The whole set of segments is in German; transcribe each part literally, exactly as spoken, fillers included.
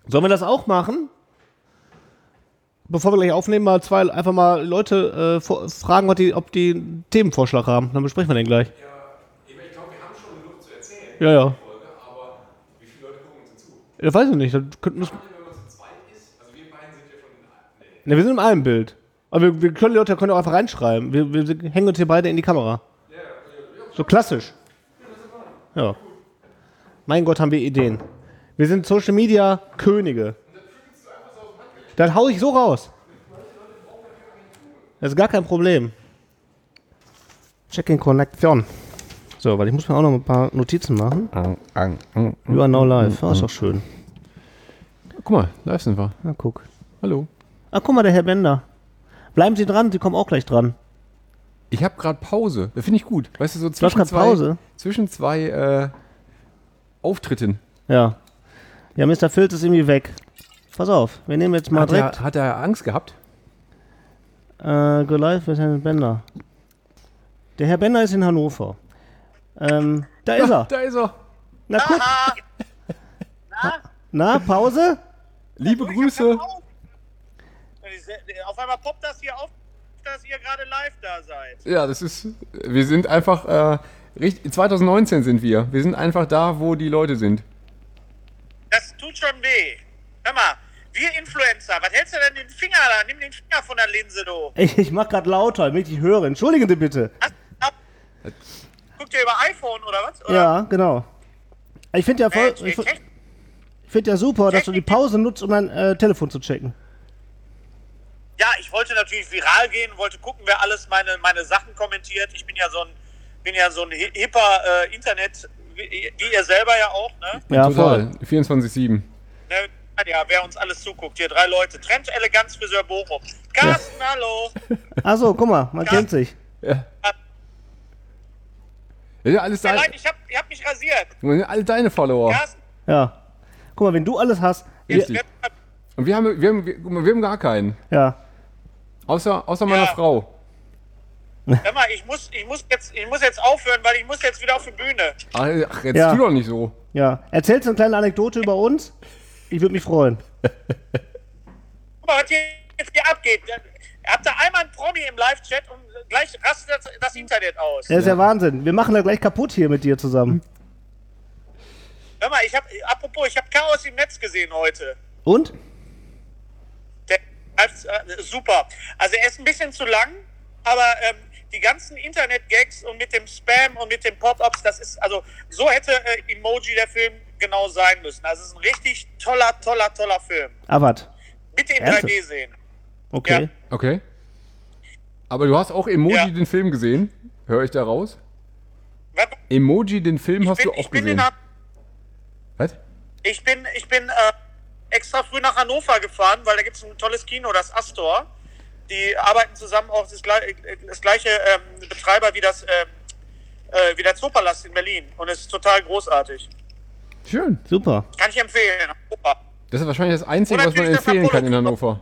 Sollen wir das auch machen? Bevor wir gleich aufnehmen, mal zwei, einfach mal Leute äh, vor, fragen, ob die, ob die einen Themenvorschlag haben. Dann besprechen wir den gleich. Ja, ich glaube, wir haben schon genug zu erzählen. Ja, ja. Folge, aber wie viele Leute gucken uns denn zu? Ja, weiß ich nicht. Das könnten wir. Wenn man zu zweit ist, also wir beiden sind ja schon in einem. Ne, wir sind in einem Bild. Aber wir, wir können die Leute können auch einfach reinschreiben. Wir, wir hängen uns hier beide in die Kamera. Ja, ja, ja. So klassisch. Ja. Mein Gott, haben wir Ideen. Wir sind Social Media Könige. Das hau ich so raus. Das ist gar kein Problem. Checking Connection. So, weil ich muss mir auch noch ein paar Notizen machen. You are now live. Ah, ist doch schön. Guck mal, live sind wir. Na, guck. Hallo. Ah, guck mal, der Herr Bender. Bleiben Sie dran, Sie kommen auch gleich dran. Ich habe gerade Pause. Das finde ich gut. Weißt du, so Du hast zwischen gerade zwei, Pause? zwischen zwei äh, Auftritten. Ja. Ja, Mister Filz ist irgendwie weg. Pass auf, wir nehmen jetzt mal Hat direkt. er, hat er Angst gehabt? Äh, go live mit Herrn Bender. Der Herr Bender ist in Hannover. Ähm, da ist er. Da ist er. Na guck. Na? Na, Pause? Liebe Grüße. Auf einmal poppt das hier auf, dass ihr gerade live da seid. Ja, das ist. Wir sind einfach. Äh, richtig, zwanzig neunzehn sind wir. Wir sind einfach da, wo die Leute sind. Das tut schon weh. Hör mal, wir Influencer, was hältst du denn den Finger da? Nimm den Finger von der Linse, du. Ich, ich mach grad lauter, damit ich höre. Entschuldigen Sie bitte. Hast, ab, guckt ihr über iPhone oder was? Oder? Ja, genau. Ich finde ja voll. Äh, Ich, Technik- ich finde ja super, dass du die Pause nutzt, um dein äh, Telefon zu checken. Ja, ich wollte natürlich viral gehen, wollte gucken, wer alles meine, meine Sachen kommentiert. Ich bin ja so ein, bin ja so ein hi- hipper äh, Internet, wie, wie ihr selber ja auch, ne? Ja, Total. voll. vierundzwanzig sieben. ne? Ja, wer uns alles zuguckt. Hier drei Leute. Trend Eleganz Friseur Bochum. Carsten, hallo. Achso, guck mal, man Ja. kennt sich. Ja. Ja, alles Tut mir dein, leid, ich hab, ihr habt mich rasiert. alle deine Follower. Carsten, Ja. Guck mal, wenn du alles hast. jetzt Wir, wird Und wir haben, wir haben, wir, guck mal, wir haben gar keinen. ja. Außer, außer meiner Ja. Frau. Hör mal, ich muss, ich, muss jetzt, ich muss jetzt aufhören, weil ich muss jetzt wieder auf die Bühne. Ach, jetzt Ja. tu doch nicht so. Ja. Erzählst du eine kleine Anekdote über uns? Ich würde mich freuen. Guck mal, was hier jetzt hier abgeht. Ihr habt da einmal einen Promi im Live-Chat und gleich rastet das, das Internet aus. Das ist ja Wahnsinn. Wir machen da gleich kaputt hier mit dir zusammen. Hör mal, ich hab, apropos, ich habe Chaos im Netz gesehen heute. Und? Der, äh, super. Also er ist ein bisschen zu lang, aber ähm, die ganzen Internet-Gags und mit dem Spam und mit den Pop-Ups, das ist, also so hätte äh, Emoji der Film genau sein müssen. Also es ist ein richtig toller, toller, toller Film. Ah, was? Bitte in Ernsthaft? drei D sehen. Okay. Ja. Okay. Aber du hast auch Emoji Ja. den Film gesehen? Höre ich da raus? Was? Emoji den Film Ich hast bin, du ich auch bin, gesehen. in, Han- Was? ich bin, ich bin äh, extra früh nach Hannover gefahren, weil da gibt es ein tolles Kino, das Astor. Die arbeiten zusammen auch das, gle- das gleiche ähm, Betreiber wie das ähm, äh, wie der Zoopalast in Berlin. Und es ist total großartig. Schön. Super. Kann ich empfehlen. Hannover. Das ist wahrscheinlich das Einzige, Oder was man natürlich das empfehlen kann in Apollo-Kino. Hannover.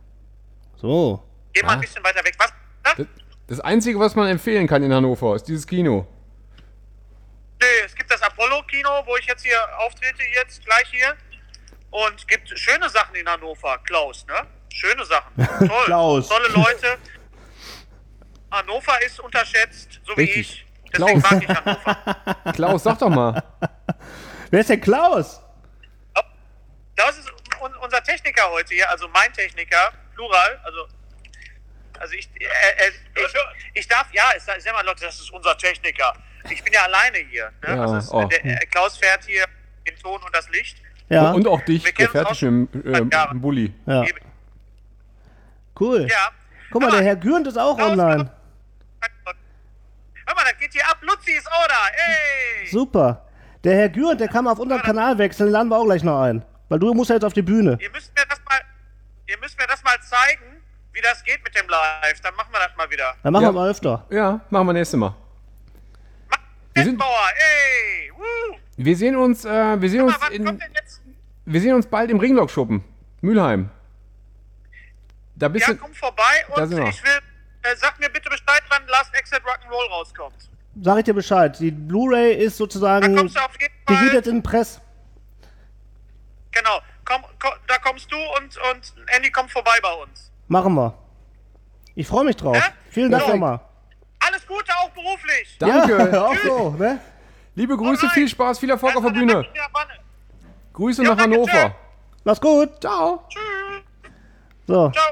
So. Geh mal Ah. ein bisschen weiter weg. Was? Das, das Einzige, was man empfehlen kann in Hannover, ist dieses Kino. Nee, es gibt das Apollo-Kino, wo ich jetzt hier auftrete, jetzt gleich hier. Und es gibt schöne Sachen in Hannover. Klaus, ne? Schöne Sachen. Toll. Klaus. Tolle Leute. Hannover ist unterschätzt, so wie Richtig. ich. Deswegen Klaus. mag ich Hannover. Klaus, sag doch mal. Wer ist der Klaus? Das ist un unser Techniker heute hier, also mein Techniker, Plural. Also, also ich, äh, äh, ich, ich darf, ja, ich sag, ich sag mal, Leute, das ist unser Techniker. Ich bin ja alleine hier. Ne? Ja, also es, oh. der, äh, Klaus fährt hier den Ton und das Licht. Ja. Und auch dich, Wir der kennen fährt uns dich mit dem äh, Ja. dem Bulli. Ja. Cool. Ja. Guck mal, Hör der Herr Gürnt ist auch Klaus, online. Hör mal, das geht hier ab. Luzi ist auch da. Ey! Super. Der Herr Gürnt, der kann mal auf unseren Kanal wechseln, den laden wir auch gleich noch ein. Weil du musst ja jetzt auf die Bühne. Ihr müsst mir das mal, ihr müsst mir das mal zeigen, wie das geht mit dem Live. Dann machen wir das mal wieder. Dann machen Ja. wir mal öfter. Ja, machen wir nächstes Mal. Wir sind- Bauer, ey! Woo! Wir sehen uns, äh, wir sehen Guck uns mal, was in, kommt denn jetzt? wir sehen uns bald im Ringlock-Schuppen. Mülheim. Da bist Ja, du. komm vorbei Da und sind wir. ich will, äh, sag mir bitte Bescheid, wann Last Exit Rock'n'Roll rauskommt. Sag ich dir Bescheid. Die Blu-ray ist Dann sozusagen. kommst du auf jeden Die Fall. geht jetzt in den Press. Genau. Komm, komm, da kommst du und, und Andy kommt vorbei bei uns. Machen wir. Ich freue mich drauf. Ja? Vielen Dank So. nochmal. Alles Gute auch beruflich. Danke. Ja, auch so, ne? Liebe Grüße, Alright. viel Spaß, viel Erfolg auf der Bühne. Grüße Ja, nach danke, Hannover. tschö. Mach's gut. Ciao. Tschüss. So, Ciao.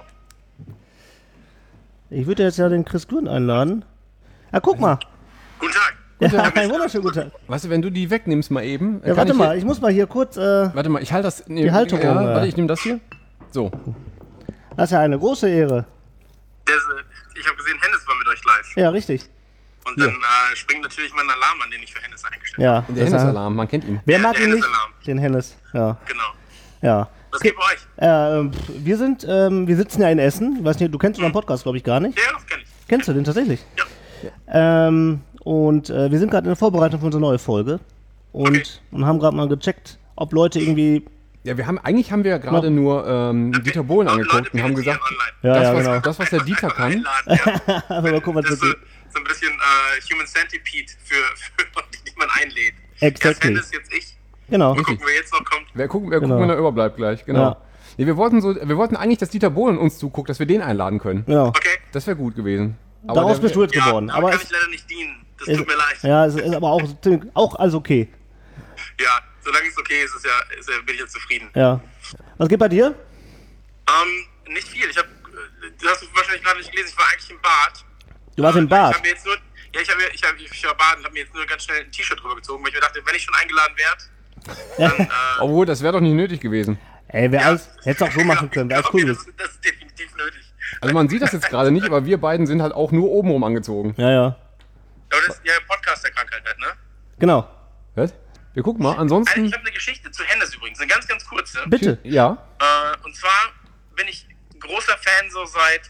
ich würde jetzt ja den Chris Grün einladen. Ja, guck mal. Guten Tag. Ja, einen wunderschönen guten Tag. Weißt du, wenn du die wegnimmst mal eben. Ja, kann warte ich mal, hier- ich muss mal hier kurz, äh, Warte mal, ich halte das. Nee, Die Halterung, Ja, äh. warte, ich nehme das hier. So. das ist ja eine große Ehre. Der, ich habe gesehen, Hennes war mit euch live. Ja, richtig. Und dann äh, springt natürlich mein Alarm an, den ich für Hennes eingestellt Ja. Der das ist ja- Hennes-Alarm, man kennt ihn. Wer Ja, mag der ihn nicht? Hennes-Alarm. Den Hennes, ja. habe. Genau. Ja. Was geht bei euch? Äh, ähm, wir sind, ähm, wir sitzen ja in Essen. Ich weiß nicht, du kennst unseren Podcast, glaube ich, gar nicht. Ja, das kenne ich. Kennst du den tatsächlich? Ja. Ähm, und äh, wir sind gerade in der Vorbereitung für unsere neue Folge. Und, Okay. und haben gerade mal gecheckt, ob Leute irgendwie. Ja, wir haben, eigentlich haben wir ja gerade Ja. nur ähm, Dieter Bohlen Leute angeguckt und haben finanzieren gesagt, online. Ja, das, ja, was, genau. das, was der Dieter kann, Einladen, ja. Aber mal gucken, was Das ist das so, so ein bisschen äh, Human Centipede für, für Leute, die man einlädt. Exactly. Erst Hennes, jetzt ich. Genau. Mal gucken, wer jetzt noch kommt. wer gucken, wer Genau. gucken, wenn er überbleibt gleich, genau. Ja. Nee, wir wollten so, wir wollten eigentlich, dass Dieter Bohlen uns zuguckt, dass wir den einladen können. Genau. Okay. Das wäre gut gewesen. Aber Daraus der- bist du jetzt Ja, geworden. aber Aber kann es, ich leider nicht dienen. Das es, tut mir leid. ja, es ist aber auch, auch alles okay. Ja, solange es okay ist, ist ja, ist ja, bin ich jetzt zufrieden. Ja. Was geht bei dir? Ähm, nicht viel. Ich habe, du hast wahrscheinlich gerade nicht gelesen, ich war eigentlich im Bad. Du warst im Ich Bad. habe mir jetzt nur, ja, ich habe ich hab, ich war baden und habe mir jetzt nur ganz schnell ein T-Shirt drüber gezogen, weil ich mir dachte, wenn ich schon eingeladen werde, dann, äh, Obwohl, das wäre doch nicht nötig gewesen. Ey, wer alles. Hättest auch so machen können, wäre alles okay, cool. das, das ist definitiv nötig. Also man sieht das jetzt gerade nicht, aber wir beiden sind halt auch nur obenrum angezogen. Ja, ja. Aber das ist ja ein Podcast der Krankheit halt, ne? Genau. Was? Wir gucken mal, Also ansonsten. ich habe eine Geschichte zu Hennes übrigens, eine ganz, ganz kurze. Bitte. Ja. Äh, und zwar bin ich großer Fan so seit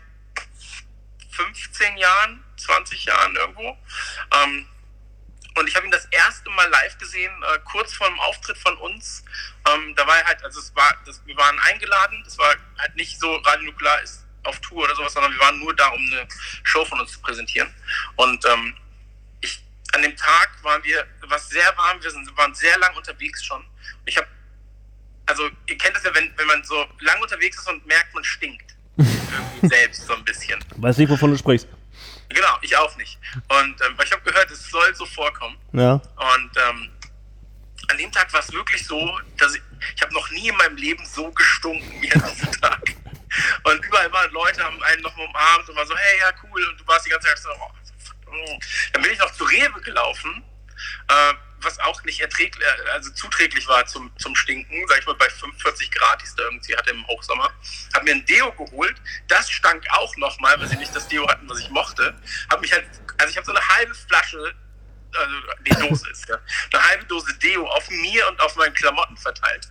fünfzehn Jahren, zwanzig Jahren irgendwo. Ähm, und ich habe ihn das erste Mal live gesehen, äh, kurz vor dem Auftritt von uns. Ähm, da war er halt, also es war, das, wir waren eingeladen, das war halt nicht so, Radio Nukular ist auf Tour oder sowas, sondern wir waren nur da, um eine Show von uns zu präsentieren. Und ähm, ich, an dem Tag waren wir, was sehr warm, wir sind, waren sehr lang unterwegs schon. Und ich habe, also ihr kennt das ja, wenn, wenn man so lang unterwegs ist und merkt, man stinkt. Irgendwie selbst so ein bisschen. Weiß nicht, wovon du sprichst. Genau, ich auch nicht. Und ähm, ich habe gehört, es soll so vorkommen. Ja. Und ähm, an dem Tag war es wirklich so, dass ich, ich habe noch nie in meinem Leben so gestunken wie an diesem Tag. Und überall waren Leute, haben einen noch mal umarmt und war so, hey, ja, cool. Und du warst die ganze Zeit so, oh, fuck. Dann bin ich noch zu Rewe gelaufen, äh, was auch nicht erträglich, also zuträglich war zum, zum Stinken, sag ich mal, bei fünfundvierzig Grad, die es da irgendwie hatte im Hochsommer. Hab mir ein Deo geholt, das stank auch nochmal, weil sie nicht das Deo hatten, was ich mochte. Hab mich halt, also ich habe so eine halbe Flasche, also die Dose ist ja, eine halbe Dose Deo auf mir und auf meinen Klamotten verteilt.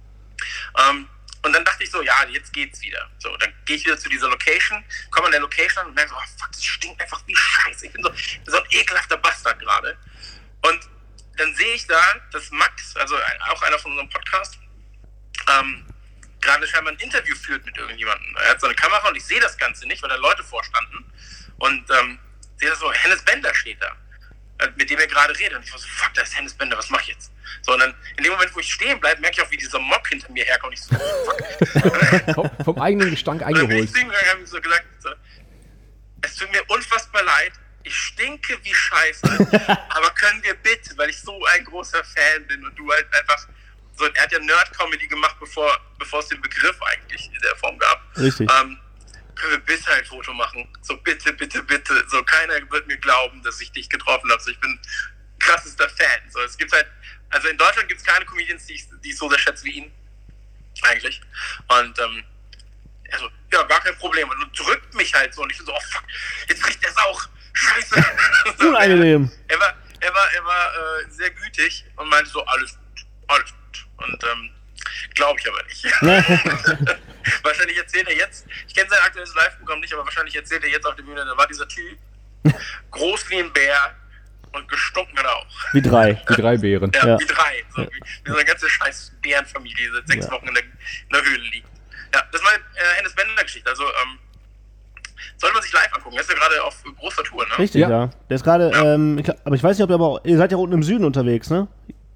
Ähm, und dann dachte ich so, ja, jetzt geht's wieder. So, dann gehe ich wieder zu dieser Location, komme an der Location und merke so, oh fuck, das stinkt einfach wie Scheiße. Ich bin so, so ein ekelhafter Bastard gerade. Und dann sehe ich da, dass Max, also auch einer von unserem Podcast, ähm, gerade scheinbar ein Interview führt mit irgendjemandem. Er hat so eine Kamera und ich sehe das Ganze nicht, weil da Leute vorstanden. Und ähm, sehe das so, Hennes Bender steht da, mit dem er gerade redet. Und ich war so, fuck, da ist Hennes Bender, was mach ich jetzt? So, und dann in dem Moment, wo ich stehen bleibe, merke ich auch, wie dieser Mock hinter mir herkommt. Und ich so, fuck. Vom, vom eigenen Gestank Und dann bin eingeholt. ich zu ihm gegangen und habe so gesagt, so, es tut mir unfassbar leid, ich stinke wie Scheiße, aber können wir bitte, weil ich so ein großer Fan bin und du halt einfach, so, er hat ja Nerd-Comedy gemacht, bevor, bevor es den Begriff eigentlich in der Form gab. Richtig. Ähm, können wir bitte ein Foto machen? So, bitte, bitte, bitte. So, keiner wird mir glauben, dass ich dich getroffen habe. So, ich bin krassester Fan. So, es gibt halt, also in Deutschland gibt es keine Comedians, die ich, die ich so sehr schätze wie ihn. Eigentlich. Und, ähm, also, ja, gar kein Problem. Und drückt mich halt so und ich bin so, oh fuck, jetzt riecht das auch. Scheiße. Unangenehm. Er war, er war, er war äh, sehr gütig und meinte so, alles gut, alles gut. Und ähm, glaube ich aber nicht. Wahrscheinlich erzählt er jetzt, ich kenne sein aktuelles Live-Programm nicht, aber wahrscheinlich erzählt er jetzt auf der Bühne, da war dieser Typ, groß wie ein Bär und gestunken hat er auch. Wie drei. Die drei Bären. Ja, Ja. wie drei. So, wie, wie so eine ganze scheiß Bärenfamilie, die seit sechs Ja. Wochen in der, in der Höhle liegt. Ja, das war äh, Hennes Bender-Geschichte. Also, ähm, sollte man sich live angucken. Er ist ja gerade auf großer Tour, ne? Richtig, ja. Ja. Der ist gerade, ähm, ich glaub, aber ich weiß nicht, ob ihr aber auch, ihr seid ja unten im Süden unterwegs, ne?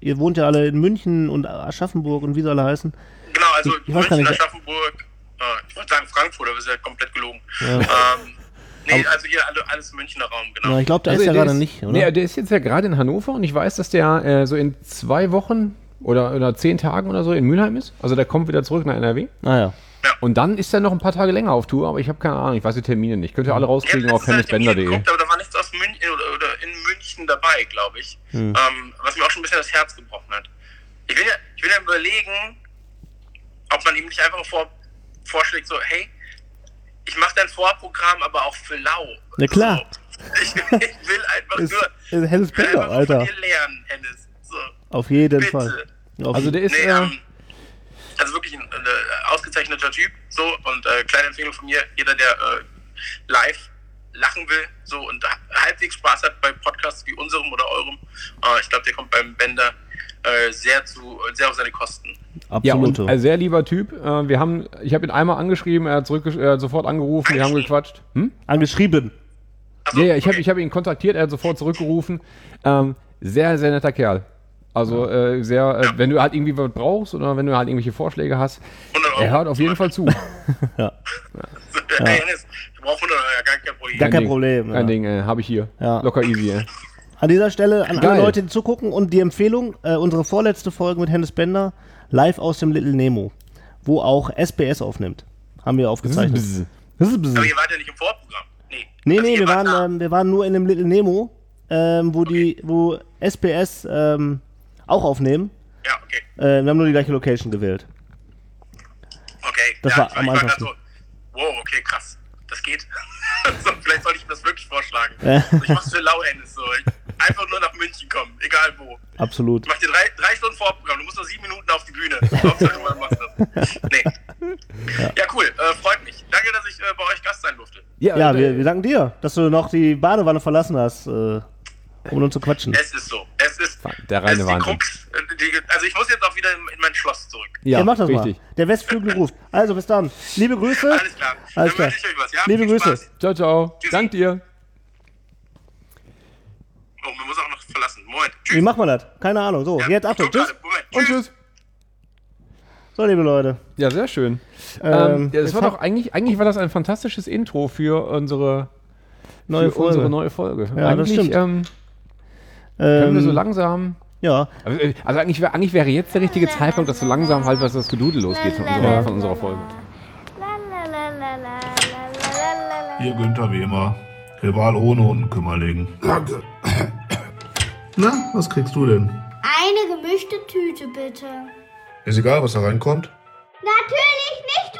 ihr wohnt ja alle in München und Aschaffenburg und wie sie alle heißen. Genau, also Ich- ich weiß gar München, nicht. Aschaffenburg, äh, ich wollte sagen Frankfurt, aber das ist ja komplett gelogen. Ja. Ähm, nee, also hier alle, alles Münchner Raum, genau. Ja, ich glaube, der Also ist ja der gerade ist- nicht, oder? Nee, der ist jetzt ja gerade in Hannover und ich weiß, dass der äh, so in zwei Wochen oder, oder zehn Tagen oder so in Mülheim ist. Also der kommt wieder zurück nach N R W. Naja. Und dann ist er noch ein paar Tage länger auf Tour, aber ich habe keine Ahnung, ich weiß die Termine nicht. Könnt ihr alle Ich habe rauskriegen auf letztens halt hennisbender den punkt de. geguckt, aber da war nichts aus München oder, oder in München dabei, glaube ich. Hm. Ähm, was mir auch schon ein bisschen das Herz gebrochen hat. Ich will ja, ich will ja überlegen, ob man ihm nicht einfach vor, vorschlägt, so, hey, ich mache dein Vorprogramm, aber auch für lau. Na klar. So, ich, ich will einfach Ist, nur, ist Hennes ich will Bender, einfach nur Alter. von dir lernen, Hennes. So, Auf jeden bitte. Fall. Auf Also der ist, Nee, äh, ähm, also wirklich ein äh, ausgezeichneter Typ, so, und äh, kleine Empfehlung von mir, jeder, der äh, live lachen will, so, und halbwegs Spaß hat bei Podcasts wie unserem oder eurem, äh, ich glaube, der kommt beim Bender äh, sehr zu, sehr auf seine Kosten. Ja, und absolute. ein sehr lieber Typ. Äh, wir haben, ich habe ihn einmal angeschrieben, er hat, zurück, er hat sofort angerufen, wir haben gequatscht. Hm? Angeschrieben. Also, Ja, ja, ich habe okay. ich hab ihn kontaktiert, er hat sofort zurückgerufen. Ähm, sehr, sehr netter Kerl. Also äh, sehr, äh, wenn du halt irgendwie was brauchst oder wenn du halt irgendwelche Vorschläge hast, hundert Euro. er hört auf jeden Fall zu. Ja. Hey, Hennes, ich brauche hundert Euro, ja, gar kein Problem. Gar kein Ding, Problem, ja. Ein Ding, äh, habe ich hier. Ja. Locker easy, ey. An dieser Stelle an alle Geil. Leute, die zugucken und die Empfehlung, äh, unsere vorletzte Folge mit Hennes Bender, live aus dem Little Nemo, wo auch S B S aufnimmt. Haben wir aufgezeichnet. Bzz. Das ist bzz. Aber ihr wart ja nicht im Vorprogramm. Nee, Nee, Also nee, ihr wir wart waren, da. ähm, wir waren nur in dem Little Nemo, ähm, wo die, wo S B S ähm, auch aufnehmen. Ja, okay. Äh, wir haben nur die gleiche Location gewählt. Okay. Das ja, war ich am ich grad einfachsten. so, wow, okay, krass. Das geht. so, vielleicht sollte ich mir das wirklich vorschlagen. Ja. So, ich mach's für lau, Hennes, so. Ich, einfach nur nach München kommen, egal wo. Absolut. Mach dir drei, drei Stunden Vorprogramm, du musst nur sieben Minuten auf die Bühne. Hauptsache, man macht das. Nee. Ja, cool, äh, freut mich. Danke, dass ich äh, bei euch Gast sein durfte. Ja, äh, wir, wir danken dir, dass du noch die Badewanne verlassen hast, äh, um mit uns zu quatschen. Es ist so. Es ist, Der reine es ist die Wahnsinn. Krux. äh, Die, also ich muss jetzt auch wieder in, in mein Schloss zurück. Ja, Ja, mach das richtig. mal. Der Westflügel ruft. Also, bis dann. Liebe Grüße. Alles klar. Alles Dann klar. wünsche ich euch was, ja? Liebe Viel Grüße. Spaß. Ciao, ciao. Tschüssi. Dank dir. Oh, man muss auch noch verlassen. Moment. Tschüss. Wie machen wir das? Keine Ahnung. So, Ja, jetzt Achtung. ich guck Tschüss. gerade. Moment. Und tschüss. So, liebe Leute. Ja, sehr schön. Ähm, Ähm, ja, das jetzt war hab- doch eigentlich, eigentlich war das ein fantastisches Intro für unsere Neue für unsere Folge. neue Folge. Ja, das eigentlich stimmt. Ähm, können wir so Ähm, langsam. ja, Also, äh, also eigentlich, wär, eigentlich wäre jetzt der richtige Zeitpunkt, dass so langsam halt was das Gedudel losgeht von unserer, von unserer Folge. Hier Günther wie immer. Rival ohne Hundenkümmerling. Danke. Na, was kriegst du denn? Eine gemischte Tüte, bitte. Ist egal, was da reinkommt. Natürlich nicht,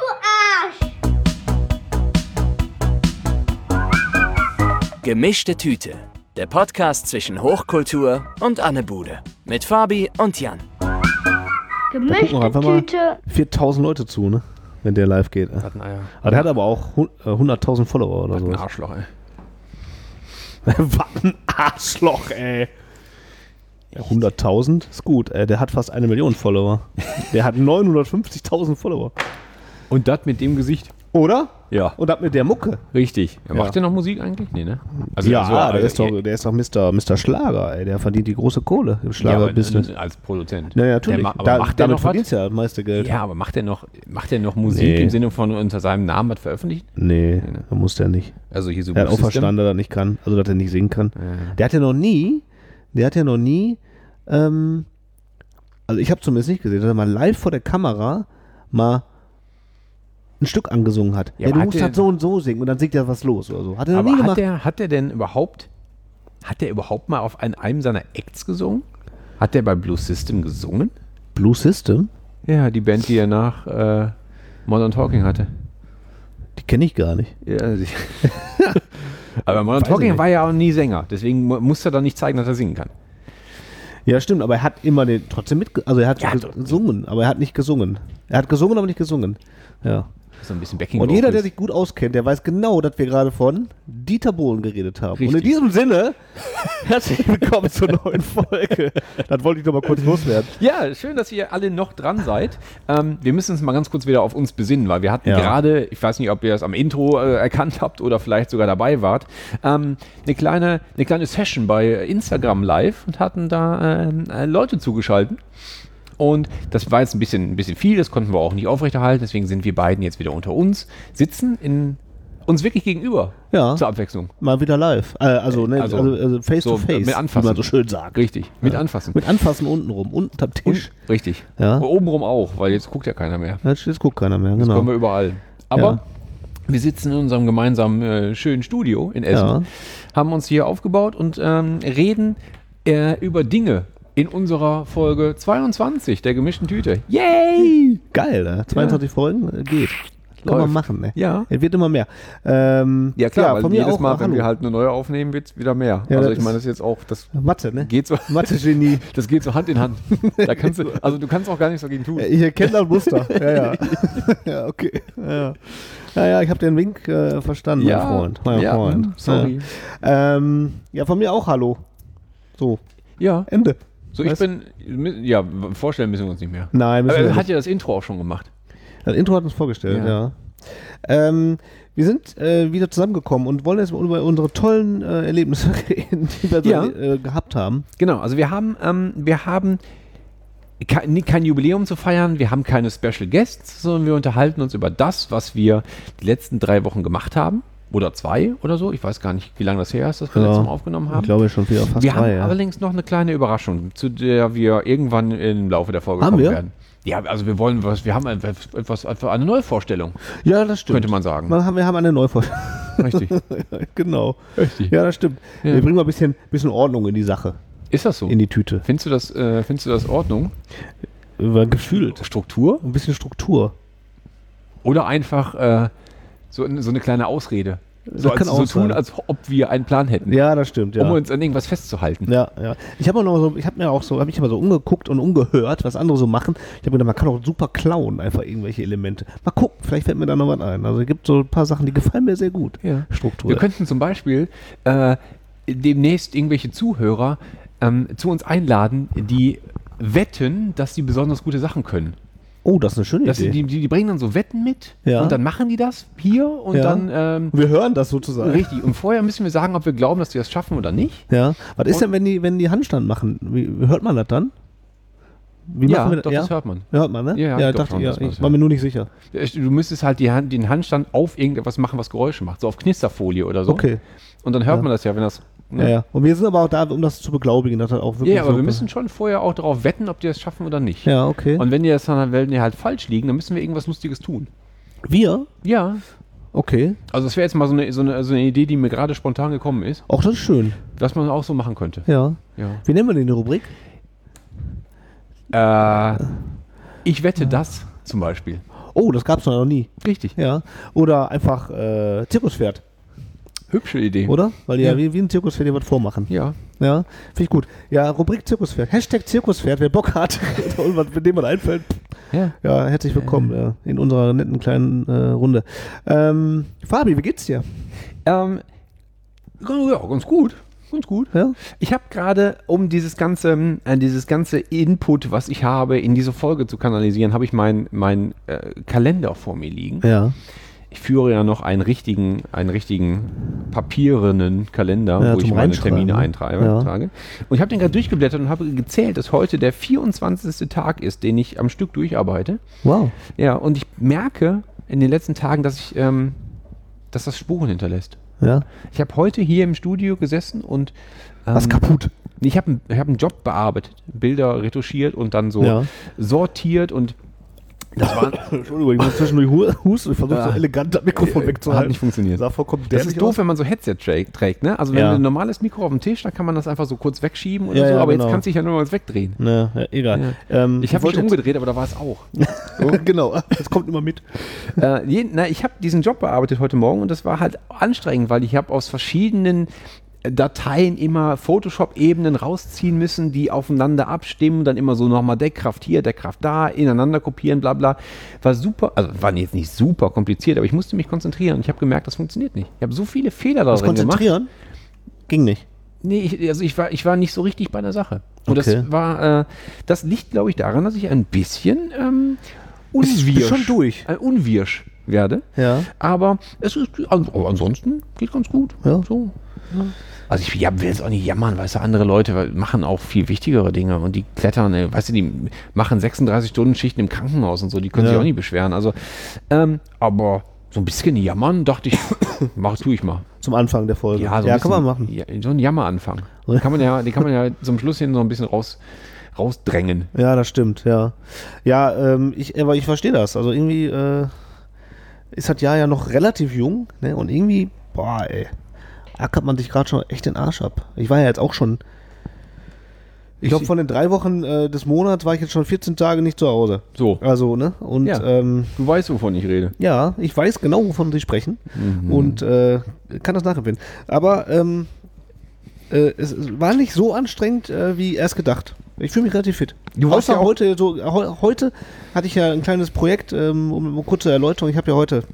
du Arsch! Gemischte Tüte. Der Podcast zwischen Hochkultur und Annebude. Mit Fabi und Jan. Gemischte gucken wir einfach mal. Tüte. viertausend Leute zu, ne? Wenn der live geht. Hat ein Eier. Aber der hat aber auch hun- äh, hunderttausend Follower oder Hat so. ein Arschloch, ey. Was ein Arschloch, ey. Ja, hunderttausend ist gut. Äh, der hat fast eine Million Follower. Der hat neunhundertfünfzigtausend Follower. Und das mit dem Gesicht. Oder? Ja. Und das mit der Mucke. Richtig. Ja, macht Ja. der noch Musik eigentlich? Nee, ne? Also ja, so, der, äh, ist doch, der ist doch Mister Mister Schlager, ey. Der verdient die große Kohle im ja, aber, Schlagerbusiness. äh, als Produzent. Ja, ja, natürlich. Der ma aber da, macht der damit noch verdient was? er das meiste Geld. Ja, aber macht der noch, macht der noch Musik Nee. im Sinne von unter seinem Namen was veröffentlicht? Nee, da muss der nicht. Also hier so Er hat auch System? verstanden, dass er nicht kann, also dass er nicht singen kann. Der hat ja noch nie, der hat ja noch nie, ähm, also ich habe zumindest nicht gesehen, dass er mal live vor der Kamera mal ein Stück angesungen hat. Ja, Ja, aber du hat musst der- halt so und so singen und dann singt er was los oder so. Hat er noch Aber nie hat gemacht. der, hat der denn überhaupt, hat der überhaupt mal auf ein, einem seiner Acts gesungen? Hat der bei Blue System gesungen? Blue System? Ja, die Band, die er nach äh, Modern Talking hatte. Die kenne ich gar nicht. Ja, sie- aber Modern Weiß ich Talking nicht. war ja auch nie Sänger, deswegen mu- muss er doch nicht zeigen, dass er singen kann. Ja, stimmt, aber er hat immer den trotzdem mit, also er hat Ja, ges- doch. gesungen, aber er hat nicht gesungen. Er hat gesungen, aber nicht gesungen. Ja. So ein bisschen Backing Und jeder, der Vocals. sich gut auskennt, der weiß genau, dass wir gerade von Dieter Bohlen geredet haben. Richtig. Und in diesem Sinne, herzlich willkommen zur neuen Folge. Das wollte ich doch mal kurz loswerden. Ja, schön, dass ihr alle noch dran seid. Ähm, wir müssen uns mal ganz kurz wieder auf uns besinnen, weil wir hatten Ja. gerade, ich weiß nicht, ob ihr es am Intro äh, erkannt habt oder vielleicht sogar dabei wart, ähm, eine kleine, eine kleine Session bei Instagram Live und hatten da ähm, äh, Leute zugeschaltet. Und das war jetzt ein bisschen, ein bisschen viel, das konnten wir auch nicht aufrechterhalten, deswegen sind wir beiden jetzt wieder unter uns, sitzen in uns wirklich gegenüber Ja. zur Abwechslung. Mal wieder live. Äh, also, ne, Also, also, also face so to face, mit Anfassen. wie man so schön sagt. Richtig, mit Ja. anfassen. Mit Anfassen unten rum, unten am Tisch. Und, richtig. Ja. Und obenrum auch, weil jetzt guckt ja keiner mehr. Jetzt, jetzt guckt keiner mehr, Das genau. kommen wir überall. Aber Ja. wir sitzen in unserem gemeinsamen äh, schönen Studio in Essen, Ja. haben uns hier aufgebaut und ähm, reden äh, über Dinge in unserer Folge zweiundzwanzig der gemischten Tüte. Yay! Geil, ne? zweiundzwanzig Folgen, äh, geht. Kann man Läuft. machen, ne? Ja. Es wird immer mehr. Ähm, Ja klar, weil von mir jedes auch, Mal, wenn hallo. wir halt eine neue aufnehmen, wird es wieder mehr. Ja, also das ich meine, ist- das ist jetzt auch, das Mathe, ne? geht so, Mathe-Genie. das geht so Hand in Hand. Da kannst du, also du kannst auch gar nichts dagegen tun. Ich erkenne das Muster. Ja, ja. ja, okay. Ja, ja, ja ich habe den Wink äh, verstanden, mein Freund. Mein ja, Freund. sorry. Ja. Ähm, ja, von mir auch hallo. So, Ja, Ende. so ich Was? bin, ja, vorstellen müssen wir uns nicht mehr. Nein, müssen Aber wir er nicht. hat ja das Intro auch schon gemacht. Das Intro hat uns vorgestellt, Ja. ja. Ähm, wir sind äh, wieder zusammengekommen und wollen jetzt mal über unsere tollen äh, Erlebnisse reden, die wir so, Ja. äh, gehabt haben. Genau, also wir haben, ähm, wir haben kein, kein Jubiläum zu feiern, wir haben keine Special Guests, sondern wir unterhalten uns über das, was wir die letzten drei Wochen gemacht haben. Oder zwei oder so. Ich weiß gar nicht, wie lange das her ist, dass wir Ja. letztes Mal aufgenommen haben. Ich glaube schon wieder fast wir drei, haben ja. allerdings noch eine kleine Überraschung, zu der wir irgendwann im Laufe der Folge Haben kommen wir? werden. Ja, also wir wollen was, wir haben einfach etwas, einfach eine Neuvorstellung, Ja, das stimmt. könnte man sagen. Wir haben, wir haben eine Neuvorstellung. Richtig. Genau. Richtig. Ja, das stimmt. Ja. Wir bringen mal ein bisschen, bisschen Ordnung in die Sache, Ist das so? in die Tüte. Findest du das, äh, findest du das Ordnung? Über gefühlt. Struktur? Ein bisschen Struktur. Oder einfach äh, so, so eine kleine Ausrede? So, Das kann als, so auch tun, sein. als ob wir einen Plan hätten, Ja, das stimmt, ja. um uns an irgendwas festzuhalten. Ja, ja. Ich habe noch so, ich habe mir auch so, habe ich mal so umgeguckt und umgehört, was andere so machen. Ich habe gedacht, man kann auch super klauen, einfach irgendwelche Elemente. Mal gucken, vielleicht fällt mir da noch was ein. Also es gibt so ein paar Sachen, die gefallen mir sehr gut. Ja. Struktur. Wir könnten zum Beispiel äh, demnächst irgendwelche Zuhörer ähm, zu uns einladen, die wetten, dass sie besonders gute Sachen können. Oh, das ist eine schöne Dass Idee. sie, die, die bringen dann so Wetten mit Ja. und dann machen die das hier und Ja. dann ähm, Wir hören das sozusagen. richtig. Und vorher müssen wir sagen, ob wir glauben, dass die das schaffen oder nicht. Ja. Was ist Und- denn, wenn die, wenn die Handstand machen? Wie, hört man das dann? Wie Ja, machen wir doch, das? das hört man. Hört man, ne? Ja, ja, ja ich glaub dachte schon, ich, ja, dass man das ich war mir hört. nur nicht sicher. Du müsstest halt die Hand, den Handstand auf irgendetwas machen, was Geräusche macht. So auf Knisterfolie oder so. Okay. Und dann hört Ja. man das ja, wenn das. Ja, ja. Und wir sind aber auch da, um das zu beglaubigen, dass das auch wirklich Ja, aber so wir müssen schon vorher auch darauf wetten, ob die das schaffen oder nicht. Ja, okay. Und wenn die das dann, wenn die halt falsch liegen, dann müssen wir irgendwas Lustiges tun. wir? Ja. Okay. Also das wäre jetzt mal so eine, so, eine, so eine Idee, die mir gerade spontan gekommen ist, Auch das ist schön. was man auch so machen könnte. Ja. Ja. Wie nennen wir denn die Rubrik? Äh, ich wette das zum Beispiel. Oh, das gab es noch nie. Richtig. Ja. Oder einfach äh, Zirkuspferd, Hübsche Idee. oder? Weil die ja, Ja. wie, wie ein Zirkuspferd hier was vormachen. Ja. Ja, finde ich gut. Ja, Rubrik Zirkuspferd. Hashtag Zirkuspferd, wer Bock hat und was mit dem man einfällt. Ja. Ja, herzlich willkommen ja, in unserer netten kleinen äh, Runde. Ähm, Fabi, wie geht's dir? Ähm, ja, ganz gut. Ganz gut. Ja? Ich habe gerade, um dieses ganze, äh, dieses ganze Input, was ich habe, in diese Folge zu kanalisieren, habe ich meinen mein, äh, Kalender vor mir liegen. Ja. Ich führe ja noch einen richtigen, einen richtigen papierenen Kalender, Ja, wo ich zum meine Reinschreiben, Termine ne? eintrage. Ja. Trage. Und ich habe den gerade durchgeblättert und habe gezählt, dass heute der vierundzwanzigste Tag ist, den ich am Stück durcharbeite. Wow. Ja, und ich merke in den letzten Tagen, dass ich, ähm, dass das Spuren hinterlässt. Ja. Ich habe heute hier im Studio gesessen und ähm, Was kaputt? ich habe ich hab einen Job bearbeitet, Bilder retuschiert und dann so Ja. sortiert und das war Entschuldigung, ich muss zwischendurch hu- husten. Ich versuche so Ja. elegant das Mikrofon Äh, wegzuhalten. hat nicht funktioniert. Sah vollkommen das dämlich ist doof, aus. wenn man so Headset tra- trägt, ne? Also wenn Ja. du ein normales Mikro auf dem Tisch, dann kann man das einfach so kurz wegschieben oder Ja, so, ja, aber genau. jetzt kannst du dich ja nur mal wegdrehen. Ne, ja, egal. Ähm, Ich habe mich wollte jetzt- umgedreht, aber da war es auch. genau, das kommt immer mit. äh, je, na, ich habe diesen Job bearbeitet heute Morgen und das war halt anstrengend, weil ich habe aus verschiedenen Dateien immer Photoshop-Ebenen rausziehen müssen, die aufeinander abstimmen, dann immer so nochmal Deckkraft hier, Deckkraft da, ineinander kopieren, bla bla. War super, also war jetzt nicht super kompliziert, aber ich musste mich konzentrieren und ich habe gemerkt, das funktioniert nicht. Ich habe so viele Fehler da drin gemacht. Konzentrieren? Ging nicht. Nee, ich, also ich war, ich war nicht so richtig bei der Sache. Und Okay. das war, äh, das liegt, glaube ich, daran, dass ich ein bisschen ähm, unwirsch, schon durch. Äh, unwirsch werde. Ja. Aber es ist, aber ansonsten geht ganz gut. Ja. So. Ja. Also ich ja, will jetzt auch nicht jammern, weißt du, andere Leute machen auch viel wichtigere Dinge und die klettern, äh, weißt du, die machen sechsunddreißig Stunden Schichten im Krankenhaus und so, die können Ja. sich auch nicht beschweren. Also, ähm, aber so ein bisschen jammern, dachte ich, mach, tue ich mal. Zum Anfang der Folge. Ja, so ja ein kann man bisschen- machen. Ja, so ein Jammeranfang. Den kann man ja, den kann man ja zum Schluss hin so ein bisschen raus, rausdrängen. Ja, das stimmt, ja. Ja, ähm, ich, aber ich verstehe das. Also irgendwie äh, ist das Jahr ja noch relativ jung, ne? Und irgendwie, boah, ey, ackert man sich gerade schon echt den Arsch ab. Ich war ja jetzt auch schon, ich glaube, von den drei Wochen äh, des Monats war ich jetzt schon vierzehn Tage nicht zu Hause. So, Also, ne? Und Ja. ähm, du weißt, wovon ich rede. ja, ich weiß genau, wovon Sie sprechen und äh, kann das nachempfinden. Aber ähm, äh, es, es war nicht so anstrengend, äh, wie erst gedacht. Ich fühle mich relativ fit. Du warst Außer ja auch- heute, so, heu, heute hatte ich ja ein kleines Projekt, ähm, um eine kurze Erläuterung. Ich habe ja heute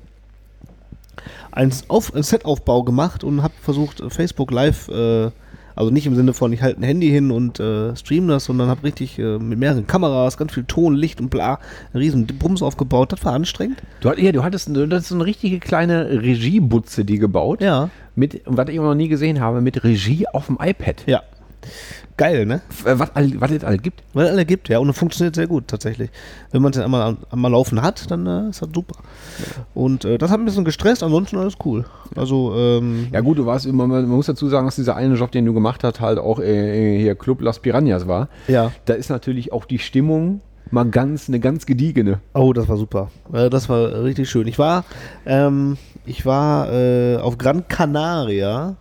ein, Auf, ein Set-Aufbau gemacht und habe versucht, Facebook Live, äh, also nicht im Sinne von, ich halte ein Handy hin und äh, stream das, sondern habe richtig äh, mit mehreren Kameras, ganz viel Ton, Licht und bla, einen riesen Bums aufgebaut. Das war anstrengend. Du, hat- ja, du hattest du hattest so eine richtige kleine Regiebutze, die gebaut. Ja. Mit, und was ich auch noch nie gesehen habe, mit Regie auf dem iPad. Ja. Geil, ne? F- äh, Was, all- was es alles gibt. Weil es alle gibt, ja. Und es funktioniert sehr gut, tatsächlich. Wenn man es einmal, einmal laufen hat, dann äh, ist das super. Und äh, das hat ein bisschen gestresst, ansonsten alles cool. Also, ähm, Ja gut, du warst immer, man muss dazu sagen, dass dieser eine Job, den du gemacht hast, halt auch äh, hier Club Las Piranhas war. ja. Da ist natürlich auch die Stimmung mal ganz, eine ganz gediegene. Oh, das war super. Äh, das war richtig schön. Ich war, ähm, ich war äh, auf Gran Canaria.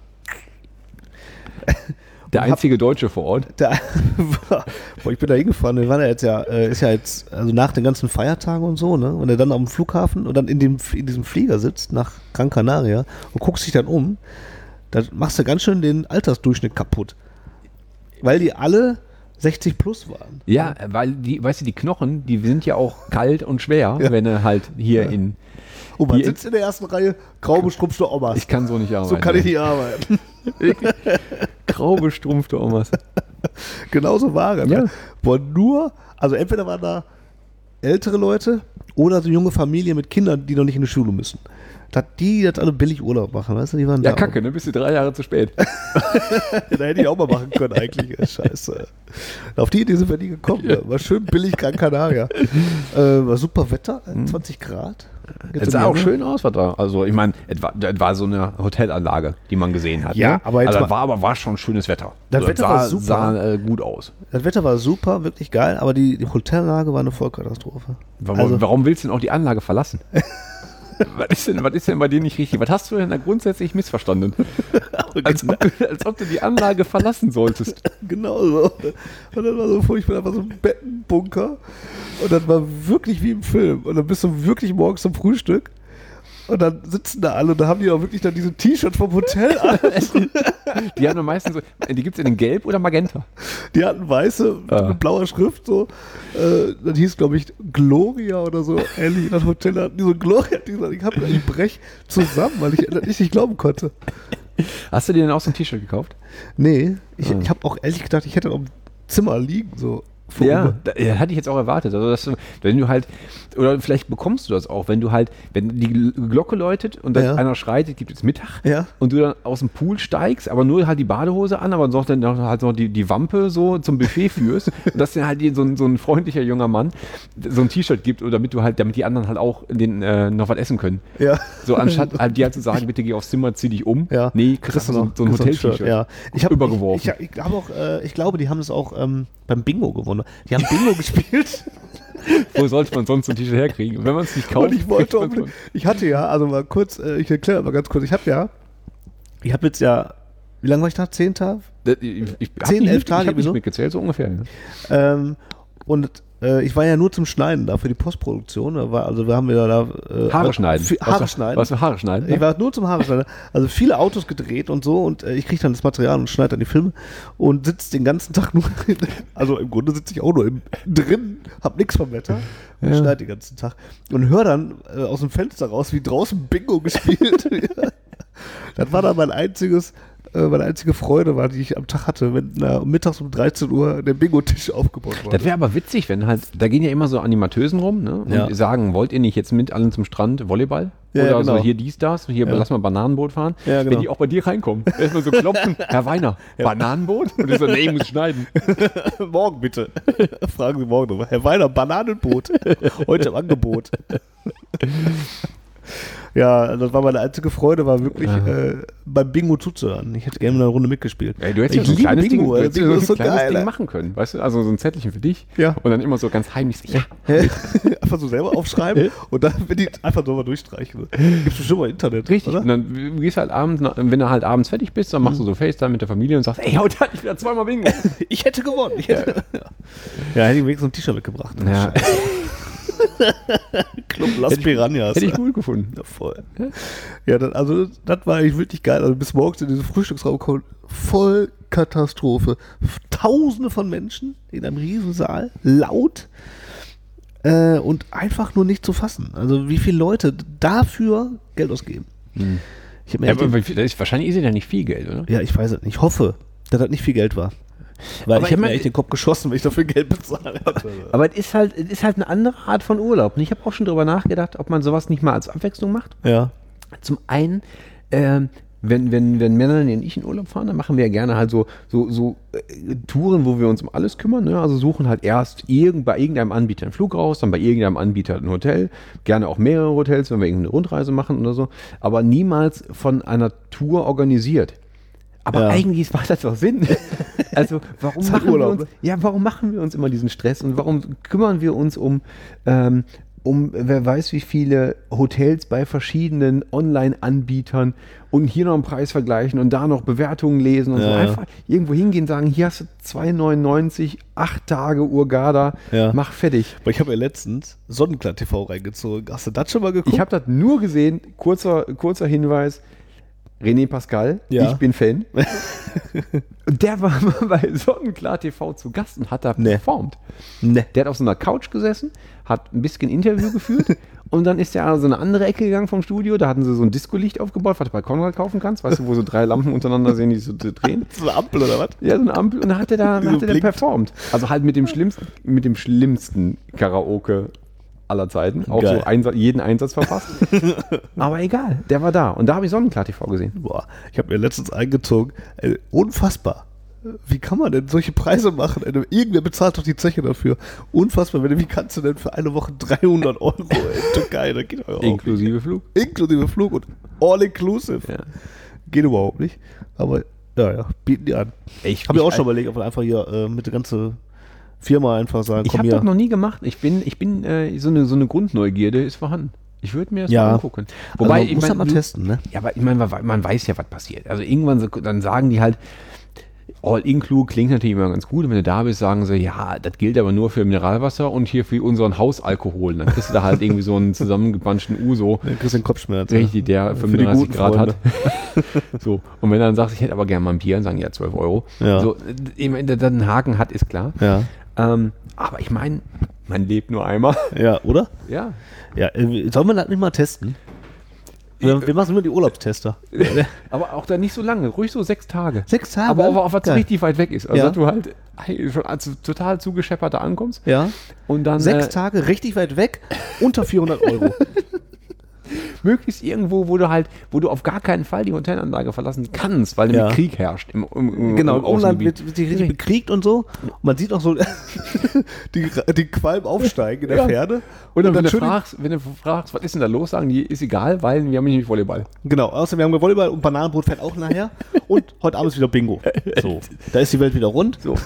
Der hab- einzige Deutsche vor Ort. Da, boah, ich bin da hingefahren. Wir waren ja jetzt ja, äh, ist ja jetzt, also nach den ganzen Feiertagen und so, ne? Und er dann am Flughafen und dann in, dem, in diesem Flieger sitzt nach Gran Canaria und guckst dich dann um, da machst du ganz schön den Altersdurchschnitt kaputt. Weil die alle sechzig plus waren. Ja, weil die, weißt du, die Knochen, die sind ja auch kalt und schwer, Ja. wenn er halt hier in. Und man Hier- sitzt in der ersten Reihe, grau bestrumpfte Omas. Ich kann so nicht arbeiten. so kann ich nicht arbeiten. Grau bestrumpfte Omas. Genauso war es. Ja. Boah, nur, also entweder waren da ältere Leute oder so junge Familien mit Kindern, die noch nicht in die Schule müssen. dass die jetzt alle billig Urlaub machen, weißt du? Die waren Ja, da kacke, ne? Bist du drei Jahre zu spät. Da hätte ich auch mal machen können eigentlich. Scheiße. Auf die Idee sind wir nie gekommen. Ne? War schön billig Gran Canaria. Äh, war super Wetter, zwanzig Grad. Es sah auch schön aus, was da. Also ich meine, es war, es war so eine Hotelanlage, die man gesehen hat. Ja, ne? aber jetzt also, mal- war aber war schon schönes Wetter. Das Also, Wetter sah, war super. sah äh, gut aus. Das Wetter war super, wirklich geil, aber die, die Hotelanlage war eine Vollkatastrophe. Warum, Also- warum willst du denn auch die Anlage verlassen? was, ist denn, was ist denn bei dir nicht richtig? Was hast du denn da grundsätzlich missverstanden? als, ob du, als ob du die Anlage verlassen solltest. Genau so. Und dann war so furchtbar, da war so ein Bettenbunker und das war wirklich wie im Film. Und dann bist du wirklich morgens zum Frühstück und dann sitzen da alle und da haben die auch wirklich dann diese T-Shirts vom Hotel an. Die haben meistens so, die gibt es in Gelb oder Magenta. Die hatten weiße Ah. mit blauer Schrift so. Äh, das hieß, glaube ich, Gloria oder so. Ähnlich in das Hotel hatten die so Gloria. Die gesagt, ich habe ich brech zusammen, weil ich das nicht glauben konnte. Hast du dir denn auch so ein T-Shirt gekauft? Nee, ich, Ah. ich habe auch ehrlich gedacht, ich hätte auf dem Zimmer liegen. So. Ja, da, ja, hatte ich jetzt auch erwartet. Also, dass du, wenn du halt, oder vielleicht bekommst du das auch, wenn du halt, wenn die Glocke läutet und dann Ja. einer schreit, es gibt jetzt Mittag Ja. und du dann aus dem Pool steigst, aber nur halt die Badehose an, aber sonst dann noch, halt noch die, die Wampe so zum Buffet führst und dass dir halt die, so, ein, so ein freundlicher junger Mann so ein T-Shirt gibt, oder damit du halt, damit die anderen halt auch den, äh, noch was essen können. Ja. So anstatt halt dir halt zu sagen, bitte geh aufs Zimmer, zieh dich um. Ja. Nee, kriegst du so, so ein kriegst du Hotel-T-shirt. Shirt, Ja. Ich habe Übergeworfen. Ich, ich, ich, hab auch, äh, ich glaube, die haben das auch ähm, beim Bingo gewonnen. Die haben Bingo gespielt. Wo sollte man sonst ein T-Shirt herkriegen? Wenn man es nicht kauft, Und ich wollte kriegt man's unbedingt, ich hatte ja, also mal kurz, äh, ich erkläre mal ganz kurz, ich habe ja, ich habe jetzt ja, wie lange war ich da? Zehn Tage? Ich, ich, ich hab Zehn, nicht elf mit- Tage Ich habe nicht so? mitgezählt, so ungefähr. Ja. Ähm, und äh, ich war ja nur zum Schneiden da für die Postproduktion. Da war, also wir haben ja da äh, Haare schneiden. Viel, Haare was, schneiden. Was für Haare schneiden? Ich war nur zum Haare schneiden. Also viele Autos gedreht und so und äh, ich kriege dann das Material und schneide dann die Filme und sitze den ganzen Tag nur, also im Grunde sitze ich auch nur im, drin, hab nichts vom Wetter und ja. schneide den ganzen Tag und höre dann äh, aus dem Fenster raus, wie draußen Bingo gespielt wird. Das war dann mein einziges meine einzige Freude war, die ich am Tag hatte, wenn na, mittags um dreizehn Uhr der Bingo-Tisch aufgebaut wurde. Das wäre aber witzig, wenn halt, da gehen ja immer so Animateusen rum, ne? Und ja. sagen, wollt ihr nicht jetzt mit allen zum Strand Volleyball? Ja, Oder genau. so hier dies, das, hier ja. lass mal Bananenboot fahren. Ja, genau. Wenn die auch bei dir reinkommen, erstmal so klopfen, Herr Weiner, ja. Bananenboot? Und ich so, nee, ich muss schneiden. Morgen bitte. Fragen Sie morgen nochmal. Herr Weiner, Bananenboot. Heute im Angebot. Ja, das war meine einzige Freude, war wirklich äh, beim Bingo zuzuhören. Ich hätte gerne eine Runde mitgespielt. Ey, du hättest ja so ein kleines Bingo, Ding, Bingo ist so ein kleines geil, Ding machen können, weißt du? Also so ein Zettelchen für dich ja. und dann immer so ganz heimlich. Ja. Einfach so selber aufschreiben und dann wenn die einfach so mal durchstreichen. Gibt's bestimmt mal im Internet. Richtig. Oder? Und dann gehst halt abends, wenn du halt abends fertig bist, dann machst mhm. du so FaceTime mit der Familie und sagst, ey, heute hatte ich wieder zweimal Bingo. Ich hätte gewonnen. Ich hätte, ja. ja, hätte ich wenigstens ein T-Shirt mitgebracht. Ja. Club Las Piranhas. Hätte ich gut gefunden. Ja, voll. Ja, das, also das war eigentlich wirklich geil. Also bis morgens in diesen Frühstücksraum kommt, voll Katastrophe. Tausende von Menschen in einem Riesensaal, laut äh, und einfach nur nicht zu fassen. Also wie viele Leute dafür Geld ausgeben. Hm. Ich hab mir ja, aber das ist, wahrscheinlich ist es ja nicht viel Geld, oder? Ja, ich weiß es nicht. Ich hoffe, dass das nicht viel Geld war. Weil aber ich habe mir mein, echt den Kopf geschossen, wenn ich dafür Geld bezahlt hatte. Aber es ist halt, es ist halt eine andere Art von Urlaub. Und ich habe auch schon darüber nachgedacht, ob man sowas nicht mal als Abwechslung macht. Ja. Zum einen, ähm, wenn, wenn, wenn Melanie und ich in Urlaub fahren, dann machen wir ja gerne halt so, so, so äh, Touren, wo wir uns um alles kümmern. Ne? Also suchen halt erst irgend, bei irgendeinem Anbieter einen Flug raus, dann bei irgendeinem Anbieter ein Hotel. Gerne auch mehrere Hotels, wenn wir irgendeine Rundreise machen oder so. Aber niemals von einer Tour organisiert. Aber ja. eigentlich macht das doch Sinn. Also warum halt machen Urlaub, wir uns, ne? ja, warum machen wir uns immer diesen Stress und warum kümmern wir uns um, ähm, um wer weiß wie viele Hotels bei verschiedenen Online-Anbietern und hier noch einen Preis vergleichen und da noch Bewertungen lesen und ja, so. ja. Einfach irgendwo hingehen, sagen, hier hast du zwei neunundneunzig, acht Tage Urgada, ja. mach fertig. Aber ich habe ja letztens Sonnenklar T V reingezogen. Hast du das schon mal geguckt? Ich habe das nur gesehen, kurzer, kurzer Hinweis, René Pascal, ja. ich bin Fan. Und der war mal bei Sonnenklar T V zu Gast und hat da nee. performt. Nee. Der hat auf so einer Couch gesessen, hat ein bisschen Interview geführt und dann ist er an so eine andere Ecke gegangen vom Studio. Da hatten sie so ein Disco-Licht aufgebaut, was du bei Konrad kaufen kannst. Weißt du, wo so drei Lampen untereinander sehen, die so drehen. So eine Ampel oder was? Ja, so eine Ampel. Und dann hat er da hat er performt. Also halt mit dem schlimmsten, mit dem schlimmsten Karaoke aller Zeiten. Auch Geil. so Einsatz, jeden Einsatz verpasst. Aber egal, der war da. Und da habe ich Sonnenklar T V gesehen. Boah, ich habe mir letztens eingezogen. Ey, unfassbar. Wie kann man denn solche Preise machen? Ey, irgendwer bezahlt doch die Zeche dafür. Unfassbar. Wie kannst du denn für eine Woche dreihundert Euro in Türkei? Das geht doch Inklusive Flug. Inklusive Flug und all inclusive. Ja. Geht überhaupt nicht. Aber ja, ja, bieten die an. Ich habe mir auch schon überlegt, ob wir einfach hier äh, mit der ganzen Firma einfach sagen, ich komm habe hier. das noch nie gemacht. Ich bin, ich bin äh, so, eine, so eine Grundneugierde ist vorhanden. Ich würde mir das ja. mal angucken. Wobei, also, ich muss mein, halt mal testen, ne? Ja, aber ich meine, man, man weiß ja, was passiert. Also irgendwann, so, dann sagen die halt, All-Include klingt natürlich immer ganz gut. Und wenn du da bist, sagen sie, ja, das gilt aber nur für Mineralwasser und hier für unseren Hausalkohol. Dann kriegst du da halt irgendwie so einen zusammengepanschten Uso. Dann kriegst du den Kopfschmerz. Richtig, der ja. fünfunddreißig Grad hat. So. Und wenn du dann sagst, ich hätte aber gerne mal ein Bier, dann sagen, ja, zwölf Euro. Ja. So, ich meine, dass einen Haken hat, ist klar. Ja. Ähm, aber ich meine, man lebt nur einmal. Ja, oder? Ja. Ja, äh, sollen wir das nicht mal testen? Wir, wir machen nur die Urlaubstester. Aber auch da nicht so lange, ruhig so sechs Tage. Sechs Tage? Aber auch auf was richtig weit weg ist. Also, Ja. dass du halt schon als total zugescheppert da ankommst. Ja. Und dann Sechs äh, Tage richtig weit weg, unter vierhundert Euro. möglichst irgendwo, wo du halt, wo du auf gar keinen Fall die Hotelanlage verlassen kannst, weil Ja. nämlich Krieg herrscht. Im, im, im, Genau, im im Umland Außengebiet. wird, wird sich richtig bekriegt und so. Und man sieht auch so die, die Qualm aufsteigen in der Ja. Ferne. Und dann, wenn, du schön- fragst, wenn du fragst, was ist denn da los, sagen die, ist egal, weil wir haben nämlich Volleyball. Genau, außer wir haben Volleyball und Bananenbrot fährt auch nachher. Und heute Abend ist wieder Bingo. So, da ist die Welt wieder rund. So.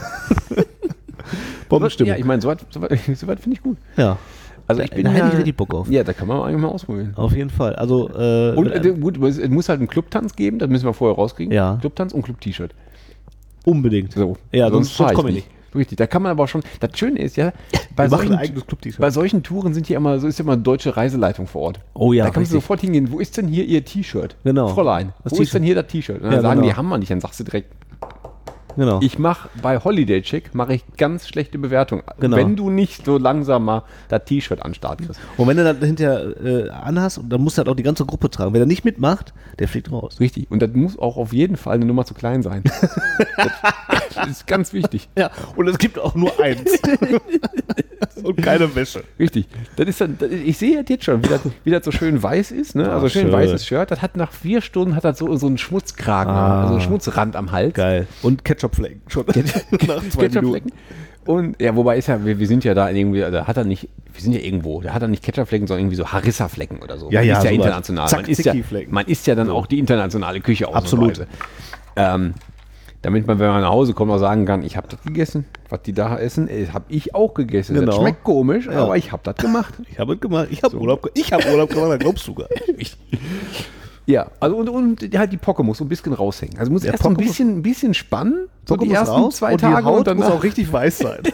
Bombenstimmung. Ja, ich meine, so weit, so weit, so weit finde ich gut. Ja. Also Da- ich bin da hätte ich ja- richtig Bock auf. Ja, da kann man eigentlich mal ausprobieren. Auf jeden Fall. Also, äh, Und mit äh, einem- gut, es muss halt einen Clubtanz geben, das müssen wir vorher rauskriegen. Ja. Clubtanz und Club-T-Shirt. unbedingt. So. Ja, sonst, fahr sonst komme ich nicht. nicht. Richtig, da kann man aber auch schon, das Schöne ist ja, bei Wir machen solchen, ein eigenes Club-T-Shirt. bei solchen Touren sind hier immer, so ist ja immer eine deutsche Reiseleitung vor Ort. Oh ja, Da kannst du richtig. sofort hingehen, wo ist denn hier Ihr T-Shirt? Genau. Fräulein, Das wo T-Shirt. ist denn hier das T-Shirt? Und dann Ja, sagen genau. die, haben wir nicht, dann sagst du direkt, Genau. ich mache bei Holiday Chick, mache ich ganz schlechte Bewertungen. Genau. Wenn du nicht so langsam mal das T-Shirt an den Start kriegst. Und wenn du dann hinterher äh, anhast, dann musst du halt auch die ganze Gruppe tragen. Wer da nicht mitmacht, der fliegt raus. Richtig, und das muss auch auf jeden Fall eine Nummer zu klein sein. Das ist ganz wichtig. Ja, und es gibt auch nur eins. Und keine Wäsche. Richtig. Das ist dann, das, ich sehe das jetzt schon, wie das, wie das so schön weiß ist. Ne? Also Ah, schön schön. weißes Shirt. Das hat nach vier Stunden hat das so, so einen Schmutzkragen, Ah. also einen Schmutzrand am Hals. Geil. Und Ketchupflecken schon. Nach zwei Ketchupflecken. Und ja, wobei ist ja, wir, wir sind ja da irgendwie, da hat er nicht, wir sind ja irgendwo, da hat er nicht Ketchupflecken, sondern irgendwie so Harissa-Flecken oder so. Ja, Man ja, ist ja sowas. international. Zack, man, ist ja, Zicki-Flecken. man ist ja dann auch die internationale Küche Absolut. ausnahmsweise. Ähm, damit man, wenn man nach Hause kommt, auch sagen kann, ich habe das gegessen, was die da essen, habe ich auch gegessen. Das Genau. schmeckt komisch, Ja. aber ich habe das gemacht. Ich habe es gemacht. Ich habe Urlaub, ge- ich hab Urlaub gemacht, da glaubst du gar nicht. Ja, also und, und halt die Pocke muss so ein bisschen raushängen. Also muss Der erst so ein Pocke muss- bisschen, ein bisschen spannen, so Pocke die muss ersten raus zwei und Tage die Haut und danach, muss auch richtig weiß sein.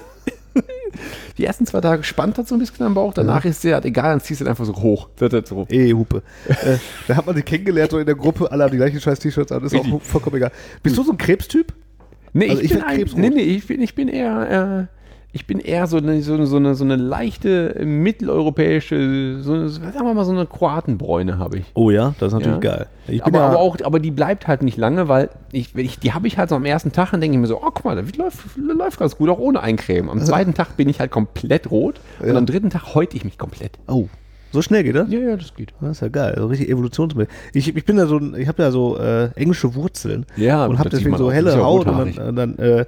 die ersten zwei Tage spannt das so ein bisschen am Bauch, danach ist der, egal, dann ziehst du das einfach so hoch. Das ist so. Ey, Hupe. äh, da hat man die kennengelernt, so in der Gruppe, alle haben die gleichen scheiß T-Shirts an, ist Richtig. auch vollkommen egal. Bist du so ein Krebstyp? Nee, Also ich, ich bin werd ein, krebsrot. nee, nee, ich bin, ich bin eher, äh, ich bin eher so eine, so, eine- so, eine, so eine leichte mitteleuropäische, so eine, sagen wir mal so eine Kroatenbräune habe ich. Oh ja, das ist natürlich Ja. geil. Ich bin Aber, ja, aber auch, aber die bleibt halt nicht lange, weil ich, wenn ich die habe ich halt so am ersten Tag und denke ich mir so, oh guck mal, das läuft, läuft ganz gut, auch ohne Eincremen. Am zweiten Tag bin ich halt komplett rot und Ja. am dritten Tag häute ich mich komplett. oh, so schnell geht das? Ja, ja, das geht. Das ist ja geil, so richtig evolutionsmäßig. Ich, ich bin da so, ein- ich habe ja so äh, englische Wurzeln Ja, und das habe sieht deswegen man so auch. helle Ist ja Haut und rothaarig. dann, dann äh,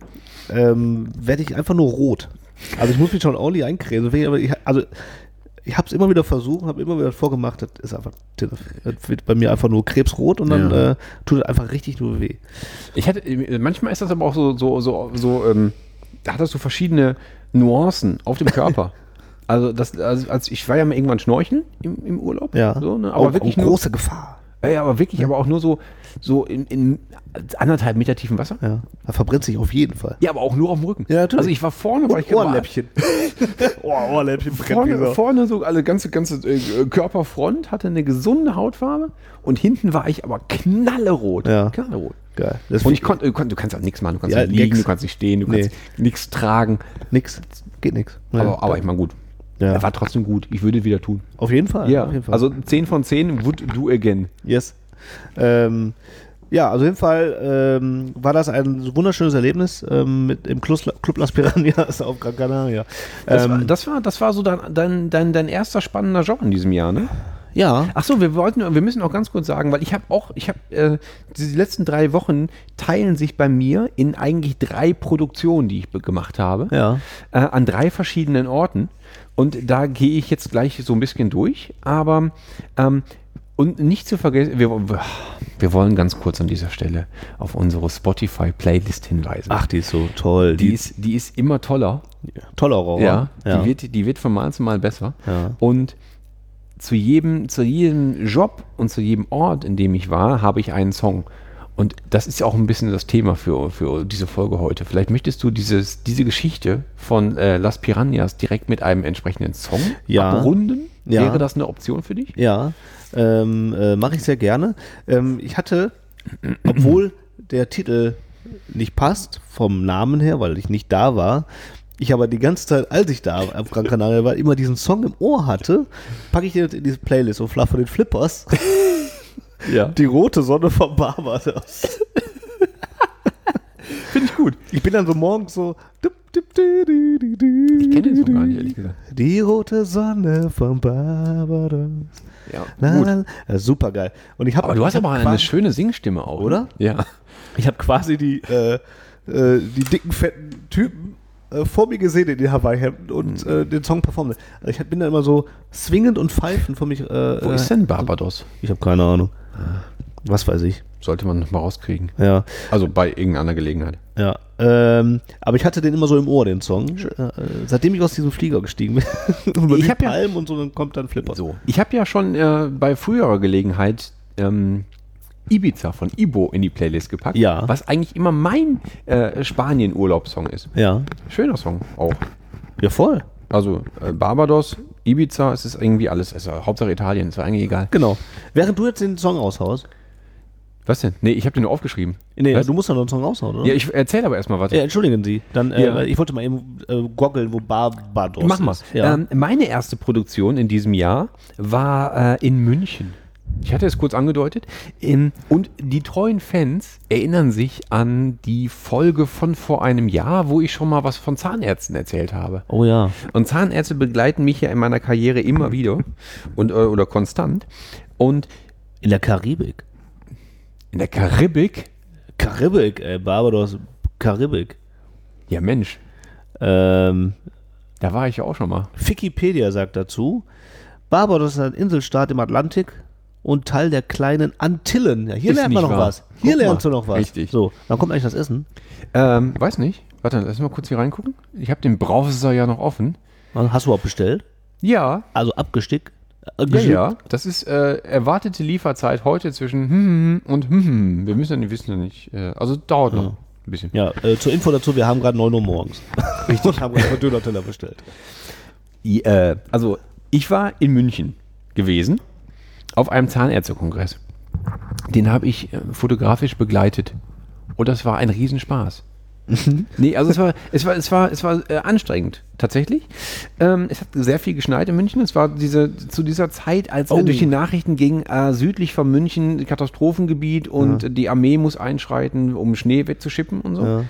ähm, werde ich einfach nur rot. Also ich muss mich schon ordentlich eincremen. Aber ich, also ich habe es immer wieder versucht, habe immer wieder vorgemacht, das ist einfach, das wird bei mir einfach nur krebsrot und dann Ja. äh, tut es einfach richtig nur weh. Ich hatte, manchmal ist das aber auch so, so, so, so ähm, da hat das so verschiedene Nuancen auf dem Körper. Also, das, also als ich war ja mal irgendwann schnorcheln im, im Urlaub. Ja, So, ne? Aber auch, wirklich auch nur, große Gefahr. ja, ja, aber wirklich, aber auch nur so, so in, in anderthalb Meter tiefem Wasser. Ja, da verbrennt sich auf jeden Fall. Ja, aber auch nur auf dem Rücken. Ja, natürlich. Also ich war vorne, weil ich Ohrenläppchen. oh, Ohrenläppchen brennt wie vorne, Sau. vorne so alle ganze ganze äh, Körperfront hatte eine gesunde Hautfarbe und hinten war ich aber knallerot. Ja. Knallerot. Geil. Das Und ich konnte, du konnt- du kannst auch nichts machen, du kannst Ja, nicht liegen, nix. du kannst nicht stehen, du kannst nichts tragen. nix. Geht nix. Ja, aber aber ich meine gut. Ja. Er war trotzdem gut. Ich würde wieder tun. auf jeden Fall. Ja, auf jeden Fall. also zehn von zehn would do again. yes. Ähm, ja, also auf jeden Fall ähm, war das ein wunderschönes Erlebnis ähm, mit im Club, Club Las Piranhas auf Gran Canaria. Das, Ähm, war, das, war, das war so dein, dein, dein, dein erster spannender Job in diesem Jahr, ne? ja, Ach so, wir wollten, wir müssen auch ganz kurz sagen, weil ich habe auch, ich habe äh, diese letzten drei Wochen teilen sich bei mir in eigentlich drei Produktionen, die ich be- gemacht habe, ja. äh, an drei verschiedenen Orten. Und da gehe ich jetzt gleich so ein bisschen durch, aber ähm, und nicht zu vergessen, wir, wir wollen ganz kurz an dieser Stelle auf unsere Spotify-Playlist hinweisen. Ach, die ist so toll. die ist, die ist immer toller. toller Horror. Ja, ja. Die, wird, die wird von Mal zu Mal besser. Ja. Und zu jedem, zu jedem Job und zu jedem Ort, in dem ich war, habe ich einen Song. Und das ist ja auch ein bisschen das Thema für, für diese Folge heute. Vielleicht möchtest du dieses, diese Geschichte von äh, Las Piranhas direkt mit einem entsprechenden Song Ja. abrunden? Ja. Wäre das eine Option für dich? Ja, ähm, äh, mache ich sehr gerne. Ähm, ich hatte, obwohl der Titel nicht passt, vom Namen her, weil ich nicht da war, ich aber die ganze Zeit, als ich da auf Gran Canaria war, immer diesen Song im Ohr hatte, packe ich den jetzt in diese Playlist und Fluff von den Flippers. Ja. Die rote Sonne von Barbados. Finde ich gut. Ich bin dann so morgens so. Ich Ich kenne den Song gar nicht, ehrlich gesagt. Die rote Sonne von Barbados. Ja, Na, gut. na, na, super geil. Und ich hab, Aber du hast ich hab aber eine quasi- schöne Singstimme auch. Oder? Ne? Ja. Ich habe quasi die, äh, äh, die dicken, fetten Typen äh, vor mir gesehen in den Hawaii-Hemden und Mhm. äh, den Song performt. Also ich hab- bin da immer so swingend und pfeifend von mich. Äh, Wo äh, ist denn Barbados? Ich habe keine Ahnung. Was weiß ich. Sollte man noch mal rauskriegen. Ja, Also bei irgendeiner Gelegenheit. ja. Ähm, aber ich hatte den immer so im Ohr, den Song. Äh, seitdem ich aus diesem Flieger gestiegen bin. Über Ich die hab ja- Palmen und so, dann kommt dann Flipper. So. Ich habe ja schon äh, bei früherer Gelegenheit ähm, Ibiza von Ibo in die Playlist gepackt, Ja. was eigentlich immer mein äh, Spanien-Urlaubssong ist. Ja. Schöner Song auch. Ja, voll. Also äh, Barbados, Ibiza, es ist irgendwie alles, also Hauptsache Italien, ist eigentlich egal. Genau. Während du jetzt den Song raushaust. Was denn? Nee, ich habe den nur aufgeschrieben. Nee, Was? du musst doch noch einen Song raushauen, oder? Ja, ich erzähle aber erstmal was. Ja, entschuldigen Sie. Dann, äh, Ja. ich wollte mal eben äh, goggeln, wo Barbados Mach mal. ist. Ja. Ähm, meine erste Produktion in diesem Jahr war äh, in München. Ich hatte es kurz angedeutet. Ähm, und die treuen Fans erinnern sich an die Folge von vor einem Jahr, wo ich schon mal was von Zahnärzten erzählt habe. Oh ja. Und Zahnärzte begleiten mich ja in meiner Karriere immer wieder und, äh, oder konstant. Und In der Karibik. in der Karibik, Karibik, ey, Barbados, Karibik. ja Mensch, Ähm, da war ich ja auch schon mal. Wikipedia sagt dazu, Barbados ist ein Inselstaat im Atlantik und Teil der kleinen Antillen. Ja, hier Ist lernt man nicht noch wahr. was. Hier Guck lernst mal. du noch was. Richtig. So, dann kommt eigentlich das Essen. Ähm, weiß nicht. Warte, lass mal kurz hier reingucken. Ich habe den Browser ja noch offen. Hast du auch bestellt? Ja, Also abgestickt? Äh, ja, geschickt? ja. Das ist äh, erwartete Lieferzeit heute zwischen hm und hm. Wir müssen ja nicht, wissen ja nicht. Äh, also dauert noch ein bisschen. Ja, äh, zur Info dazu, wir haben gerade neun Uhr morgens. Richtig. Und haben gerade einen Döner-Teller bestellt. I- äh, also ich war in München gewesen auf einem Zahnärztekongress. Den habe ich äh, fotografisch begleitet. Und das war ein Riesenspaß. Nee, also es war, es war, es war, es war äh, anstrengend, tatsächlich. Ähm, es hat sehr viel geschneit in München. Es war diese, zu dieser Zeit, als Oh. äh, durch die Nachrichten ging, äh, südlich von München Katastrophengebiet und Ja. die Armee muss einschreiten, um Schnee wegzuschippen und so. Ja.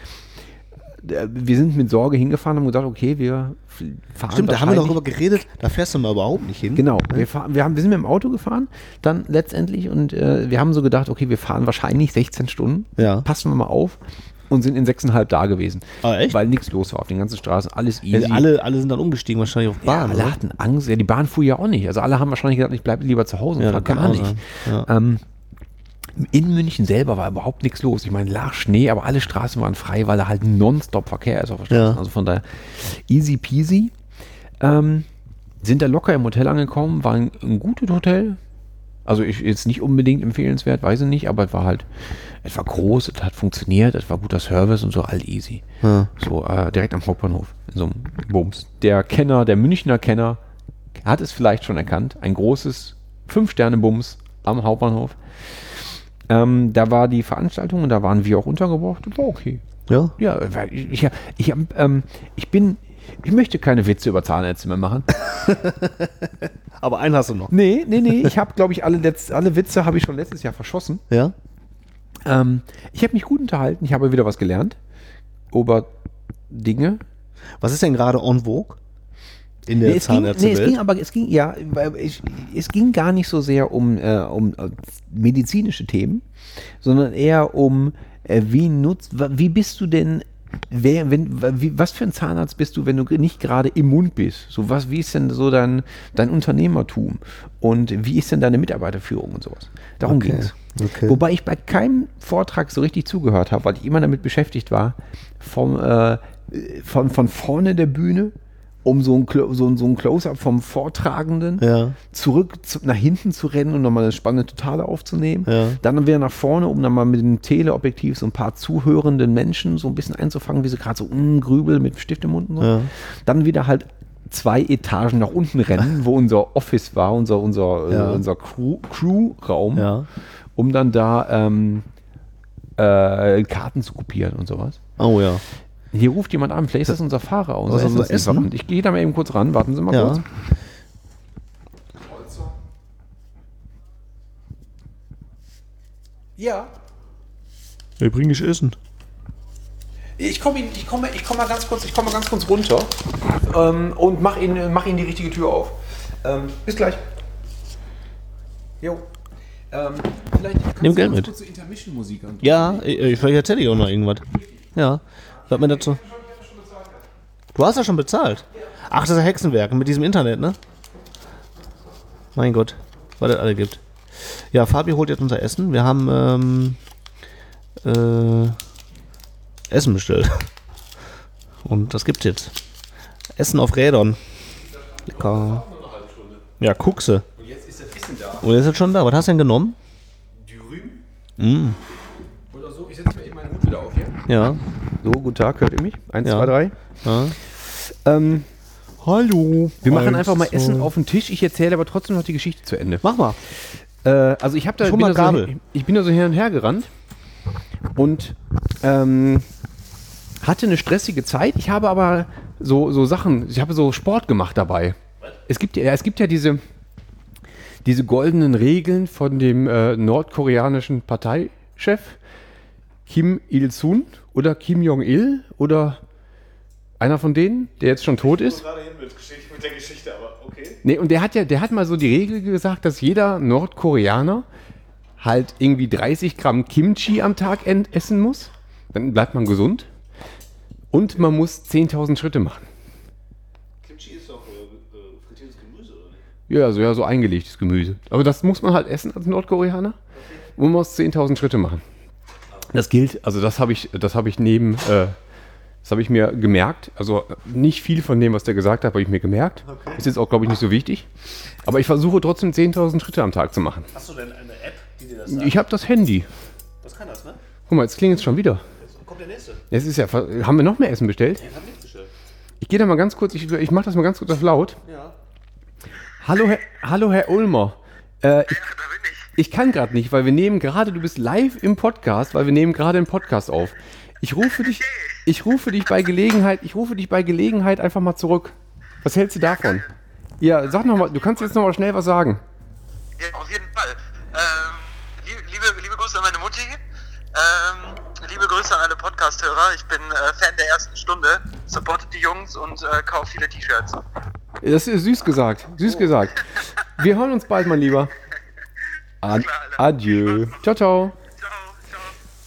Äh, Wir sind mit Sorge hingefahren und haben gesagt, okay, wir f- fahren Stimmt, da haben wir wahrscheinlich- darüber geredet, da fährst du mal überhaupt nicht hin. Genau, wir, fahren, wir, haben, wir sind mit dem Auto gefahren, dann letztendlich und äh, wir haben so gedacht, okay, wir fahren wahrscheinlich sechzehn Stunden, Ja. passen wir mal auf und sind in sechseinhalb da gewesen. Ah, echt? Weil nichts los war auf den ganzen Straßen, alles easy. Ja, alle, alle sind dann umgestiegen, wahrscheinlich auf ja, Bahn. alle oder? hatten Angst, ja, die Bahn fuhr ja auch nicht. Also alle haben wahrscheinlich gedacht, ich bleibe lieber zu Hause und Ja, fahr das kann gar auch nicht. sein. Ja. Ähm, in München selber war überhaupt nichts los. Ich meine, lag Schnee, aber alle Straßen waren frei, weil da halt nonstop Verkehr ist auf der Straße. Ja. Also von daher easy peasy. Ähm, sind da locker im Hotel angekommen, war ein, ein gutes Hotel. Also ich, jetzt nicht unbedingt empfehlenswert, weiß ich nicht, aber es war halt, es war groß, es hat funktioniert, es war guter Service und so, all easy. Ja. So äh, direkt am Hauptbahnhof, in so einem Bums. Der Kenner, der Münchner Kenner, hat es vielleicht schon erkannt, ein großes Fünf-Sterne-Bums am Hauptbahnhof. Ähm, da war die Veranstaltung und da waren wir auch untergebracht, das war okay. Ja? Ja, weil ich, ich, ich, hab, ähm, ich bin, ich möchte keine Witze über Zahnärzte mehr machen. Aber einen hast du noch. Nee, nee, nee, ich habe, glaube ich, alle, letzt, alle Witze habe ich schon letztes Jahr verschossen. Ja? Ähm, ich habe mich gut unterhalten, ich habe wieder was gelernt über Dinge. Was ist denn gerade en vogue in der Nee, es, ging, nee, es ging Zahnärztewelt? aber, es ging, ja, weil ich, es ging gar nicht so sehr um, äh, um äh, medizinische Themen, sondern eher um, äh, wie nutzt, wa- wie bist du denn, wer, wenn, wa- wie, was für ein Zahnarzt bist du, wenn du nicht gerade im Mund bist? So was, wie ist denn so dein, dein Unternehmertum? Und wie ist denn deine Mitarbeiterführung und sowas? Darum Okay, ging es. okay. Wobei ich bei keinem Vortrag so richtig zugehört habe, weil ich immer damit beschäftigt war, vom, äh, von, von vorne der Bühne, um so ein, Clo- so ein, so ein Close-Up vom Vortragenden Ja. zurück zu, nach hinten zu rennen und nochmal eine spannende Totale aufzunehmen. Ja. Dann wieder nach vorne, um dann mal mit dem Teleobjektiv so ein paar zuhörenden Menschen so ein bisschen einzufangen, wie sie gerade so mm, grübeln mit Stift im Mund und so. Ja. Dann wieder halt zwei Etagen nach unten rennen, wo unser Office war, unser, unser, Ja. äh, unser Crew, Crew-Raum, Ja. um dann da ähm, äh, Karten zu kopieren und sowas. Oh ja. Hier ruft jemand an, vielleicht ist das unser Fahrer, unser Was ist unser Essenslieferant. Essen? Ich gehe da mal eben kurz ran, warten Sie mal Ja. kurz. Ja, Wir bringen dich Essen. ich komme ich komme, ich komme mal ganz kurz, ich komme mal ganz kurz runter ähm, und mach Ihnen, mach Ihnen die richtige Tür auf. Ähm, bis gleich. Jo. Ähm, vielleicht kannst Nimm du Geld ganz mit. kurz so Intermission-Musik an. Ja, ich, ich, vielleicht erzähle ich auch noch irgendwas. Ja. Sag mir dazu. Du hast ja schon bezahlt. Ach, das ist Hexenwerk mit diesem Internet, ne? Mein Gott, was das alle gibt. Ja, Fabi holt jetzt unser Essen. Wir haben ähm, äh, Essen bestellt. Und das gibt's jetzt. Essen auf Rädern. Lecker. Ja, Kuxe. Und jetzt ist das Essen da. Und jetzt ist es schon da. Was hast du denn genommen? Dürüm. Mm. Oder so, ich setze mir eben meinen Hut wieder auf hier. Ja. So, guten Tag, hört ihr mich? Eins, Ja. zwei, drei. Ja. Ähm, Hallo. wir machen Eins, einfach mal zwei. Essen auf den Tisch. Ich erzähle aber trotzdem noch die Geschichte zu Ende. Mach mal. Äh, also ich habe da, Ich hol bin mal da so, Gabel. hin- ich bin da so hin und her gerannt und ähm, hatte eine stressige Zeit. Ich habe aber so, so Sachen, ich habe so Sport gemacht dabei. Es gibt ja, es gibt ja diese, diese goldenen Regeln von dem äh, nordkoreanischen Parteichef Kim Il-sung oder Kim Jong-il oder einer von denen, der jetzt schon tot ist. gerade hin mit, mit der Geschichte, aber okay. Nee, und der hat ja, der hat mal so die Regel gesagt, dass jeder Nordkoreaner halt irgendwie dreißig Gramm Kimchi am Tag ent- essen muss. Dann bleibt man gesund. Und man muss zehntausend Schritte machen. Kimchi ist doch äh, frittiertes Gemüse, oder nicht? Ja, also ja, so eingelegtes Gemüse. Aber das muss man halt essen als Nordkoreaner. Und man muss zehntausend Schritte machen. Das gilt, also das habe ich, das habe ich neben, äh, das habe ich mir gemerkt. Also nicht viel von dem, was der gesagt hat, habe ich mir gemerkt. Okay. Ist jetzt auch, glaube ich, nicht so wichtig. Aber ich versuche trotzdem zehntausend Schritte am Tag zu machen. Hast du denn eine App, die dir das sagt? Ich habe das Handy. Das kann das, ne? Guck mal, jetzt klingelt es schon wieder. Jetzt kommt der nächste. Es ist ja, haben wir noch mehr Essen bestellt? Ich hab nichts bestellt. Ich gehe da mal ganz kurz, ich, ich mache das mal ganz kurz auf laut. Ja. Hallo, Herr, hallo, Herr Ulmer. Äh, ich, ich kann gerade nicht, weil wir nehmen gerade, du bist live im Podcast, weil wir nehmen gerade einen Podcast auf. Ich rufe dich, ich rufe dich bei Gelegenheit, ich rufe dich bei Gelegenheit einfach mal zurück. Was hältst du davon? Ja, sag noch mal, du kannst jetzt noch mal schnell was sagen. Ja, auf jeden Fall. Ähm, liebe, liebe, liebe Grüße an meine Mutti. Ähm, liebe Grüße an alle Podcast-Hörer. Ich bin äh, Fan der ersten Stunde. Supportet die Jungs und äh, kauft viele T-Shirts. Das ist süß gesagt, süß gesagt. Wir hören uns bald, mein Lieber. Ad Adieu. Ciao, ciao. Ciao, ciao.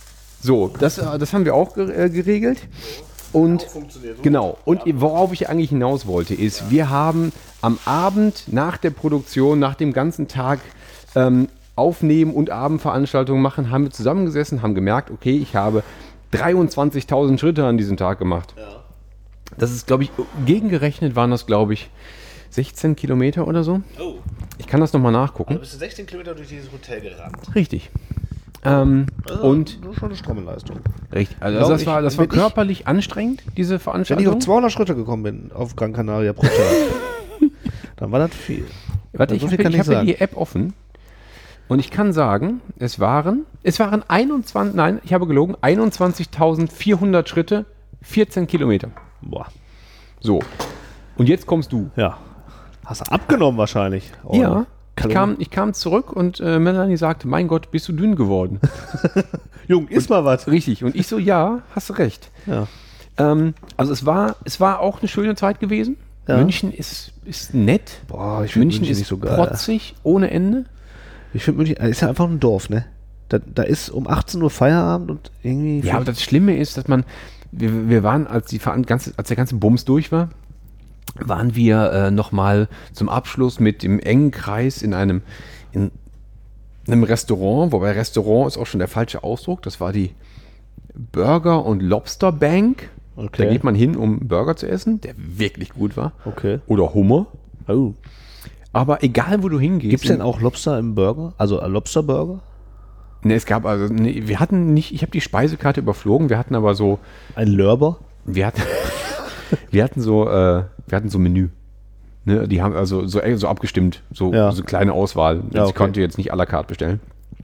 So, das, äh, das haben wir auch ge äh, geregelt. Und genau. Und worauf ich eigentlich hinaus wollte, ist, wir haben am Abend nach der Produktion, nach dem ganzen Tag ähm, Aufnehmen und Abendveranstaltungen machen, haben wir zusammengesessen, haben gemerkt, okay, ich habe dreiundzwanzigtausend Schritte an diesem Tag gemacht. Das ist, glaube ich, gegengerechnet waren das, glaube ich, sechzehn Kilometer oder so. Oh. Ich kann das nochmal nachgucken. Du bist sechzehn Kilometer durch dieses Hotel gerannt. Richtig. Ähm, Also, und das ist schon eine stramme Leistung. richtig. Also Glaub das ich, war, das war wenn ich- körperlich anstrengend, diese Wenn ich Veranstaltung. auf zweihundert Schritte gekommen bin auf Gran Canaria pro Tag, dann war das viel. Warte, ich so habe viel kann ich ich hab ja sagen. die App offen. Und ich kann sagen, es waren, es waren einundzwanzig, nein, ich habe gelogen, einundzwanzigtausendvierhundert Schritte, vierzehn Kilometer. Boah. So. Und jetzt kommst du. Ja. Hast du abgenommen wahrscheinlich? Oh, Ja. Ich Kalorien. kam, ich kam zurück und äh, Melanie sagte, mein Gott, bist du dünn geworden. Jung, iss mal was. Richtig. Und ich so, ja, hast du recht. Ja. Ähm, also es war, es war auch eine schöne Zeit gewesen. Ja. München ist, ist nett. Boah, ich finde München, München ist nicht so geil. protzig, ohne Ende. Ich finde München, ist ja einfach ein Dorf, ne? Da, da ist um achtzehn Uhr Feierabend und irgendwie. Ja, aber das Schlimme ist, dass man, wir, wir waren, als, die, Veran- ganze, als der ganze Bums durch war, waren wir äh, nochmal zum Abschluss mit dem engen Kreis in einem, in einem Restaurant, wobei Restaurant ist auch schon der falsche Ausdruck, das war die Burger- und Lobster Bank. Okay. Da geht man hin, um Burger zu essen, der wirklich gut war. Okay. Oder Hummer. Oh. Aber egal, wo du hingehst. Gibt es denn auch Lobster im Burger? Also ein Lobster-Burger? Ne, es gab also, nee, wir hatten nicht, ich habe die Speisekarte überflogen, wir hatten aber so, Ein Lörber? wir hatten, wir hatten so, äh, wir hatten so Menü. Ne, die haben also so, so abgestimmt, so, Ja. so kleine Auswahl. Jetzt, Ja, okay. Ich konnte jetzt nicht à la carte bestellen.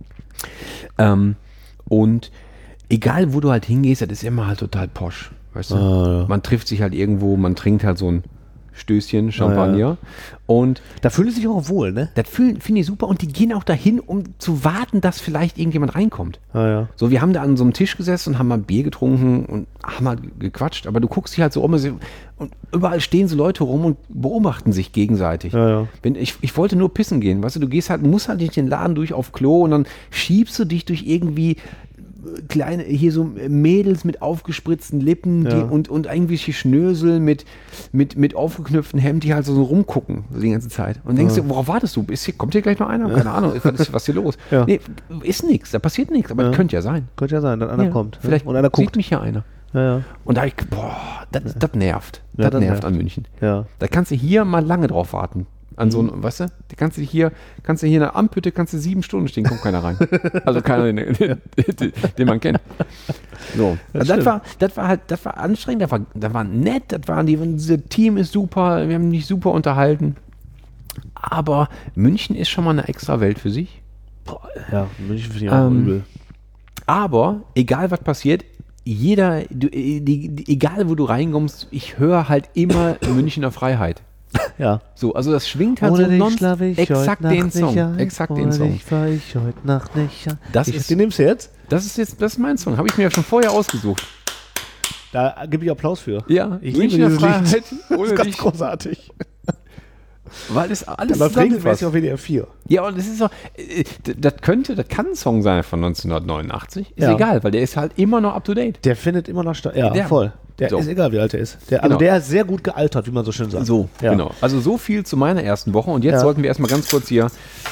Ähm, und egal, wo du halt hingehst, das ist immer halt total posch. Weißt du? Ah, ja. Man trifft sich halt irgendwo, man trinkt halt so ein Stößchen Champagner. Und Da fühlen sie sich auch wohl, ne? das finde find ich super. Und die gehen auch dahin, um zu warten, dass vielleicht irgendjemand reinkommt. Ah, ja. So, wir haben da an so einem Tisch gesessen und haben mal Bier getrunken und haben mal gequatscht, aber du guckst dich halt so um und überall stehen so Leute rum und beobachten sich gegenseitig. Ja, ja. Wenn ich, ich wollte nur pissen gehen, weißt du, du gehst halt, musst halt nicht den Laden durch auf Klo und dann schiebst du dich durch irgendwie kleine, hier so Mädels mit aufgespritzten Lippen die, Ja. und, und irgendwelche Schnösel mit, mit, mit aufgeknöpftem Hemd, die halt so rumgucken so die ganze Zeit. Und denkst du, worauf wartest du? Ist hier, kommt hier gleich noch einer? Keine Ahnung, was ist was hier los? Ja. Nee, ist nichts, da passiert nichts, aber Ja. könnte ja sein. Könnte ja sein, dass einer Ja, kommt. ne? Vielleicht Und einer sieht guckt. mich ja einer. Ja, ja. Und da ich, boah, das, das nervt. Ja, das das nervt nervt. an München. Ja. Da kannst du hier mal lange drauf warten. An so einem, weißt du, die kannst du hier, kannst du hier in der Amphütte, kannst du sieben Stunden stehen, kommt keiner rein. Also keiner, den, den, den man kennt. So. Das, also das, war, das war halt, das war anstrengend, das war, das war nett, das war, die, dieses Team ist super, wir haben mich super unterhalten. Aber München ist schon mal eine extra Welt für sich. Boah, ja, München finde ich auch ähm, übel. Aber, egal was passiert, jeder, du, die, die, egal wo du reinkommst, ich höre halt immer Münchner Freiheit. Ja. So, also das schwingt halt ohne so nonstop. Exakt den Song. Ein, exakt den Song. Ich war ich heute Nacht nicht ein. Das ich, ist, den nimmst du jetzt? Das ist jetzt, das ist mein Song. Habe ich mir ja schon vorher ausgesucht. Da gebe ich Applaus für. Ja, ich liebe dieses Freiheit. Lied. Ohne das ist ganz dich. Großartig. Weil es alles läuft regelmäßig auf W D R vier. Ja, und das ist so, das könnte, das kann ein Song sein von neunzehnhundertneunundachtzig. Ist ja. egal, weil der ist halt immer noch up to date. Der findet immer noch statt. Ja, der, voll. Der so. ist egal, wie alt er ist. Der, also genau. der ist sehr gut gealtert, wie man so schön sagt. So, ja. genau. Also so viel zu meiner ersten Woche. Und jetzt ja. sollten wir erstmal ganz kurz hier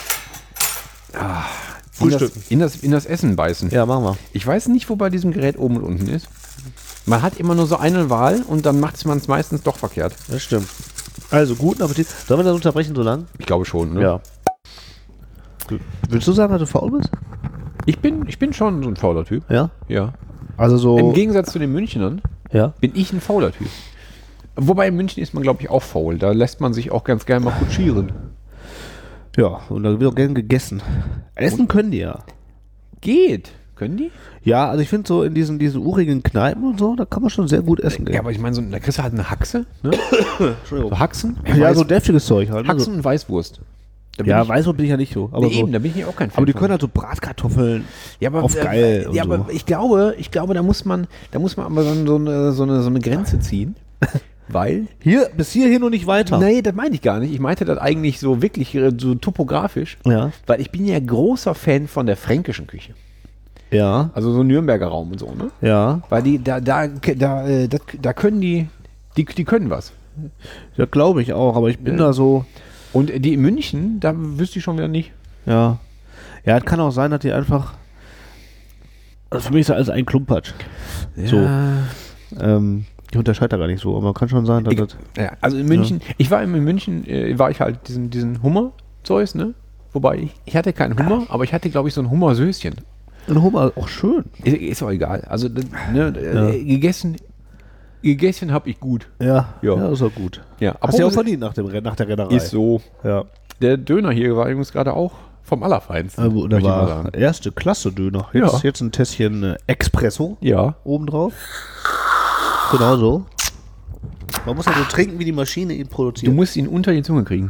ah, in, das, in, das, in das Essen beißen. Ja, machen wir. Ich weiß nicht, wo bei diesem Gerät oben und unten ist. Man hat immer nur so eine Wahl und dann macht man es meistens doch verkehrt. Das stimmt. Also, guten Appetit. Sollen wir das unterbrechen so lang? Ich glaube schon, ne? Ja. Willst du sagen, dass du faul bist? Ich bin, ich bin schon so ein fauler Typ. Ja? Ja. Also so... Im Gegensatz zu den Münchnern ja? bin ich ein fauler Typ. Wobei in München ist man, glaube ich, auch faul. Da lässt man sich auch ganz gerne mal kutschieren. Ja, und da wird auch gern gegessen. Essen und können die ja. Geht. Können die? Ja, also ich finde so in diesen, diesen urigen Kneipen und so, da kann man schon sehr gut essen. Ja, aber ich meine, so, da kriegst du halt eine Haxe. Ne? Entschuldigung. So Haxen. Ja, Weiß, so deftiges Zeug halt. Haxen und Weißwurst. Ja, ich, Weißwurst bin ich ja nicht so. Aber nee, so. Eben, da bin ich auch kein Fan. Aber die von. können halt so Bratkartoffeln ja, aber, auf geil. Äh, ja, und aber so. ich glaube, ich glaube, da muss man, da muss man aber so eine, so eine, so eine Grenze ziehen. Weil? Hier, bis hierhin und nicht weiter. Nee, das meine ich gar nicht. Ich meinte das eigentlich so wirklich so topografisch. Ja. Weil ich bin ja großer Fan von der fränkischen Küche. Ja. Also so Nürnberger Raum und so, ne? Ja. Weil die, da, da, da, äh, da, da können die, die, die können was. Ja, glaube ich auch, aber ich bin ja. da so... Und die in München, da wüsste ich schon wieder nicht. Ja. Ja, es kann auch sein, dass die einfach... Also für mich ist das alles ein Klumpatsch. Ja. So. Ähm, ich unterscheide da gar nicht so, aber kann schon sein, dass ich, das... Ja, also in München, ja. ich war in München, äh, war ich halt diesen, diesen Hummer-Zeus, ne? Wobei, ich, ich hatte keinen Hummer, aber ich hatte, glaube ich, so ein Hummersöschen. Ein Hummer, auch schön. Ist, ist auch egal. Also, ne, ja. äh, gegessen... Gegessen habe ich gut. Ja, ja, ja, ist auch gut. Ja, hast du ja auch verdient nach, dem, nach der Rennerei. Ist so. Ja. Der Döner hier war übrigens gerade auch vom Allerfeinsten. Also, da war erste Klasse Döner. Jetzt, ja. jetzt ein Tässchen äh, Espresso. Ja. Obendrauf. Genau so. Man muss ja so trinken, wie die Maschine ihn produziert. Du musst ihn unter die Zunge kriegen.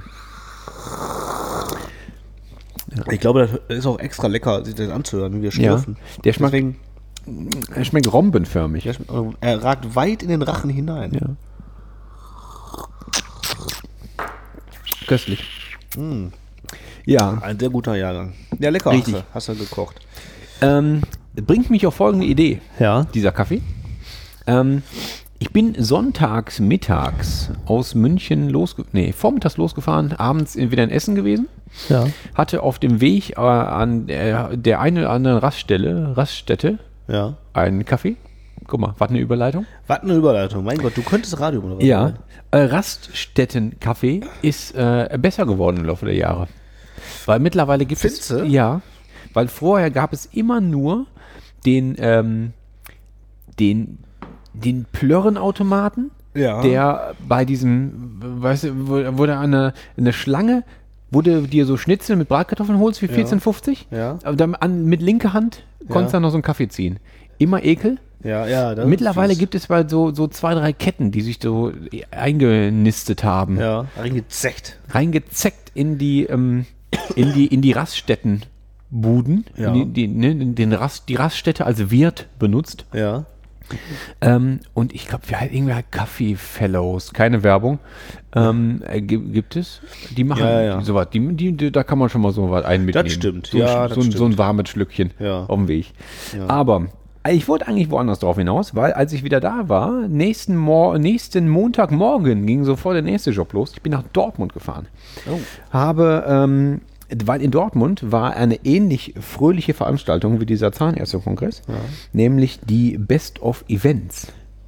Ja. Ich glaube, das ist auch extra lecker, sich das anzuhören, wie wir schlürfen. Ja. Der schmeckt... Deswegen, Er schmeckt rhombenförmig. Er ragt weit in den Rachen hinein. Ja. Köstlich. Mm. Ja. Ein sehr guter Jahrgang. Ja, lecker. Richtig. Hast du, hast du gekocht. Ähm, bringt mich auf folgende Idee. Ja. Dieser Kaffee. Ähm, ich bin sonntags mittags aus München losge... Nee, vormittags losgefahren, abends wieder in Essen gewesen. Ja. Hatte auf dem Weg äh, an der, der einen oder anderen Raststelle, Raststätte, ja. einen Kaffee. Guck mal, was eine Überleitung. Was eine Überleitung. Mein Gott, du könntest Radio moderieren. Ja. Äh, Raststätten-Kaffee ist äh, besser geworden im Laufe der Jahre. Weil mittlerweile gibt Findest es... du? Ja. Weil vorher gab es immer nur den, ähm, den, den Plörrenautomaten, ja. der bei diesem, weißt du, wo, wo da eine, eine Schlange, wo du dir so Schnitzel mit Bratkartoffeln holst wie vierzehn fünfzig, ja. aber dann an, mit linker Hand konntest du ja. dann noch so einen Kaffee ziehen. Immer Ekel. Ja, ja. Das Mittlerweile ist gibt es mal so, so zwei, drei Ketten, die sich so eingenistet haben. Ja, reingezeckt. Reingezeckt in die, ähm, in die, in die Raststättenbuden, ja. die, die, ne, den Rast, die Raststätte als Wirt benutzt. Ja. Ähm, und ich glaube, wir haben irgendwie halt Kaffee Fellows, keine Werbung, ähm, äh, gibt es. Die machen ja, ja. sowas, die, die, die, da kann man schon mal so was einen mitnehmen. Das stimmt, so, ja, so, das so, stimmt. so ein warmes Schlückchen ja. auf dem Weg. Ja. Aber ich wollte eigentlich woanders drauf hinaus, weil als ich wieder da war, nächsten, Mo- nächsten Montagmorgen ging sofort der nächste Job los. Ich bin nach Dortmund gefahren. Oh. Habe, ähm, weil in Dortmund war eine ähnlich fröhliche Veranstaltung wie dieser Zahnärztekongress, ja. nämlich die Best of Events.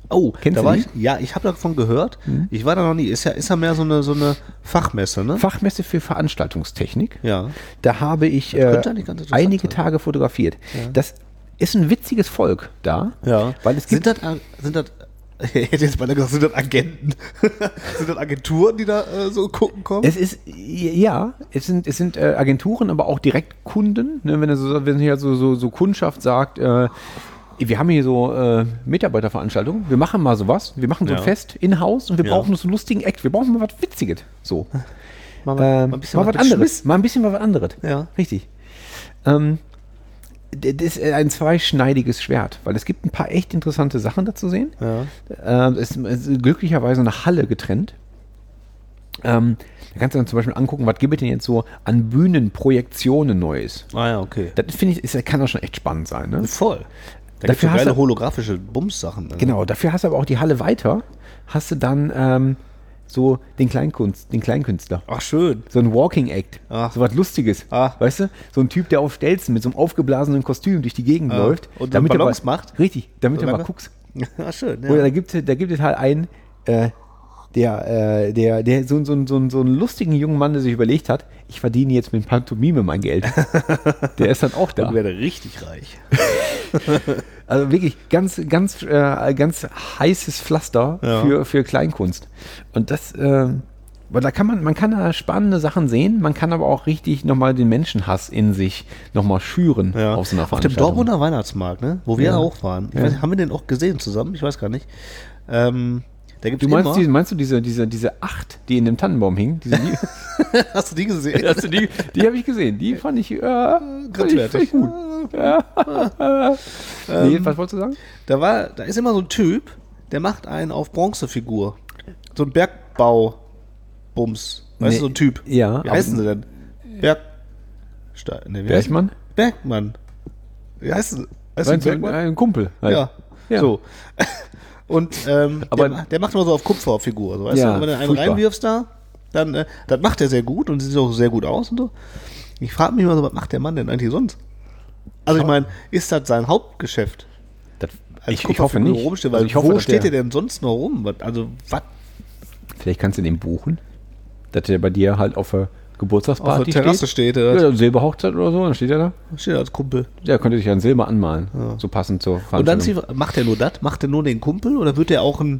Oh, Kennst da du war die? ich, ja, ich habe davon gehört. Mhm. Ich war da noch nie. Ist ja, ist ja mehr so eine, so eine Fachmesse, ne? Fachmesse für Veranstaltungstechnik. Ja. Da habe ich Das äh, könnte eigentlich ganz interessant einige sein. Tage fotografiert. Ja. Das ist ein witziges Volk da. Ja. Weil es gibt sind das, sind das, ich hätte jetzt mal gesagt, sind das Agenten? Sind das Agenturen, die da äh, so gucken kommen? Es ist, ja, es sind, es sind äh, Agenturen, aber auch Direktkunden. Ne, wenn, er so, wenn hier so, so, so Kundschaft sagt, äh, wir haben hier so äh, Mitarbeiterveranstaltungen, wir machen mal sowas, wir machen so ein Ja. Fest in-house und wir Ja. brauchen so einen lustigen Act, wir brauchen mal was Witziges. So. mal, Ähm, mal ein bisschen mal was mit anderes. Schmiss. Mal ein bisschen mal was anderes. Ja. Richtig. Ähm, d- das ist ein zweischneidiges Schwert, weil es gibt ein paar echt interessante Sachen da zu sehen. Ja. Ähm, es ist glücklicherweise eine Halle getrennt. Ähm, da kannst du dann zum Beispiel angucken, was gibt es denn jetzt so an Bühnenprojektionen Neues. Ah ja, okay. Das finde ich, ist, kann doch schon echt spannend sein. Ne? Voll. Da Dafür gibt hast es geile du- holographische Bums-Sachen. Ne? Genau, dafür hast du aber auch die Halle weiter, hast du dann ähm, so den Kleinkunst, den Kleinkünstler. Ach, schön. So ein Walking Act. Ach. So was Lustiges. Ah. Weißt du? So ein Typ, der auf Stelzen mit so einem aufgeblasenen Kostüm durch die Gegend Ah. läuft. Und damit du Ballons mal, macht? Richtig, damit So du mal lange? guckst. Ach, schön. Oder Ja. da gibt es da gibt es halt einen, äh, der, äh, der, der so, so, so, so einen lustigen jungen Mann, der sich überlegt hat, ich verdiene jetzt mit Pantomime mein Geld. Der ist dann auch da. Und werde richtig reich. Also wirklich ganz, ganz, äh, ganz heißes Pflaster Ja. für, für Kleinkunst. Und das, äh, weil da kann man, man kann da spannende Sachen sehen, man kann aber auch richtig nochmal den Menschenhass in sich nochmal schüren Ja. auf so einer Auf dem Veranstaltung. Dortmunder Weihnachtsmarkt, ne? Wo wir Ja. auch waren. Ich Ja. weiß, haben wir den auch gesehen zusammen? Ich weiß gar nicht. Ähm, da gibt's Du meinst, immer. die, meinst du diese, diese, diese acht, die in dem Tannenbaum hingen? Diese, die, Hast du die gesehen? hast du die die habe ich gesehen. Die fand ich, äh, fand ich, fand Grenzwertig. ich gut. Ja. nee, was wolltest du sagen? Da war, da ist immer so ein Typ, der macht einen auf Bronzefigur. So ein Bergbau-Bums. Weißt Nee, du, so ein Typ. ja, Wie aber- heißen sie denn? Berg... Ste nee, wie heißt- Bergmann? Bergmann. Wie heißt sie? Heißt Meinst sie du, Bergmann? ein Kumpel. halt. Ja. Ja. So. Und ähm, Aber- der, der macht immer so auf Kupferfigur. So, weißt Ja, du? Und wenn du einen furchtbar. reinwirfst da, dann äh, das macht er sehr gut und sieht auch sehr gut aus und so. Ich frage mich mal so, was macht der Mann denn eigentlich sonst? Also ich meine, ist das sein Hauptgeschäft? Das, Als ich, ich hoffe Kupferfigur nicht. Rumstehen, Also weil ich hoffe, wo dass steht der, der denn sonst noch rum? Was, also was? Vielleicht kannst du den buchen, dass der bei dir halt auf der Auf Geburtstagsparty der Terrasse steht. steht, oder? Ja, Silberhochzeit oder so, dann steht er da. Steht er als Kumpel. Der könnte sich ja ein Silber anmalen. So passend zur Und dann Veranstaltung. zieh- macht er nur das? Macht er nur den Kumpel oder wird er auch ein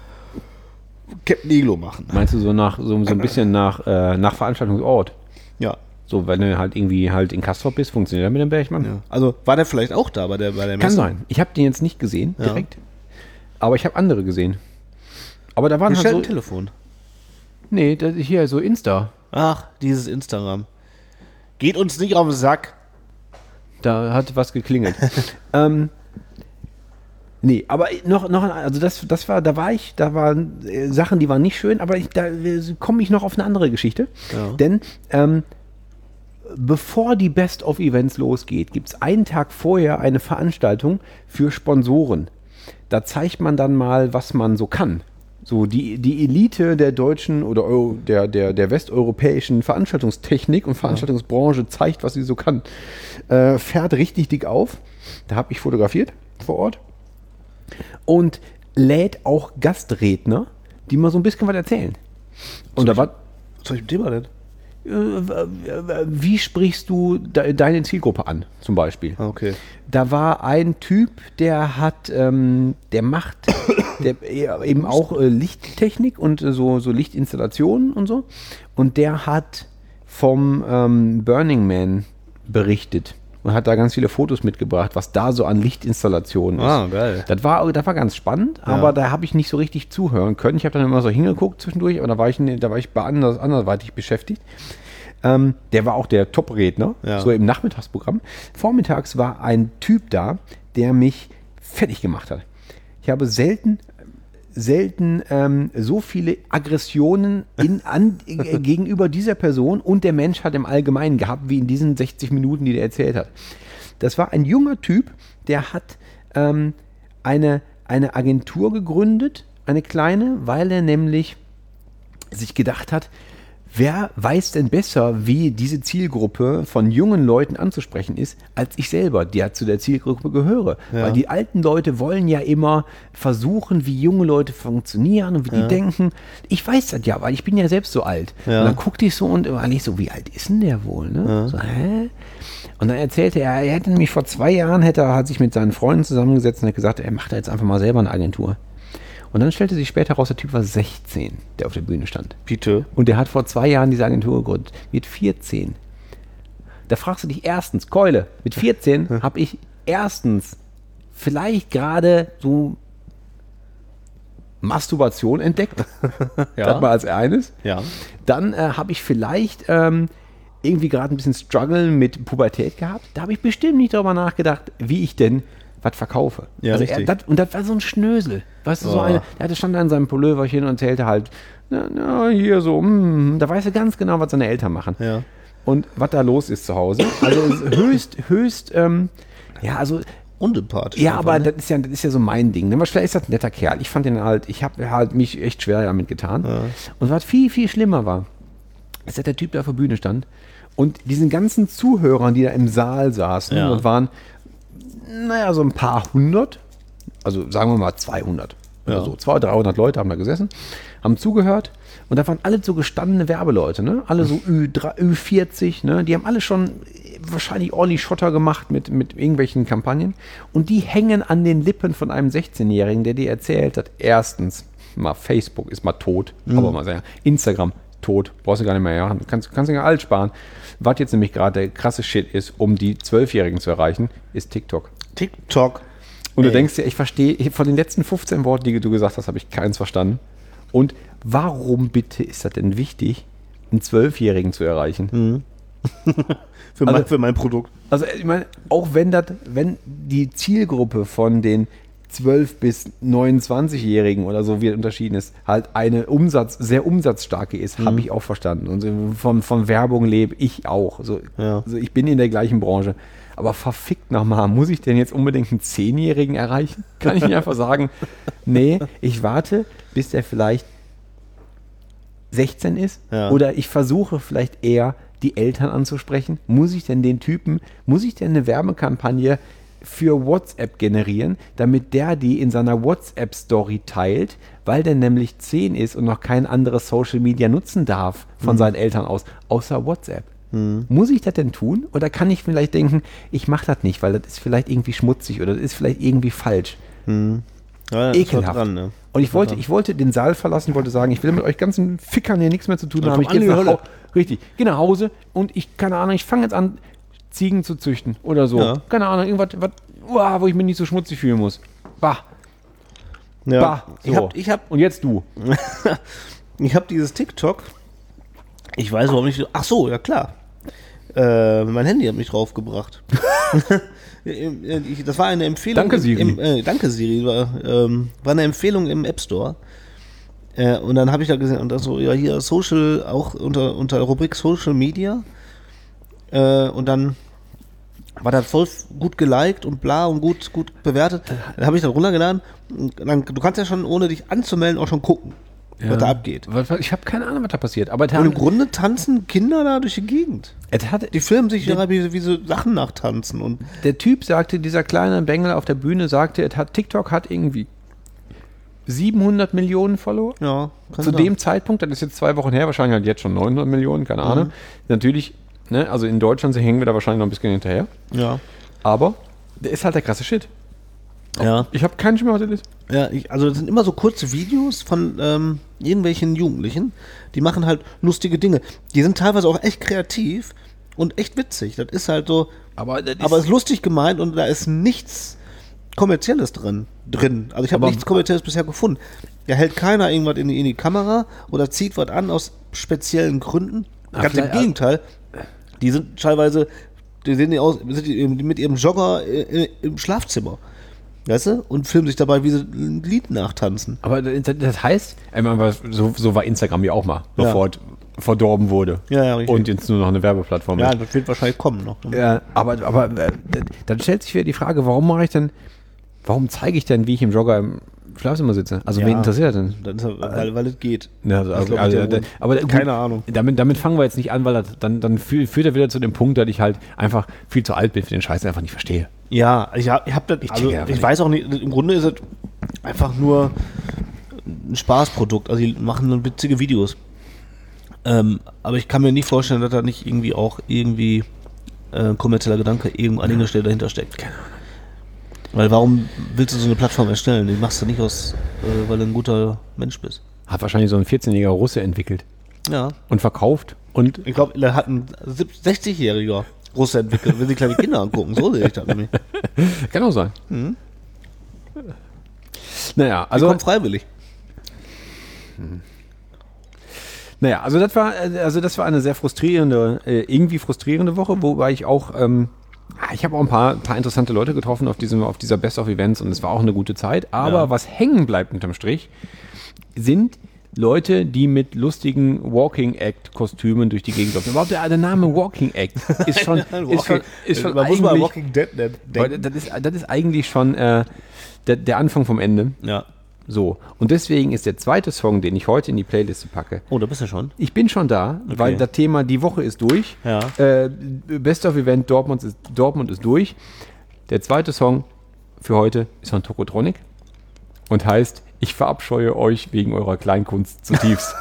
Captain Iglo machen? Meinst du so nach so, so ein bisschen nach, äh, nach Veranstaltungsort? Ja. So, wenn du halt irgendwie halt in Castrop bist, funktioniert er mit dem Bergmann? ja. Also war der vielleicht auch da bei der, bei der Messe? Kann sein. Ich habe den jetzt nicht gesehen, Ja. direkt. Aber ich habe andere gesehen. Aber da waren Hier halt steht so. ein Telefon. Nee, das, hier so Insta. Ach, dieses Instagram. Geht uns nicht auf den Sack. Da hat was geklingelt. ähm, nee, aber noch, noch, ein- also das, das war, da war ich, da waren äh, Sachen, die waren nicht schön, aber ich, da äh, komme ich noch auf eine andere Geschichte. Ja. Denn ähm, bevor die Best of Events losgeht, gibt es einen Tag vorher eine Veranstaltung für Sponsoren. Da zeigt man dann mal, was man so kann. So die, die Elite der deutschen oder Eu- der, der, der westeuropäischen Veranstaltungstechnik und Veranstaltungsbranche zeigt, was sie so kann. Äh, fährt richtig dick auf. Da habe ich fotografiert vor Ort. Und lädt auch Gastredner, die mal so ein bisschen was erzählen. Und da war, Was soll ich mit dem denn? äh, wie sprichst du de deine Zielgruppe an, zum Beispiel? Ah, okay. Da war ein Typ, der hat, ähm, der macht der eben auch äh, Lichttechnik und äh, so, so Lichtinstallationen und so. Und der hat vom ähm, Burning Man berichtet und hat da ganz viele Fotos mitgebracht, was da so an Lichtinstallationen ist. Ah, geil. Das war, das war ganz spannend, Ja. aber da habe ich nicht so richtig zuhören können. Ich habe dann immer so hingeguckt zwischendurch, aber da war ich, ne- da war ich bei anders, anderweitig beschäftigt. Ähm, der war auch der Top-Redner, Ja. so im Nachmittagsprogramm. Vormittags war ein Typ da, der mich fertig gemacht hat. Ich habe selten, selten ähm, so viele Aggressionen in, an, äh, gegenüber dieser Person und der Menschheit im Allgemeinen gehabt, wie in diesen sechzig Minuten, die der erzählt hat. Das war ein junger Typ, der hat ähm, eine, eine Agentur gegründet, eine kleine, weil er nämlich sich gedacht hat, wer weiß denn besser, wie diese Zielgruppe von jungen Leuten anzusprechen ist, als ich selber, der zu der Zielgruppe gehöre. Ja. Weil die alten Leute wollen ja immer versuchen, wie junge Leute funktionieren und wie Ja. die denken. Ich weiß das ja, weil ich bin ja selbst so alt. Ja. Und dann guckte ich so und überlege so, wie alt ist denn der wohl? Ne? Ja. So, hä? Und dann erzählte er, er hätte nämlich vor zwei Jahren, hätte er, hat sich mit seinen Freunden zusammengesetzt und hat gesagt, er macht da jetzt einfach mal selber eine Agentur. Und dann stellte sich später raus, der Typ war sechzehn, der auf der Bühne stand. Bitte. Und der hat vor zwei Jahren diese Agentur gegründet, mit vierzehn. Da fragst du dich erstens, Keule, mit vierzehn habe ich erstens vielleicht gerade so Masturbation entdeckt. Ja. Das mal als eines. Ja. Dann äh, habe ich vielleicht ähm, irgendwie gerade ein bisschen Struggle mit Pubertät gehabt. Da habe ich bestimmt nicht darüber nachgedacht, wie ich denn was verkaufe. Ja, also richtig. Er, das, und das war so ein Schnösel. Weißt du, so Oh. eine, der hatte stand da in seinem Pulloverchen und erzählte halt, na, na, hier so, mm, da weiß er ganz genau, was seine Eltern machen. Ja. Und was da los ist zu Hause. Also es ist höchst, höchst, ähm, ja, also Unsympathisch. ja, einfach, aber ne? das ist ja, das ist ja so mein Ding. Ne? Aber vielleicht ist das ein netter Kerl. Ich fand den halt, ich habe halt mich echt schwer damit getan. Ja. Und was viel, viel schlimmer war, ist, dass der Typ da auf der Bühne stand und diesen ganzen Zuhörern, die da im Saal saßen, Ja. und waren, naja, so ein paar hundert, also sagen wir mal zweihundert Ja. oder so, zweihundert, dreihundert Leute haben da gesessen, haben zugehört und da waren alle so gestandene Werbeleute, ne? Alle so Ü vierzig, ne? Die haben alle schon wahrscheinlich ordentlich Schotter gemacht mit, mit irgendwelchen Kampagnen und die hängen an den Lippen von einem sechzehnjährigen, der dir erzählt hat, erstens, mal Facebook ist mal tot, aber mal sagen, Instagram tot, brauchst du gar nicht mehr, ja, kannst, kannst du ja alt sparen. Was jetzt nämlich gerade der krasse Shit ist, um die Zwölfjährigen zu erreichen, ist TikTok. TikTok. Und du Ey. denkst ja, ich verstehe, ich- von den letzten fünfzehn Worten, die du gesagt hast, habe ich keins verstanden. Und warum bitte ist das denn wichtig, einen Zwölfjährigen zu erreichen? Für, Also- mein, für mein Produkt. Also ich meine, auch wenn das, wenn die Zielgruppe von den zwölf- bis neunundzwanzigjährigen oder so, wie es unterschieden ist, halt eine Umsatz, sehr umsatzstarke ist, Mhm. habe ich auch verstanden. Und so von, von Werbung lebe ich auch. So, Ja. also ich bin in der gleichen Branche. Aber verfickt nochmal, muss ich denn jetzt unbedingt einen Zehnjährigen erreichen? Kann ich nicht einfach sagen, nee, ich warte, bis der vielleicht sechzehn ist? Ja. Oder ich versuche vielleicht eher, die Eltern anzusprechen. Muss ich denn den Typen, muss ich denn eine Werbekampagne für WhatsApp generieren, damit der die in seiner WhatsApp-Story teilt, weil der nämlich zehn ist und noch kein anderes Social Media nutzen darf von seinen Eltern aus, außer WhatsApp. Muss ich das denn tun? Oder kann ich vielleicht denken, ich mache das nicht, weil das ist vielleicht irgendwie schmutzig oder das ist vielleicht irgendwie falsch. Ja, das ist Ekelhaft. dran, ne? Und ich wollte, ich wollte den Saal verlassen, wollte sagen, ich will mit euch ganzen Fickern hier nichts mehr zu tun Dann haben. komm Ich an gehe die nach Hölle. Hause. Richtig, geh nach Hause und ich, keine Ahnung, ich fange jetzt an, Ziegen zu züchten oder so. Ja. Keine Ahnung, irgendwas, was, uah, wo ich mich nicht so schmutzig fühlen muss. Bah, Ja. bah. So. Ich hab, ich hab, Und jetzt du. ich hab dieses TikTok. Ich weiß warum nicht. Ach so, ja klar. Äh, mein Handy hat mich draufgebracht. Ich- das war eine Empfehlung. Danke, im- Siri. Im, äh, danke, Siri. War, ähm, war eine Empfehlung im App Store. Äh, und dann habe ich da gesehen, und das so, ja, hier Social, auch unter, unter Rubrik Social Media. Äh, und dann war das voll gut geliked und bla und gut, gut bewertet. Dann habe ich das runtergeladen. Und dann, du kannst ja schon, ohne dich anzumelden, auch schon gucken, was da abgeht. Was- was- Ich habe keine Ahnung, was da passiert. Aber es Und im hat, Grunde tanzen Kinder da durch die Gegend. es hat, Die filmen sich ja wie, wie so Sachen nachtanzen. Und der Typ sagte, dieser kleine Bengel auf der Bühne sagte, es hat, TikTok hat irgendwie siebenhundert Millionen Follower. ja, kann Zu sein. dem Zeitpunkt, das ist jetzt zwei Wochen her, wahrscheinlich halt jetzt schon neunhundert Millionen, keine Ahnung. Mhm. Natürlich, ne, also in Deutschland hängen wir da wahrscheinlich noch ein bisschen hinterher. Ja. Aber der ist halt der krasse Shit. Ja. Ich habe keinen Schimmer, was das ist. Ja, ich, also das sind immer so kurze Videos von ähm, irgendwelchen Jugendlichen, die machen halt lustige Dinge. Die sind teilweise auch echt kreativ und echt witzig. Das ist halt so, Aber das ist, aber es ist lustig gemeint und da ist nichts Kommerzielles drin. drin. Also ich habe Aber- nichts Kommerzielles bisher gefunden. Da hält keiner irgendwas in die, in die Kamera oder zieht was an aus speziellen Gründen. Ah, Ganz im vielleicht- Gegenteil. Die sind teilweise, die sehen die aus, sind die mit ihrem Jogger äh, im Schlafzimmer. Weißt du? Und filmen sich dabei, wie sie ein Lied nachtanzen. aber das, das heißt, ich meine, so, so war Instagram ja auch mal, Ja. bevor es verdorben wurde. Ja, ja, richtig. Und jetzt nur noch eine Werbeplattform Ja, ist. das wird wahrscheinlich kommen noch. Ne? Ja, aber, aber äh, dann stellt sich wieder die Frage, warum mache ich denn, warum zeige ich denn, wie ich im Jogger im Schlafzimmer sitze. Also Ja. wen interessiert das denn? Dann ist er, weil, weil es geht. Ja, also, Das also, glaub ich also, der der, Grund. aber gut, Keine Ahnung. Damit, damit fangen wir jetzt nicht an, weil das, dann, dann führt, führt er wieder zu dem Punkt, dass ich halt einfach viel zu alt bin für den Scheiß, einfach nicht verstehe. Ja, ich habe ich hab das, Ich also checke einfach ich nicht. weiß auch nicht, im Grunde ist es einfach nur ein Spaßprodukt. Also die machen nur witzige Videos. Ähm, aber ich kann mir nicht vorstellen, dass da nicht irgendwie auch irgendwie äh, kommerzieller Gedanke irgendwo an irgendeiner Stelle dahinter steckt. Keine Ahnung. Weil warum willst du so eine Plattform erstellen? Die machst du nicht aus, äh, weil du ein guter Mensch bist. Hat wahrscheinlich so ein vierzehnjähriger Russe entwickelt Ja. und verkauft und Ich glaube, der hat ein sechzigjähriger Russe entwickelt, wenn sie kleine Kinder angucken. So sehe ich das nämlich. kann auch sein. Mhm. Naja, Also also kommt freiwillig. Naja, also das war, äh, also das war eine sehr frustrierende, äh, irgendwie frustrierende Woche, wobei ich auch, ähm, ich habe auch ein paar, paar interessante Leute getroffen auf diesem, auf dieser Best of Events und es war auch eine gute Zeit. Aber Ja. was hängen bleibt unterm Strich, sind Leute, die mit lustigen Walking Act Kostümen durch die Gegend laufen. Überhaupt der, der Name Walking Act ist schon, ist schon, ist schon Man muss mal eigentlich, Walking Dead nennen. weil das ist, das ist eigentlich schon äh, der, der Anfang vom Ende. Ja. So. Und deswegen ist der zweite Song, den ich heute in die Playliste packe, Oh, da bist du schon. ich bin schon da, weil das Thema die Woche ist durch. Ja. Äh, Best of Event Dortmund ist, Dortmund ist durch. Der zweite Song für heute ist von Tokotronic und heißt Ich verabscheue euch wegen eurer Kleinkunst zutiefst.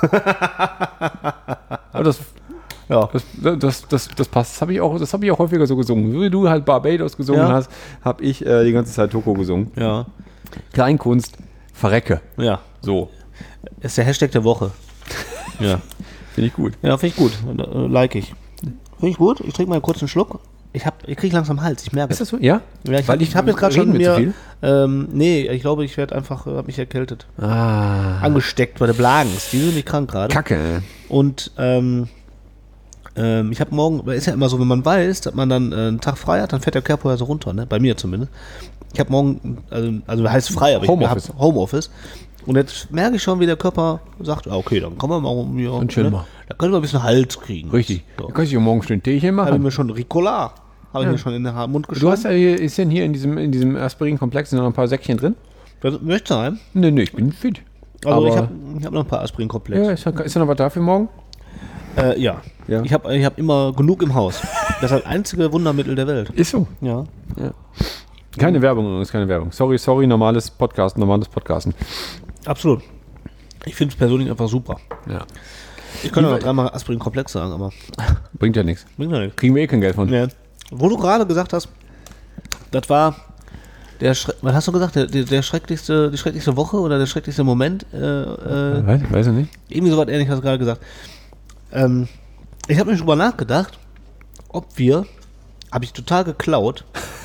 Aber das, Ja. das, das, das, das passt. Das habe ich, auch- das hab ich auch häufiger so gesungen. Wie du halt Barbados gesungen Ja. hast, habe ich äh, die ganze Zeit Toko gesungen. Ja. Kleinkunst, verrecke. Ja. So, Ist der Hashtag der Woche. Ja. finde ich gut. Ja, finde ich gut. Äh, Like ich. Finde ich gut. Ich trinke mal kurz einen Schluck. Ich, hab, ich kriege langsam Hals, ich merke Ist es. das so? Ja? Ja, ich Weil habe ich- ich hab jetzt gerade schon reden wir zu mir. Ähm, nee, ich glaube, ich werde einfach, äh, hab mich erkältet. Ah, Angesteckt bei der Blagens. Die sind nicht krank gerade. Kacke. Und ähm, ähm, ich habe morgen, ist ja immer so, wenn man weiß, dass man dann äh, einen Tag frei hat, dann fährt der Körper ja so runter, ne? Bei mir zumindest. Ich habe morgen, also, also heißt frei, aber Homeoffice. ich habe Homeoffice. Und jetzt merke ich schon, wie der Körper sagt, ah, okay, dann kommen wir mal um hier. Und chillen wir. Da können wir ein bisschen Hals kriegen. Richtig. So. Da kann ich ja morgen schön Teechen Habe ich machen. mir schon Ricola, habe ich mir schon in den Ha- Mund geschoben. Du hast ja hier, ist denn hier in diesem, in diesem Aspirin-Komplex noch ein paar Säckchen drin? Das möchte sein. Nee, nee, ich bin fit. Also Aber- ich habe ich hab noch ein paar Aspirin-Komplex. Ja, ist, da- ist da noch was da für morgen? Äh, ja. Ja. Ich habe ich hab immer genug im Haus. Das ist das einzige Wundermittel der Welt. Ist so. Ja. Keine Werbung übrigens, keine Werbung. Sorry, sorry, normales Podcast, normales Podcasten. Absolut. Ich finde es persönlich einfach super. Ja. Ich könnte noch dreimal Aspirin-Komplex sagen, aber Bringt ja nichts. bringt ja nichts. Kriegen wir eh kein Geld von. Ja. Wo du gerade gesagt hast, das war der Schre was hast du gesagt, der, der, der schrecklichste, die schrecklichste Woche oder der schrecklichste Moment? Äh, äh, Weiß, weiß ich nicht. irgendwie so was ähnliches hast du gerade gesagt. Ähm, ich habe mir schon drüber nachgedacht, ob wir, habe ich total geklaut,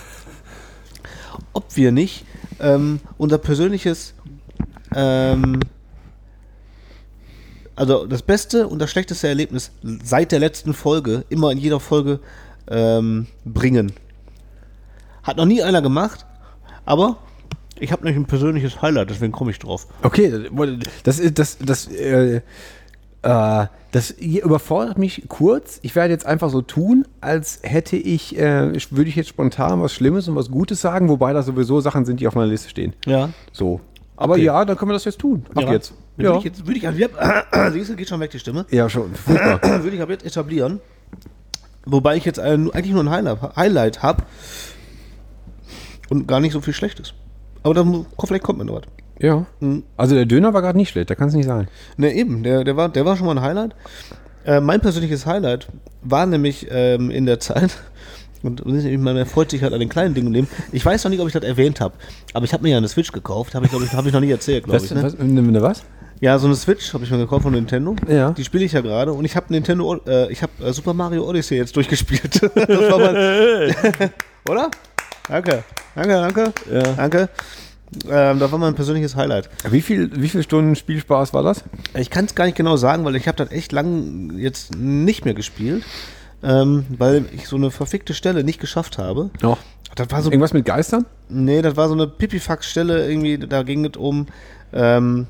ob wir nicht ähm, unser persönliches, ähm, also das beste und das schlechteste Erlebnis seit der letzten Folge, immer in jeder Folge ähm, bringen. Hat noch nie einer gemacht, aber ich habe nämlich ein persönliches Highlight, deswegen komme ich drauf. Okay, das ist das, das, äh, äh, das überfordert mich kurz. Ich werde jetzt einfach so tun, als hätte ich, äh, ich- würde ich jetzt spontan was Schlimmes und was Gutes sagen, wobei das sowieso Sachen sind, die auf meiner Liste stehen. Ja. So. Aber Okay. ja, dann können wir das jetzt tun. Ab Ja. jetzt. Würde Ja. ich jetzt, würde ich, also, siehst du, geht schon weg die Stimme. ja, schon. Furchtbar. Würde ich ab jetzt etablieren. Wobei ich jetzt ein, eigentlich nur ein Highlight, Highlight habe und gar nicht so viel Schlechtes. Aber dann, vielleicht kommt mir noch was. Ja. Also der Döner war gerade nicht schlecht, da kann es nicht sein. Ne, eben, der, der, war, der war schon mal ein Highlight. Äh, mein persönliches Highlight war nämlich ähm, in der Zeit, und man erfreut sich halt an den kleinen Dingen im Leben. Ich weiß noch nicht, ob ich das erwähnt habe, aber ich habe mir ja eine Switch gekauft, habe ich, glaube ich, hab ich noch nie erzählt, glaube Was, ich. Ne? was, ne, was? Ja, so eine Switch habe ich mir gekauft von Nintendo. Ja. Die spiele ich ja gerade und ich habe Nintendo, äh, ich habe äh, Super Mario Odyssey jetzt durchgespielt. Das war mein, oder? Danke, danke, danke, Ja. danke. Ähm, das war mein persönliches Highlight. Wie viel, wie viel Stunden Spielspaß war das? Ich kann es gar nicht genau sagen, weil ich habe das echt lang jetzt nicht mehr gespielt, ähm, weil ich so eine verfickte Stelle nicht geschafft habe. Noch. Das war so, Irgendwas mit Geistern? nee, das war so eine Pipifax-Stelle irgendwie, da ging es um, ähm,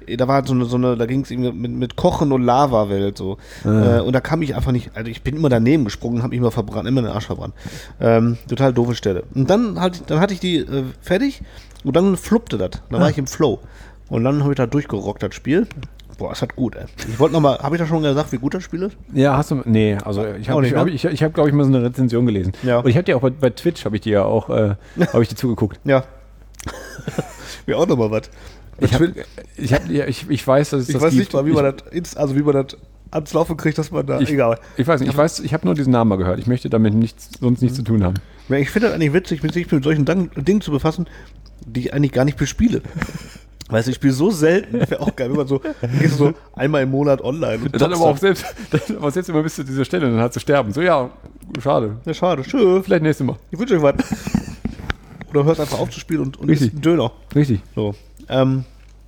da war so eine, so eine da ging es mit, mit Kochen und Lava-Welt so. Ah. Äh, und da kam ich einfach nicht, also ich bin immer daneben gesprungen, habe mich immer verbrannt, immer den Arsch verbrannt. Ähm, total doofe Stelle. Und dann, halt, dann hatte ich die äh, fertig und dann fluppte das. Dann ah. war ich im Flow. Und dann habe ich da durchgerockt, das Spiel. Boah, es hat gut, ey. Ich wollte nochmal, habe ich da schon gesagt, wie gut das Spiel ist? Ja, hast du, nee, also ich habe, ich, ne? hab, ich, ich habe, glaube ich, mal so eine Rezension gelesen. Ja. Und ich habe dir auch bei, bei Twitch, habe ich dir ja auch, äh, habe ich dir zugeguckt. Ja. Mir auch nochmal was. Ich, hab, ich, hab, ja, ich, ich weiß, dass es ich das weiß gibt. nicht mal, wie man das, also wie man das ans Laufen kriegt, dass man da, ich, egal. Ich weiß nicht, ich weiß, ich habe nur diesen Namen mal gehört. Ich möchte damit nichts, sonst nichts mhm. zu tun haben. Ja, ich finde das eigentlich witzig, sich mit solchen Dingen zu befassen, die ich eigentlich gar nicht bespiele. Weißt du, ich spiele so selten, wäre auch geil, wenn man so, gehst du so einmal im Monat online. Und dann aber auch selbst, dann, aber selbst immer bis zu dieser Stelle, dann hat zu sterben. So, ja, schade. Ja, schade, tschö. Vielleicht nächstes Mal. Ich wünsche euch was. Oder hörst einfach auf zu spielen und, und isst einen Döner. Richtig. So, ähm,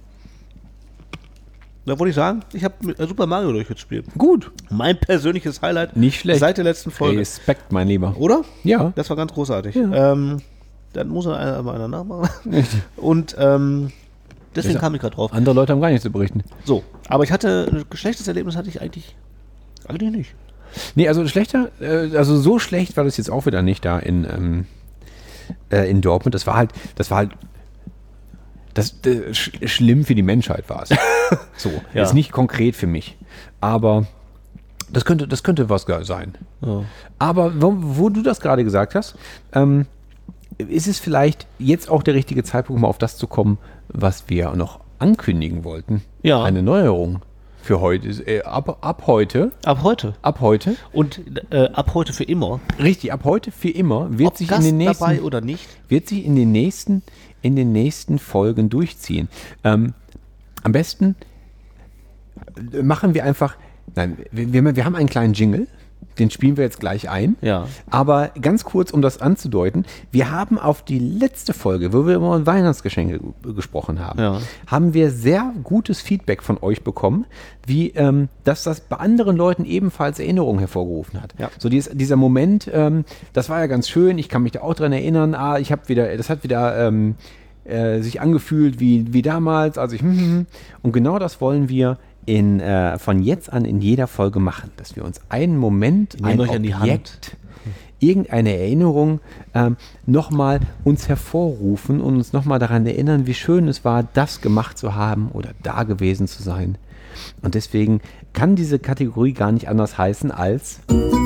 da wollte ich sagen, ich habe Super Mario durchgespielt. Gut. Mein persönliches Highlight. Nicht schlecht. Seit der letzten Folge. Respekt, mein Lieber. Oder? Ja. Das war ganz großartig. Ja. Ähm, dann muss er einer, einer nachmachen. Richtig. Und, ähm, deswegen ja, kam ich gerade drauf. Andere Leute haben gar nichts zu berichten. So, aber ich hatte ein schlechtes Erlebnis, hatte ich eigentlich, eigentlich nicht. Nee, also schlechter, äh, also so schlecht war das jetzt auch wieder nicht da in, ähm, äh, in Dortmund. Das war halt, das war halt, das, äh, sch schlimm für die Menschheit war es. So, ja. Ist nicht konkret für mich, aber das könnte, das könnte was sein. Ja. Aber wo, wo du das gerade gesagt hast, ähm, ist es vielleicht jetzt auch der richtige Zeitpunkt, mal auf das zu kommen, was wir noch ankündigen wollten. Ja. Eine Neuerung für heute. Äh, ab, ab heute. Ab heute. Ab heute. Und äh, ab heute für immer. Richtig, ab heute für immer wird Ob sich Gast in den nächsten dabei oder nicht, wird sich in den nächsten in den nächsten Folgen durchziehen. Ähm, am besten machen wir einfach. Nein, wir, wir, wir haben einen kleinen Jingle. Den spielen wir jetzt gleich ein. Ja. Aber ganz kurz, um das anzudeuten, wir haben auf die letzte Folge, wo wir über Weihnachtsgeschenke gesprochen haben, ja. haben wir sehr gutes Feedback von euch bekommen, wie ähm, dass das bei anderen Leuten ebenfalls Erinnerungen hervorgerufen hat. Ja. So dies, dieser Moment, ähm, das war ja ganz schön, ich kann mich da auch dran erinnern, ah, ich habe wieder, das hat wieder ähm, äh, sich angefühlt wie, wie damals, als ich und genau das wollen wir In, äh, von jetzt an in jeder Folge machen, dass wir uns einen Moment, ein euch an die Objekt, irgendeine Erinnerung ähm, nochmal uns hervorrufen und uns nochmal daran erinnern, wie schön es war, das gemacht zu haben oder da gewesen zu sein. Und deswegen kann diese Kategorie gar nicht anders heißen als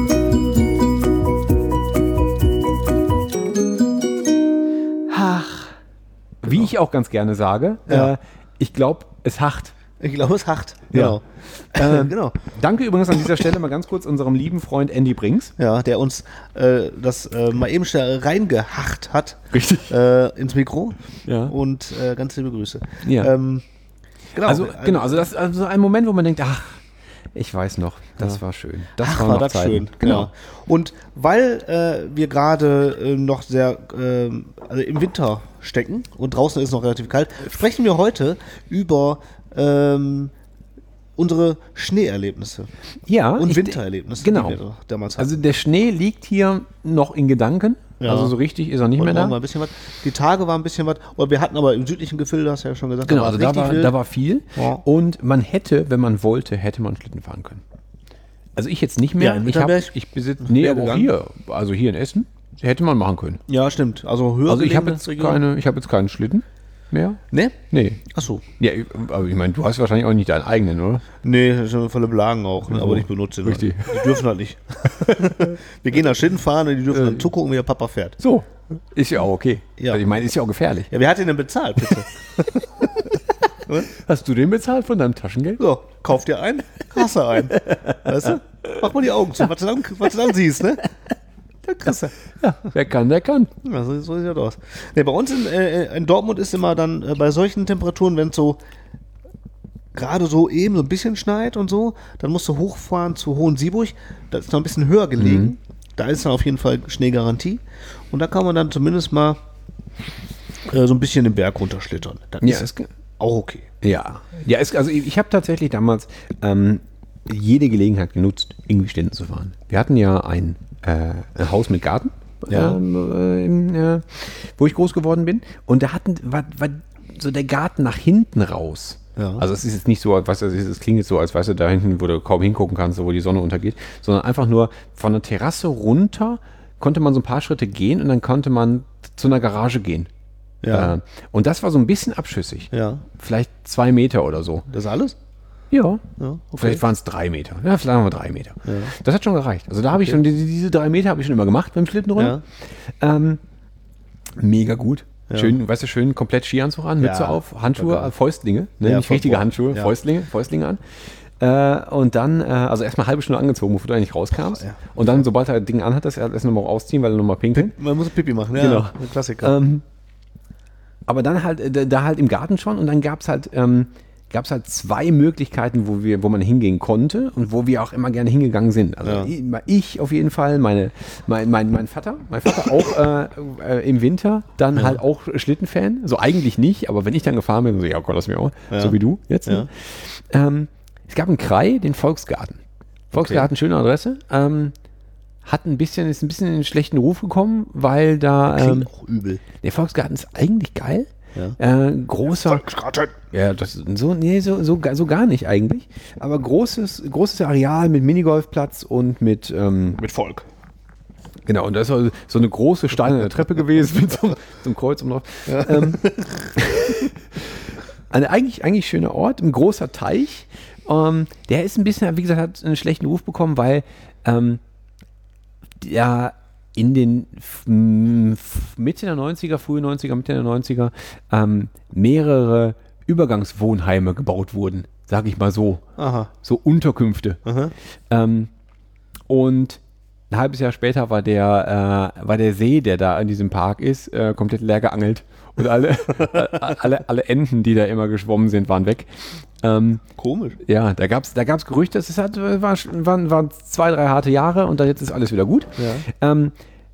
Ach. Wie ich auch ganz gerne sage, Ja. äh, ich glaube, es hacht. Ich glaube, es hacht. Ja. Genau. Ähm, genau. Danke übrigens an dieser Stelle mal ganz kurz unserem lieben Freund Andy Brinks. Ja, der uns äh, das äh, mal eben schnell reingehacht hat. Richtig. Äh, ins Mikro. Ja. Und äh, ganz liebe Grüße. Ja. Ähm, genau. Also, genau, also das ist also ein Moment, wo man denkt, ach, ich weiß noch, das Ja. war schön. Das Ach, war, war noch das Zeiten. schön, genau. Und weil äh, wir gerade äh, noch sehr äh, also im Winter stecken und draußen ist es noch relativ kalt, sprechen wir heute über ähm, unsere Schneeerlebnisse Ja. und ich- Wintererlebnisse, Genau. die wir damals hatten. Also der Schnee liegt hier noch in Gedanken. Ja. Also so richtig ist er nicht Heute mehr Morgen war da. ein bisschen was. Die Tage waren ein bisschen was. Oder wir hatten aber im südlichen Gefilde, hast du ja schon gesagt, Genau, war also es da richtig war, wild. da war viel. Ja. Und man hätte, wenn man wollte, hätte man Schlitten fahren können. Also ich jetzt nicht mehr. Ja, in ich, hab, Winterberg ich besitze, nee, wäre aber auch gegangen. hier, also hier in Essen, hätte man machen können. Ja, stimmt. Also höher Also ich habe gelegene jetzt Region. keine, ich habe jetzt keinen Schlitten mehr. Ne? Nee. Achso. Ja, aber ich meine, du hast wahrscheinlich auch nicht deinen eigenen, oder? Nee, das sind volle Blagen auch, ne? So. Aber nicht benutzt. sind Richtig. Halt. Die dürfen halt nicht. Wir gehen nach Schlitten fahren und die dürfen dann zugucken, wie der Papa fährt. So. Ist ja auch okay. Ja. Also ich meine, ist ja auch gefährlich. Ja, wer hat den denn bezahlt, bitte? Hast du den bezahlt von deinem Taschengeld? So, kauf dir ein, Kasse ein. Weißt du? Mach mal die Augen zu, was du dann, was du dann siehst, ne? Der kriegst du. Ja, wer kann, der kann. Ja, so, so sieht das aus. Nee, bei uns in, äh, in Dortmund ist immer dann äh, bei solchen Temperaturen, wenn es so gerade so eben so ein bisschen schneit und so, dann musst du hochfahren zu Hohensieburg. Das ist noch ein bisschen höher gelegen. Mhm. Da ist dann auf jeden Fall Schneegarantie. Und da kann man dann zumindest mal äh, so ein bisschen den Berg runterschlittern. Das Ja, ist es, auch okay. ja. ja es, also ich, ich habe tatsächlich damals ähm, jede Gelegenheit genutzt, irgendwie Schlitten zu fahren. Wir hatten ja ein, äh, ein Haus mit Garten, Ja. ähm, äh, im, äh, wo ich groß geworden bin. Und da hatten, war, war so der Garten nach hinten raus. Ja. Also es ist jetzt nicht so, weißt du, es klingt jetzt so, als weißt du, da hinten, wo du kaum hingucken kannst, wo die Sonne untergeht, sondern einfach nur von der Terrasse runter konnte man so ein paar Schritte gehen und dann konnte man zu einer Garage gehen. Ja. Äh, und das war so ein bisschen abschüssig. Ja. Vielleicht zwei Meter oder so. Das ist alles? Ja. Ja, okay. Vielleicht waren es drei Meter. Ja, vielleicht haben wir drei Meter. Ja. Das hat schon gereicht. Also da habe ich schon, diese, diese drei Meter habe ich schon immer gemacht beim Schlittenrollen. Ja. Ähm, mega gut. Ja. Schön, weißt du, schön komplett Skianzug an, Mütze Ja. auf, Handschuhe, Okay. Fäustlinge, ne? Ja, nicht voll- richtige voll. Handschuhe, Ja. Fäustlinge, Fäustlinge an. Äh, und dann, äh, also erstmal eine halbe Stunde angezogen, bevor du eigentlich rauskamst. Ja. Und dann, sobald er das Ding anhat, das erst nochmal ausziehen, weil er nochmal pinkeln. Man muss Pipi machen, ja. Genau. Ein Klassiker. Ähm, aber dann halt, äh, da halt im Garten schon und dann gab es halt, ähm, gab es halt zwei Möglichkeiten, wo wir, wo man hingehen konnte und wo wir auch immer gerne hingegangen sind. Also Ja. ich, ich auf jeden Fall, meine, mein, mein, mein Vater, mein Vater auch äh, äh, im Winter, dann halt auch Schlittenfan. So eigentlich nicht, aber wenn ich dann gefahren bin, so, ja Gott, lass mich auch, Ja. so wie du jetzt. Ne? Ähm, es gab einen Krei, den Volksgarten. Volksgarten, schöne Adresse. Ähm, hat ein bisschen, ist ein bisschen in den schlechten Ruf gekommen, weil da ähm, Klingt auch übel. der Volksgarten ist eigentlich geil. Ja. Äh, großer. Ja, das ist so, nee, so, so, so gar nicht eigentlich. Aber großes, großes Areal mit Minigolfplatz und mit, ähm, Mit Volk. genau, und da ist so so eine große steinerne Treppe gewesen mit so, so einem Kreuz um drauf. Ähm, eine eigentlich, eigentlich schöner Ort, ein großer Teich. Ähm, der ist ein bisschen, wie gesagt, hat einen schlechten Ruf bekommen, weil ähm, der in den f- m- f- Mitte der neunziger, frühe neunziger, Mitte der neunziger ähm, mehrere Übergangswohnheime gebaut wurden, sage ich mal so. Aha. So Unterkünfte. Aha. Ähm, und ein halbes Jahr später war der, äh, war der See, der da in diesem Park ist, äh, komplett leer geangelt. Und alle, alle, alle Enten, die da immer geschwommen sind, waren weg. Ähm, Komisch. ja, da gab es da gab's Gerüchte, es hat, war, waren, waren zwei, drei harte Jahre und dann jetzt ist alles wieder gut. Ja. Ähm,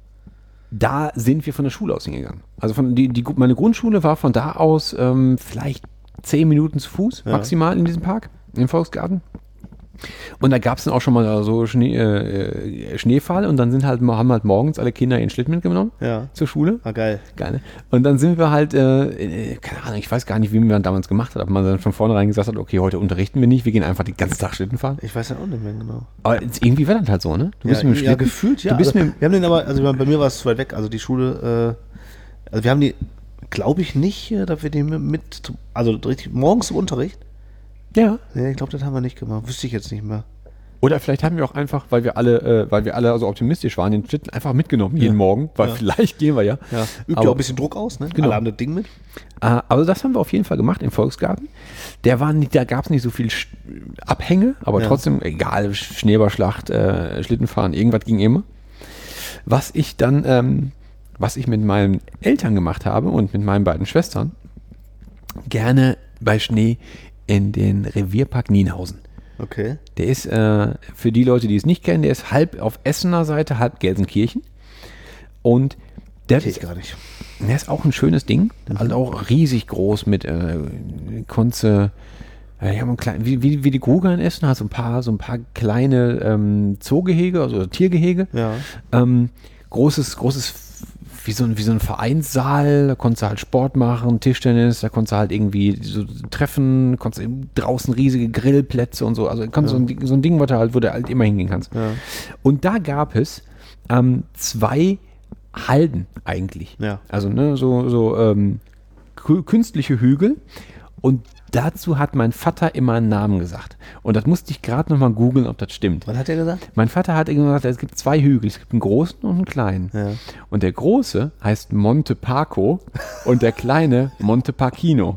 da sind wir von der Schule aus hingegangen. Also von die, die, meine Grundschule war von da aus ähm, vielleicht zehn Minuten zu Fuß Ja. maximal in diesem Park, im Volksgarten. Und da gab es dann auch schon mal so Schnee, äh, Schneefall und dann sind halt, haben halt morgens alle Kinder ihren Schlitten mitgenommen Ja. zur Schule. Ah, geil. Geil, ne? Und dann sind wir halt, äh, äh, keine Ahnung, ich weiß gar nicht, wie man damals gemacht hat, ob man dann von vornherein gesagt hat, okay, heute unterrichten wir nicht, wir gehen einfach den ganzen Tag Schlitten fahren. Ich weiß ja auch nicht mehr genau. Aber jetzt irgendwie war das halt so, ne? Du bist ja, mit dem ja, Schlitten. gefühlt, ja. Du bist also, mit, wir haben den aber, also bei mir war es zu weit weg, also die Schule, äh, also wir haben die, glaube ich nicht, äh, dass wir die mit, zum, also richtig morgens zum Unterricht. ja. Nee, ich glaube, das haben wir nicht gemacht. Wüsste ich jetzt nicht mehr. Oder vielleicht haben wir auch einfach, weil wir alle, äh, weil wir alle so optimistisch waren, den Schlitten einfach mitgenommen jeden Morgen, weil Ja. vielleicht gehen wir ja. Ja. Übt Aber- ja auch ein bisschen Druck aus, ne? Genau. Alle haben das Ding mit. Äh, also das haben wir auf jeden Fall gemacht im Volksgarten. Der war nicht, da gab es nicht so viel Sch- Abhänge, aber Ja. trotzdem, egal, Schneeballschlacht, äh, Schlittenfahren, irgendwas ging immer. Was ich dann, ähm, was ich mit meinen Eltern gemacht habe und mit meinen beiden Schwestern, gerne bei Schnee in den Revierpark Nienhausen. Okay. Der ist, äh, für die Leute, die es nicht kennen, der ist halb auf Essener Seite, halb Gelsenkirchen. Und der Kenn ich gar nicht. der ist auch ein schönes Ding. Also auch riesig groß mit äh, Kunze. Äh, die haben ein klein, wie, wie, wie die Gruger in Essen hat so ein paar, so ein paar kleine ähm, Zoogehege, also Tiergehege. Ja. Ähm, großes, großes, wie so, ein, wie so ein Vereinssaal, da konntest du halt Sport machen, Tischtennis, da konntest du halt irgendwie so treffen, konntest du draußen riesige Grillplätze und so. Also kannst Ja. so, ein, Ding- so ein Ding, was du halt, wo du halt immer hingehen kannst. Ja. Und da gab es ähm, zwei Halden eigentlich. Ja. Also ne, so, so ähm, kü- künstliche Hügel. Und dazu hat mein Vater immer einen Namen gesagt. Und das musste ich gerade nochmal googeln, ob das stimmt. Was hat er gesagt? Mein Vater hat immer gesagt, es gibt zwei Hügel. Es gibt einen großen und einen kleinen. Ja. Und der große heißt Monte Parco und der kleine Monte Parchino.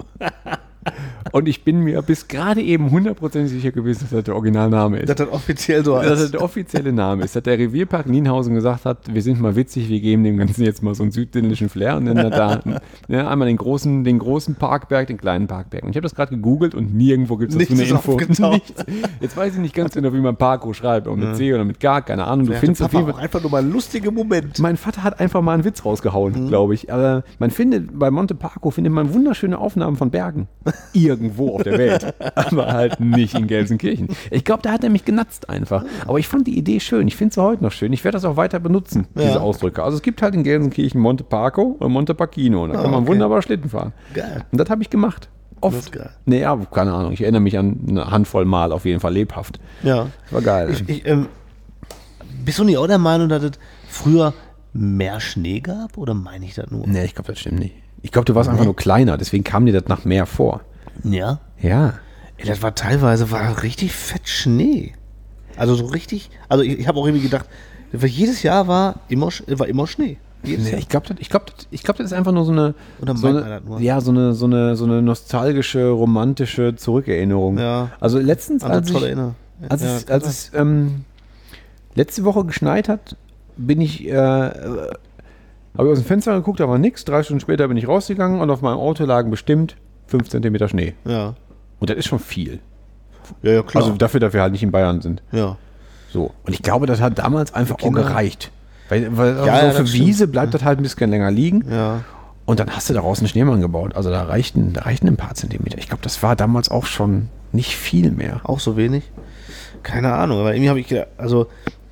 Und ich bin mir bis gerade eben hundertprozentig sicher gewesen, dass das der Originalname ist. Dass das offiziell so Dass das heißt. der offizielle Name ist. Dass der Revierpark Nienhausen gesagt hat, wir sind mal witzig, wir geben dem Ganzen jetzt mal so einen südländischen Flair und dann da ne, einmal den großen, den großen Parkberg, den kleinen Parkberg. Und ich habe das gerade gegoogelt und nirgendwo gibt es dazu Nichts eine ist Info. aufgetaucht. Nichts. Jetzt weiß ich nicht ganz genau, wie man Parko schreibt, ob mit C oder mit G, keine Ahnung. Du Ja, findest der auf jeden Papa Fall. auch einfach nur mal ein lustiger Moment. Mein Vater hat einfach mal einen Witz rausgehauen, glaube ich. Aber man findet, bei Monte Parco findet man wunderschöne Aufnahmen von Bergen. Irgendwo auf der Welt. Aber halt nicht in Gelsenkirchen. Ich glaube, da hat er mich genatzt einfach. Aber ich fand die Idee schön. Ich finde sie heute noch schön. Ich werde das auch weiter benutzen, Ja. diese Ausdrücke. Also es gibt halt in Gelsenkirchen Monte Parco und Monte Parchino. Da kann Ah, man okay. wunderbar Schlitten fahren. Geil. Und das habe ich gemacht. oft. Das ist geil. Nee, ja, keine Ahnung. Ich erinnere mich an eine Handvoll Mal auf jeden Fall lebhaft. Ja. Das war geil. Ich, ich, ähm, bist du nicht auch der Meinung, dass es früher mehr Schnee gab? Oder meine ich das nur? Nee, ich glaube, das stimmt nicht. Ich glaube, du warst einfach nur kleiner, deswegen kam dir das nach mehr vor. Ja? Ja. Ey, das war teilweise war richtig fett Schnee. Also so richtig, also ich, ich habe auch irgendwie gedacht, jedes Jahr war immer, war immer Schnee. Jedes Nee, Jahr. ich glaube, das, ich glaub, das, ich glaub, das ist einfach nur so eine, Oder so meint eine, man das nur? ja, so eine, so eine, so eine nostalgische, romantische Zurückerinnerung. Ja. Also letztens, Also als, tolle ich, Erinnerung. als, Ja, es, als es ähm, letzte Woche geschneit hat, bin ich, äh, äh, habe ich aus dem Fenster geguckt, da war nichts. Drei Stunden später bin ich rausgegangen und auf meinem Auto lagen bestimmt fünf Zentimeter Schnee. Ja. Und das ist schon viel. Ja, ja, klar. Also dafür, dass wir halt nicht in Bayern sind. ja. So. Und ich glaube, das hat damals einfach auch Kinder- gereicht. Weil, weil Ja, so ja, für das stimmt. Wiese bleibt das halt ein bisschen länger liegen. Ja. Und dann hast du daraus einen Schneemann gebaut. Also da reichten, da reichten ein paar Zentimeter. Ich glaube, das war damals auch schon nicht viel mehr. Auch so wenig? Keine Ahnung, aber irgendwie habe ich gedacht, also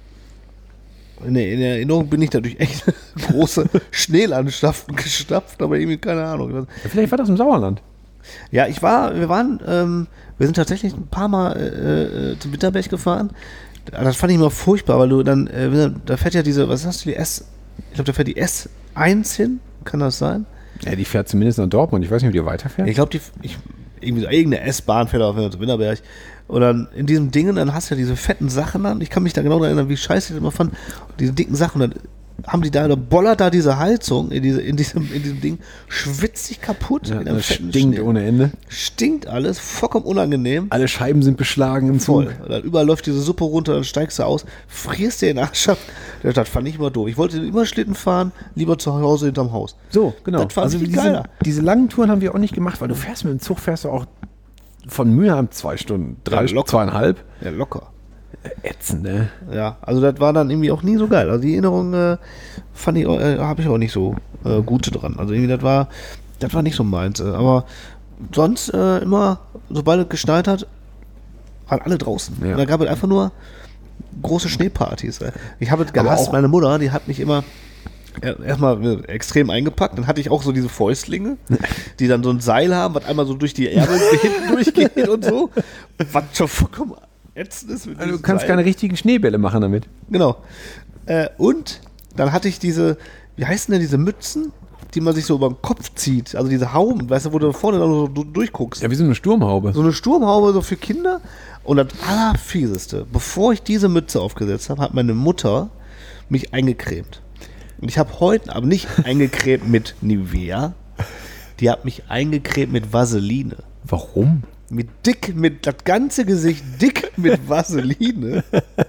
in der, in der Erinnerung bin ich dadurch echt große Schneelandschaften gestapft, aber irgendwie keine Ahnung. Ja, vielleicht war das im Sauerland. Ja, ich war, wir waren, ähm, wir sind tatsächlich ein paar Mal äh, äh, zum Winterberg gefahren. Das fand ich immer furchtbar, weil du dann, äh, da fährt ja diese, was hast du, die S, ich glaube, da fährt die S eins hin, kann das sein? Ja, die fährt zumindest nach Dortmund. Ich weiß nicht, ob die weiterfährt. Ich glaube, die, ich, irgendwie so, irgendeine S-Bahn fährt auf zum Winterberg. Und dann in diesem Ding, dann hast du ja diese fetten Sachen an. Ich kann mich da genau daran erinnern, wie scheiße ich das immer fand. Und diese dicken Sachen, dann haben die da, da bollert da diese Heizung in, diese, in, diesem, in diesem Ding, schwitzt sich kaputt. Ja, in einem das fetten stinkt Schnee. ohne Ende. Stinkt alles, vollkommen unangenehm. Alle Scheiben sind beschlagen im Zug. Voll. Und dann überall läuft diese Suppe runter, dann steigst du aus, frierst dir den Arsch ab. Das fand ich immer doof. Ich wollte immer Schlitten fahren, lieber zu Hause hinterm Haus. So, genau. Das fand ich viel diese, geiler. diese langen Touren haben wir auch nicht gemacht, weil du fährst mit dem Zug, fährst du auch von Mülheim zwei Stunden, drei, Ja, locker. zweieinhalb. Ja, locker. Ätzend, ne? Ja, also das war dann irgendwie auch nie so geil. Also die Erinnerung äh, fand ich, äh, habe ich auch nicht so äh, gute dran. Also irgendwie das war, das war nicht so meins. Äh, aber sonst äh, immer, sobald es geschneit hat, waren alle draußen. Ja. Und da gab es einfach nur große Schneepartys. Äh. Ich habe es Aber gehasst. auch- Meine Mutter, die hat mich immer äh, erstmal äh, extrem eingepackt. Dann hatte ich auch so diese Fäustlinge, die dann so ein Seil haben, was einmal so durch die Ärmel hinten durchgeht und so. Was schon vollkommen ätzend ist. Mit Also, du diesem kannst Seil. keine richtigen Schneebälle machen damit. Genau. Äh, und dann hatte ich diese, wie heißen denn diese Mützen, die man sich so über den Kopf zieht? Also diese Hauben, weißt du, wo du vorne dann so du- durchguckst. Ja, wie so eine Sturmhaube. So eine Sturmhaube so für Kinder. Und das Allerfieseste, bevor ich diese Mütze aufgesetzt habe, hat meine Mutter mich eingecremt. Und ich habe heute aber nicht eingecremt mit Nivea, die hat mich eingecremt mit Vaseline. Warum? Mit dick, mit das ganze Gesicht dick mit Vaseline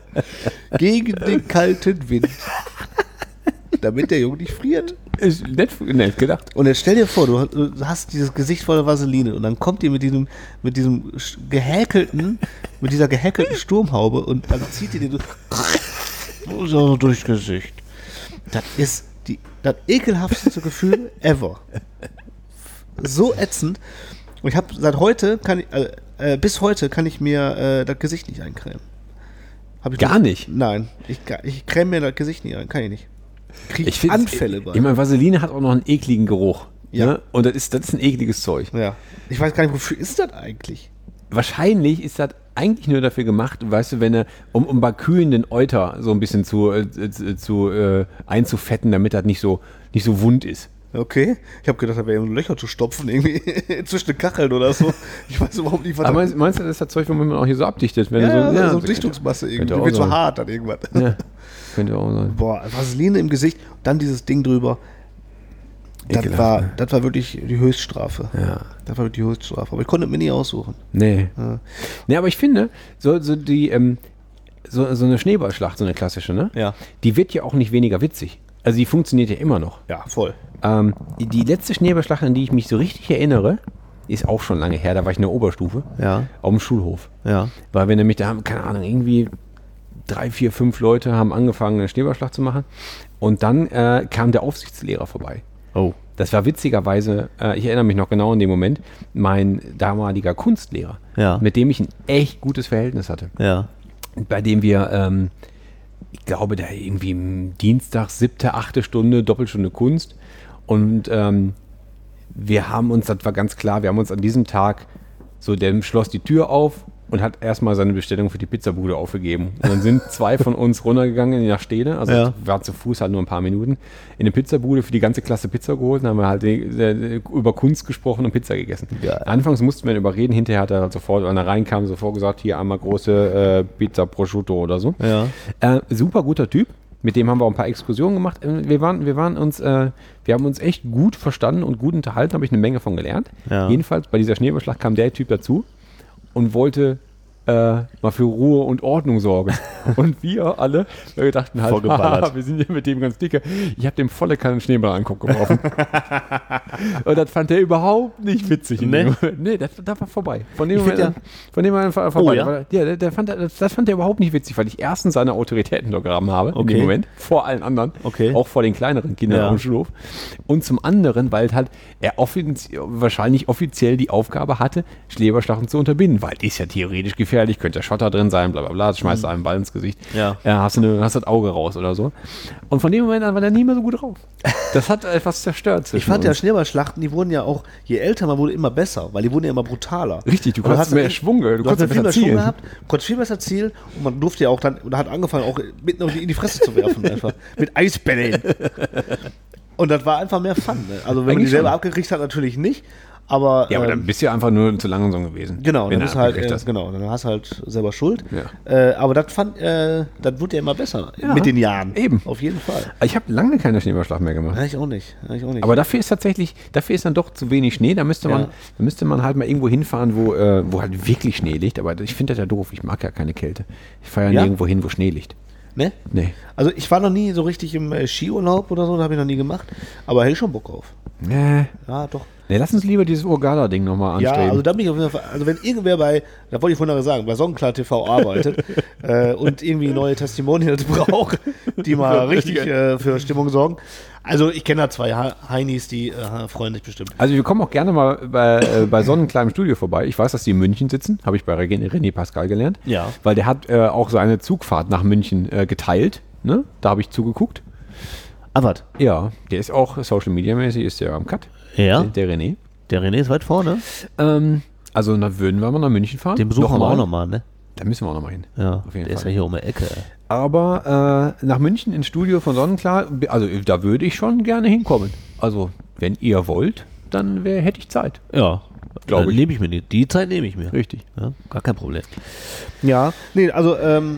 gegen den kalten Wind. Damit der Junge nicht friert. Ist nett, nett gedacht. Und jetzt stell dir vor, du du hast dieses Gesicht voller Vaseline und dann kommt ihr mit diesem, mit diesem sch- gehäkelten, mit dieser gehäkelten Sturmhaube und dann zieht ihr den so- so durchs Gesicht. Das ist die, das ekelhafteste Gefühl ever. So ätzend. Und ich habe seit heute, kann ich, äh, äh, bis heute kann ich mir äh, das Gesicht nicht eincremen. Hab ich Gar noch- nicht? Nein, ich, ga- ich creme mir das Gesicht nicht ein, kann ich nicht. Krieg Ich finde, Anfälle bei. ich meine, Vaseline hat auch noch einen ekligen Geruch. Ja. Ne? Und das ist, das ist ein ekliges Zeug. Ja. Ich weiß gar nicht, wofür ist das eigentlich? Wahrscheinlich ist das eigentlich nur dafür gemacht, weißt du, wenn er, um, um bei Kühen den Euter so ein bisschen zu, äh, zu, zu äh, einzufetten, damit das nicht so, nicht so wund ist. Okay. Ich habe gedacht, da wäre ein Löcher zu stopfen, irgendwie zwischen den Kacheln oder so. Ich weiß überhaupt nicht, was Aber das meinst, meinst du, das ist das Zeug, womit man auch hier so abdichtet? Wenn ja, du ja, so, so Dichtungsmasse irgendwie. könnte Die auch wird so sein. hart dann irgendwann. Ja, könnte auch sein. Boah, Vaseline im Gesicht, dann dieses Ding drüber. Das Ekelhaft, war, ne? das war wirklich die Höchststrafe. Ja. Das war wirklich die Höchststrafe. Aber ich konnte mir nie aussuchen. Nee. Ja. Nee, aber ich finde, so, so die, ähm, so, so eine Schneeballschlacht, so eine klassische, ne? Ja. Die wird ja auch nicht weniger witzig. Also die funktioniert ja immer noch. Ja, voll. Ähm, die, die letzte Schneeballschlacht, an die ich mich so richtig erinnere, ist auch schon lange her, da war ich in der Oberstufe, Ja. auf dem Schulhof. Ja. Weil wir nämlich, da haben, keine Ahnung, irgendwie drei, vier, fünf Leute haben angefangen, eine Schneeballschlacht zu machen. Und dann äh, kam der Aufsichtslehrer vorbei. Oh. Das war witzigerweise, äh, ich erinnere mich noch genau in dem Moment, mein damaliger Kunstlehrer, Ja. mit dem ich ein echt gutes Verhältnis hatte. Ja. Bei dem wir, ähm, ich glaube, da irgendwie am Dienstag, siebte, achte Stunde, Doppelstunde Kunst. Und ähm, wir haben uns, das war ganz klar, wir haben uns an diesem Tag, so der schloss die Tür auf und hat erstmal seine Bestellung für die Pizzabude aufgegeben. Und dann sind zwei von uns runtergegangen nach Stede, also Ja. war zu Fuß halt nur ein paar Minuten, in eine Pizzabude für die ganze Klasse Pizza geholt und haben wir halt die, die, über Kunst gesprochen und Pizza gegessen. Geil. Anfangs mussten wir ihn überreden, hinterher hat er halt sofort, wenn er reinkam, sofort gesagt, hier einmal große äh, Pizza Prosciutto oder so. Ja. Äh, super guter Typ. Mit dem haben wir auch ein paar Exkursionen gemacht. Äh, Wir waren, wir waren uns, äh, wir haben uns echt gut verstanden und gut unterhalten, habe ich eine Menge von gelernt. Ja. Jedenfalls bei dieser Schneeballschlacht kam der Typ dazu und wollte äh, mal für Ruhe und Ordnung sorgen. Und wir alle, wir dachten halt, Vorgeballert. haha, wir sind hier mit dem ganz dicke. Ich habe dem volle Kanne Schneeball an den Kopf geworfen. Und das fand der überhaupt nicht witzig. In Nee? dem Moment. Nee, das, das war vorbei. Von dem Ich find Moment, ja- von dem Moment war vorbei. Oh, ja? Aber der, der, der fand, das, das fand der überhaupt nicht witzig, weil ich erstens seine Autoritäten untergraben habe in Okay. dem Moment, vor allen anderen, Okay. auch vor den kleineren Kindern Ja. auf dem Schulhof. Und zum anderen, weil halt er offiz wahrscheinlich offiziell die Aufgabe hatte, Schneeballschlachten zu unterbinden, weil die ist ja theoretisch gefährlich, könnte ja Schotter drin sein, bla bla bla, schmeißt einem Ball ins Gesicht, Ja. hast, du eine, hast das Auge raus oder so. Und von dem Moment an war der nie mehr so gut drauf. Das hat etwas zerstört. Ich zwischen fand ja uns. Schneeballschlachten, die wurden ja auch, je älter man wurde, immer besser, weil die wurden ja immer brutaler. Richtig, du Und dann konntest hast mehr Schwung, du Du, konntest hast viel besser mehr Schwung zielen. gehabt, konntest viel besser zielen und man durfte ja auch dann, und hat angefangen auch mitten in die Fresse zu werfen einfach, mit Eisbällen. Und das war einfach mehr Fun. Ne? Also wenn man die Eigentlich selber schon. abgekriegt hat, natürlich nicht, aber, Ja, aber ähm, dann bist du ja einfach nur zu langsam gewesen. genau, wenn dann du ist halt, abgekriegt äh, hast. genau, dann hast du halt selber Schuld. Ja. Äh, aber das fand, äh, das wurde ja immer besser Ja, mit den Jahren. eben. Auf jeden Fall. Ich habe lange keine Schneeballschlacht mehr gemacht. Ja, ich auch nicht. Ja, ich auch nicht. Aber dafür ist tatsächlich, dafür ist dann doch zu wenig Schnee. Da müsste man, Ja. da müsste man halt mal irgendwo hinfahren, wo, äh, wo halt wirklich Schnee liegt. Aber ich finde das ja doof. Ich mag ja keine Kälte. Ich fahre ja, Ja? nirgendwo hin, wo Schnee liegt. ne? Nee. Also ich war noch nie so richtig im äh, Skiurlaub oder so, da habe ich noch nie gemacht. Aber hätte ich schon Bock drauf. Nee. Ja, doch. Nee, lass uns lieber dieses Urgala-Ding nochmal Ja, anstreben. also da bin ich auf jeden Fall, also wenn irgendwer bei, da wollte ich vorhin sagen, bei Sonnenklar T V arbeitet äh, und irgendwie neue Testimonials braucht, die mal richtig äh, für Stimmung sorgen. Also ich kenne da zwei Ha- Heinis, die äh, freuen sich bestimmt. Also wir kommen auch gerne mal bei, äh, bei Sonnenklar im Studio vorbei. Ich weiß, dass die in München sitzen. Habe ich bei René, René Pascal gelernt. Ja. Weil der hat äh, auch seine Zugfahrt nach München äh, geteilt. Ne? Da habe ich zugeguckt. Ah, was? Ja, der ist auch Social Media mäßig, ist der am Cut. Ja, Der, der René. der René ist weit vorne. Ähm, also da würden wir mal nach München fahren. Den besuchen wir Nochmal. auch nochmal, ne? Da müssen wir auch nochmal hin. Ja, Auf jeden der ist Fall. ja hier um die Ecke. Aber äh, nach München ins Studio von Sonnenklar, also da würde ich schon gerne hinkommen. Also wenn ihr wollt, dann wär, hätte ich Zeit. Ja, Glaub ich. Nehme ich mir die, die Zeit nehme ich mir. Richtig. Ja, gar kein Problem. Ja, nee, also, ähm,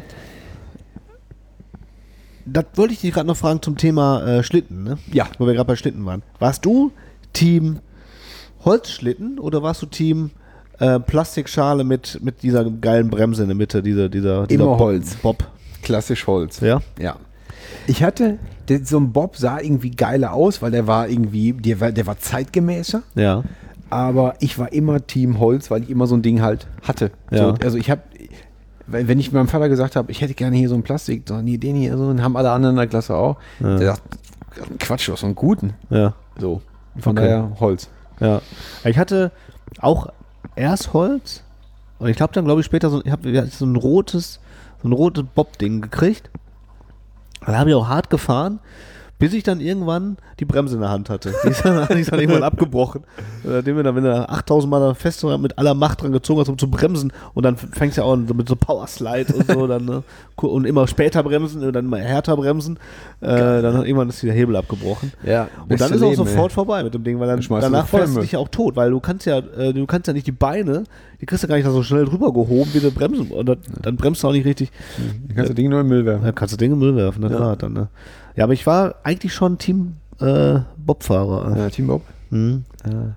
das wollte ich dich gerade noch fragen zum Thema äh, Schlitten, ne? Ja. Wo wir gerade bei Schlitten waren. Warst du Team Holzschlitten oder warst du Team äh, Plastikschale mit, mit dieser geilen Bremse in der Mitte, dieser, dieser, dieser Immer Bob, Holz. Bob? Klassisch Holz. Ja? Ja. Ich hatte, der, so ein Bob sah irgendwie geiler aus, weil der war irgendwie, der war, der war zeitgemäßer. Ja. Aber ich war immer Team Holz, weil ich immer so ein Ding halt hatte. Ja. So, also ich habe, wenn ich meinem Vater gesagt habe, ich hätte gerne hier so ein Plastik, so nee, den hier, so, dann haben alle anderen in der Klasse auch. Ja. Der sagt, Quatsch, du hast so einen guten. Ja. So, von Okay. daher Holz. Ja. Ich hatte auch erst Holz und ich habe dann, glaube ich, später so, ich hab, ja, so ein rotes, so ein rotes Bob-Ding gekriegt. Da habe ich auch hart gefahren, bis ich dann irgendwann die Bremse in der Hand hatte. Die ist dann, die ist dann irgendwann abgebrochen. Nachdem wir dann, wenn du achttausend Mal da fest mit aller Macht dran gezogen hast, um zu bremsen und dann fängst du ja auch an, so mit so Powerslide und so dann, ne? Und immer später bremsen und dann immer härter bremsen. Äh, dann hat irgendwann ist der Hebel abgebrochen. Ja. Und dann ist auch sofort vorbei mit dem Ding, weil dann, Dann schmeißt du danach so voll fährst du Müll. dich ja auch tot, weil du kannst ja, äh, du kannst ja nicht die Beine, die kriegst du gar nicht da so schnell drüber gehoben, wie du bremsen. Und dann, dann bremst du auch nicht richtig. Dann kannst du Ding nur im Müll werfen. Da kannst du Dinge im Müll werfen, das Ja. war dann, ne? Ja, aber ich war eigentlich schon Team äh, Bobfahrer. Ja, Team Bob. Hm.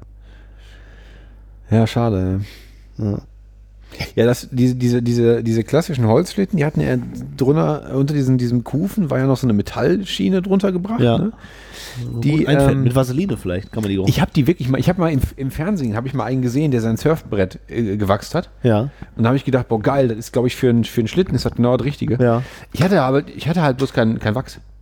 Ja, schade. Ja. Ja, das, diese, diese, diese, diese klassischen Holzschlitten, die hatten ja drunter, unter diesen, diesem Kufen war ja noch so eine Metallschiene drunter gebracht. Ja. Ne? Die Die, einfällt, ähm, mit Vaseline vielleicht, kann man die auch. Ich habe die wirklich mal, ich habe mal im, im Fernsehen, habe ich mal einen gesehen, der sein Surfbrett äh, gewachst hat. ja, Und da habe ich gedacht, boah geil, das ist glaube ich für, einen- für einen Schlitten ist das genau das Richtige. ja. Ich hatte aber, ich hatte halt bloß kein, kein Wachs.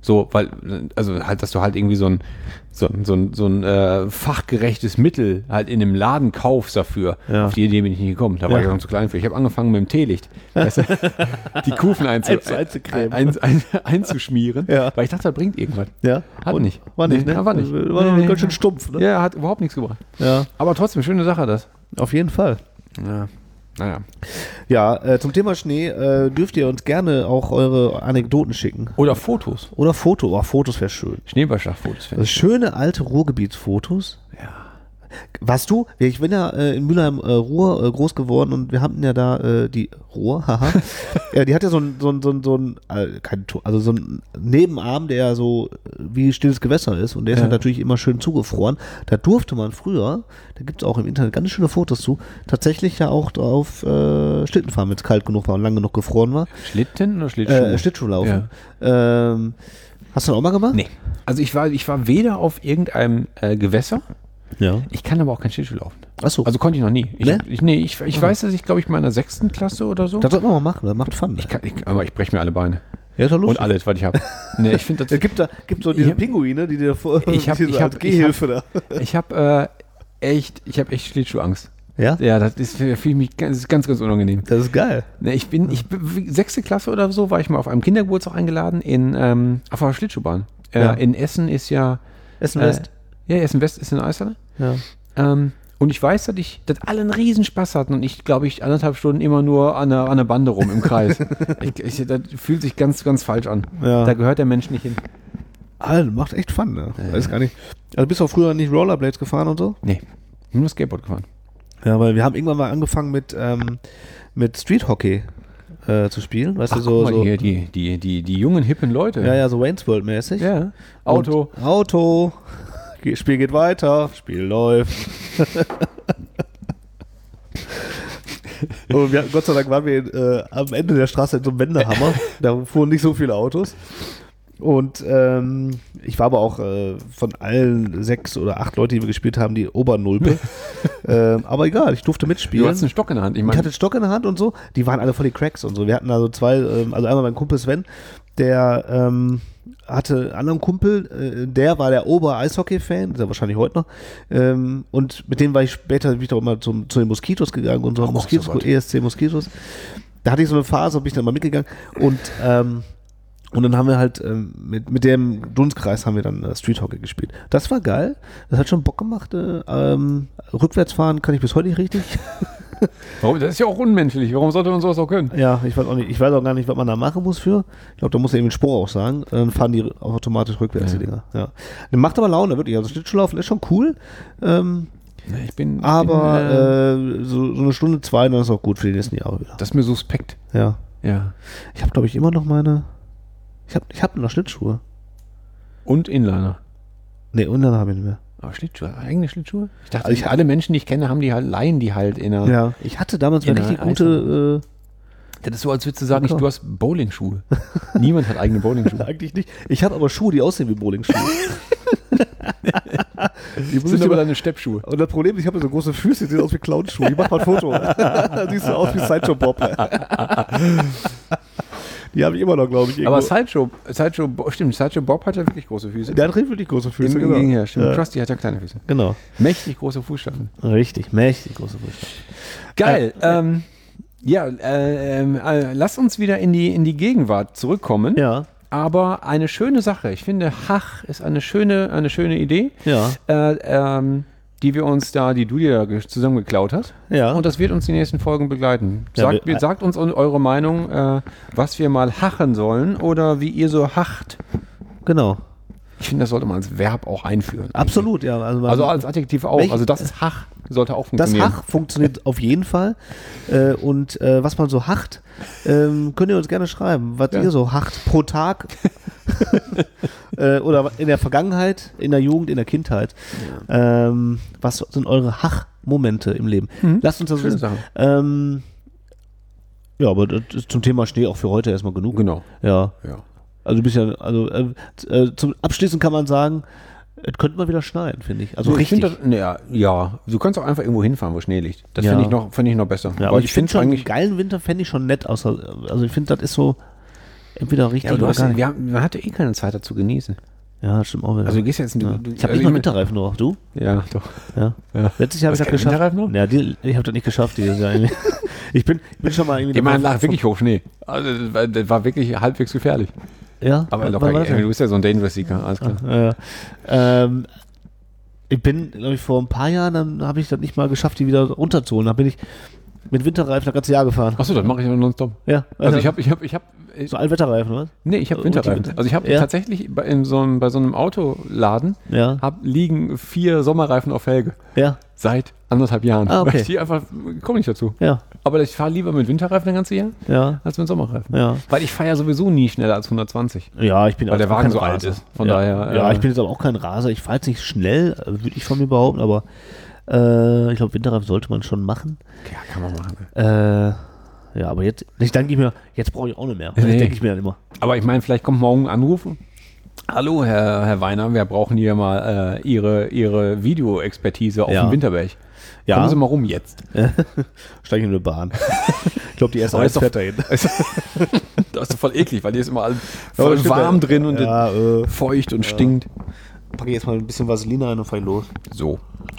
So, weil, also halt, dass du halt irgendwie so ein, so, so ein, so ein äh, fachgerechtes Mittel halt in einem Laden kaufst dafür. Ja. Auf die Idee bin ich nicht gekommen. Da war Ja. ich auch zu klein für. Ich habe angefangen mit dem Teelicht. Weißt du, die Kufen einzu, Einzu- einzucremen. ein, ein, einzuschmieren, Ja. weil ich dachte, das bringt irgendwas. Ja. Hat Und- nicht. War nicht, Nee, ne? war nicht. War Nee, noch nee. ganz schön stumpf, ne? Ja, hat überhaupt nichts gebracht. Ja. Aber trotzdem, schöne Sache das. Auf jeden Fall. Ja. Naja. Ja, äh, zum Thema Schnee äh, dürft ihr uns gerne auch eure Anekdoten schicken. Oder Fotos. Oder Foto. Oh, Fotos wäre schön. Schneeballschachfotos. Also schöne alte Ruhrgebietsfotos. Ja. Warst du? Ich bin ja äh, in Mülheim äh, Ruhr äh, groß geworden und wir hatten ja da äh, die Ruhr, haha. Ja, die hat ja so ein, so ein, so ein, so ein äh, kein Tor, also so ein Nebenarm, der so äh, wie stilles Gewässer ist und der ist Ja. halt natürlich immer schön zugefroren. Da durfte man früher, da gibt es auch im Internet ganz schöne Fotos zu, tatsächlich ja auch drauf äh, Schlitten fahren, wenn es kalt genug war und lang genug gefroren war. Schlitten oder Schlittschuh? Äh, Schlittschuh laufen. Ähm, hast du das auch mal gemacht? Nee. Also ich war, ich war weder auf irgendeinem äh, Gewässer, Ja. ich kann aber auch kein Schlittschuh laufen. Achso. Also konnte ich noch nie. Ich, Ne? ich, nee, ich, ich weiß, dass ich, glaube ich, mal in der sechsten Klasse oder so. Das sollte man mal machen, das macht Fun. Ich kann, ich, aber ich breche mir alle Beine. Ja, ist doch lustig. Und alles, was ich habe. Nee, ich finde Es das. gibt da gibt so diese Ich hab- Pinguine, die dir vor Ich hab- diese ich hab- als Gehhilfe da. Ich habe äh, echt, ich habe echt Schlittschuhangst. Ja? Ja, das ist für für mich ganz, das ist ganz, ganz unangenehm. Das ist geil. Ne, ich bin, ich bin, wie- sechste Klasse oder so, war ich mal auf einem Kindergeburtstag eingeladen in, ähm, auf einer Schlittschuhbahn. Äh, Ja. In Essen ist ja. Essen äh, West. Ja, Essen West ist in Eishalle. Ja. Ähm, und ich weiß, dass ich, dass alle einen Riesenspaß hatten und ich, glaube ich, anderthalb Stunden immer nur an der, an der Bande rum im Kreis. ich, ich, das fühlt sich ganz, ganz falsch an. Ja. Da gehört der Mensch nicht hin. Alter, macht echt Fun, ne? Weiß gar nicht. Also bist du auch früher nicht Rollerblades gefahren und so? Nee, nur Skateboard gefahren. Ja, weil wir haben irgendwann mal angefangen mit, ähm, mit Street Hockey äh, zu spielen. Weißt Ach, du, so, guck mal so hier, die, die, die, die jungen, hippen Leute. ja, ja, so Wayne's World mäßig. Ja. Auto. Und Auto. Ge- Spiel geht weiter. Spiel läuft. Und wir, Gott sei Dank waren wir in, äh, am Ende der Straße in so einem Wendehammer. Da fuhren nicht so viele Autos. Und ähm, ich war aber auch äh, von allen sechs oder acht Leuten, die wir gespielt haben, die Obernulpe. ähm, aber egal, ich durfte mitspielen. Du hast einen Stock in der Hand. Ich Ich meine, hatte einen Stock in der Hand und so. Die waren alle voll die Cracks und so. Wir hatten also zwei, ähm, also einmal mein Kumpel Sven, der ähm, hatte einen anderen Kumpel, äh, der war der Ober-Eishockey-Fan, ist er wahrscheinlich heute noch. Ähm, und mit dem war ich später, bin ich doch immer zum, zu den Moskitos gegangen und so, Oh, Moskitos, so Gott. E S C Moskitos. Da hatte ich so eine Phase, bin ich dann mal mitgegangen und ähm, und dann haben wir halt ähm, mit, mit dem Dunstkreis haben wir dann äh, Street Hockey gespielt. Das war geil. Das hat schon Bock gemacht. Äh, ähm, rückwärts fahren kann ich bis heute nicht richtig. warum, das ist ja auch unmenschlich. Warum sollte man sowas auch können? Ja, ich weiß auch nicht. Ich weiß auch gar nicht, was man da machen muss für. Ich glaube, da muss er eben den Spur auch sagen. Dann fahren die automatisch rückwärts, Ja. die Dinger. Ja. Das macht aber Laune, wirklich. Also Schlittschuhlaufen ist schon cool. Ähm, Ja, ich bin. Ich aber bin, äh, äh, so, so eine Stunde, zwei, dann ist auch gut für die nächsten Jahre wieder. das ist mir suspekt. Ja. Ja. Ich habe, glaube ich, immer noch meine. Ich habe ich hab noch Schlittschuhe. Und Inliner. Nee, und dann habe ich nicht mehr. Aber Schlittschuhe, eigene Schlittschuhe? Ich dachte, Also ich- alle Menschen, die ich kenne, haben die halt, leihen die halt in einer. Ja. Ich hatte damals In eine richtig einer gute. Das ist so, als würdest du sagen, ich, Okay. du hast Bowlingschuhe. Niemand hat eigene Äh, Bowlingschuhe. eigentlich nicht. Ich habe aber Schuhe, die aussehen wie Bowlingschuhe. die muss Das ich sind aber aber deine Steppschuhe. Und das Problem ist, ich habe so große Füße, die sehen aus wie Clownschuhe. Ich mach mal ein Foto. Da siehst du aus wie Sideshow Bob. Die habe ich immer noch, glaube ich. Aber irgendwo. Sideshow, Sideshow, Bo- stimmt, Sideshow Bob hat ja wirklich große Füße. Der hat wirklich große Füße, Im, im genau. Gegenteil, stimmt. Ja. Krusty hat ja kleine Füße. Genau. Mächtig große Fußstapfen. Richtig, mächtig große Füße. Geil. ähm, ja, äh, ähm, äh, lass uns wieder in die, in die Gegenwart zurückkommen. Ja, Aber eine schöne Sache. Ich finde, Hach ist eine schöne, eine schöne Idee, ja, äh, ähm, die wir uns da, die du dir ge- zusammengeklaut hast. ja. Und das wird uns die nächsten Folgen begleiten. Ja, Sagt, wir- sagt uns un- eure Meinung, äh, was wir mal hachen sollen oder wie ihr so hacht. genau. Ich finde, das sollte man als Verb auch einführen. Absolut, ja. Also, man- Also als Adjektiv auch. Welch- Also das ist Hach, sollte auch das funktionieren. Hach funktioniert auf jeden Fall. Äh, und äh, was man so hacht, ähm, könnt ihr uns gerne schreiben, was Ja. ihr so hacht pro Tag. äh, oder in der Vergangenheit, in der Jugend, in der Kindheit. Ähm, was sind eure Hach-Momente im Leben? Mhm. Lasst uns das Schöne wissen. Sache. Ähm, ja, aber das ist zum Thema Schnee auch für heute erstmal genug. Genau. Ja. Ja. Also du bist ja, also äh, äh, zum Abschließen kann man sagen, es könnte mal wieder schneien, finde ich. Also ich richtig. finde das, ne, ja, ja, du kannst auch einfach irgendwo hinfahren, wo Schnee liegt. Das Ja. finde ich noch, finde ich noch besser. ja, Weil aber ich, ich finde finde schon, einen eigentlich, geilen Winter fände ich schon nett, außer, also ich finde, das ist so, entweder richtig Ja, aber du oder hast, gar nicht. wir haben, man hatte eh keine Zeit dazu genießen. Ja, stimmt auch wieder. Also du gehst jetzt... Du, ja. du, Ich habe also nicht mal mein- Winterreifen noch. Du? Ja, doch. Ja. Ja. Letztes Jahr habe ich Hast das du keine geschafft. Winterreifen noch? Ja, die, ich habe das nicht geschafft dieses Jahr irgendwie. ich, bin, ich bin schon mal irgendwie... Ich meine, lag wirklich Hochschnee. Also das war, das war wirklich halbwegs gefährlich. Ja? Aber Wann locker, war das ey, denn? du bist ja so ein Dangerous Seeker, alles klar. Ja, ja. Ähm, ich bin, glaube ich, vor ein paar Jahren, dann habe ich das nicht mal geschafft, die wieder runterzuholen. Da bin ich mit Winterreifen das ganze Jahr gefahren. Achso, das mache ich aber nonstop. Ja. Also ich habe, ich habe, ich habe... So Allwetterreifen, oder? Nee, ich habe Äh, Winterreifen. Ultimate. Also ich habe Ja. tatsächlich bei, in so einem, bei so einem Autoladen Ja. hab, liegen vier Sommerreifen auf Felge. Ja. Seit anderthalb Jahren. Ah, okay. Weil ich die einfach, komme nicht dazu. Ja. Aber ich fahre lieber mit Winterreifen das ganze Jahr, Ja. als mit Sommerreifen. Ja. Weil ich fahre ja sowieso nie schneller als hundertzwanzig. Ja, ich bin Weil der auch Wagen kein so alt Raser. ist. Von ja. daher, Ja, äh, ich bin jetzt aber auch kein Raser. Ich fahre jetzt nicht schnell, äh, würde ich von mir behaupten, aber äh, ich glaube, Winterreifen sollte man schon machen. Ja, kann man machen. Äh, ja, aber jetzt, ich denke ich mir, jetzt brauche ich auch nicht mehr. Das Nee. denke ich mir dann immer. Aber ich meine, vielleicht kommt morgen ein Anruf. Hallo, Herr, Herr Weiner, wir brauchen hier mal äh, Ihre, Ihre Videoexpertise auf Ja. dem Winterberg. Ja. Kommen Sie mal rum jetzt. Steige in eine Bahn. ich glaube, die erste Aber eins ist fährt dahin. Das ist doch voll eklig, weil die ist immer all- Ja, voll stimmt, warm ja. drin und Ja, äh, feucht und stinkt. packe ich jetzt mal ein bisschen Vaseline rein und fahre los. So.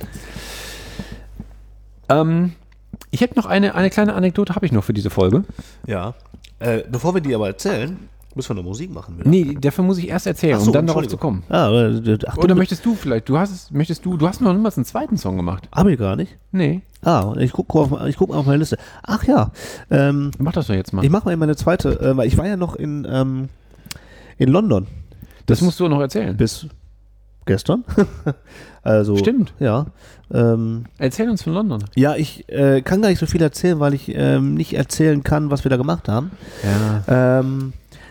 Ähm, ich hätte noch eine, eine kleine Anekdote, habe ich noch für diese Folge. Ja. Äh, bevor wir die aber erzählen, müssen wir noch Musik machen. Wieder. Nee, dafür muss ich erst erzählen, Ach so, um dann darauf zu Entschuldigung. kommen. Ah, aber, äh, ach, Oder möchtest du vielleicht, du hast es, möchtest du, du hast noch niemals einen zweiten Song gemacht. Habe ich gar nicht. Nee, Ah, ich gucke auf, ich guck mal auf meine Liste. Ach ja. Ähm, mach das doch jetzt mal. ich mache mal eben meine zweite, äh, weil ich war ja noch in, ähm, in London. das musst du noch erzählen. Bis gestern. also, Stimmt. Ja. Ähm, Erzähl uns von London. ja, ich äh, kann gar nicht so viel erzählen, weil ich ähm, nicht erzählen kann, was wir da gemacht haben. Ja. Ähm,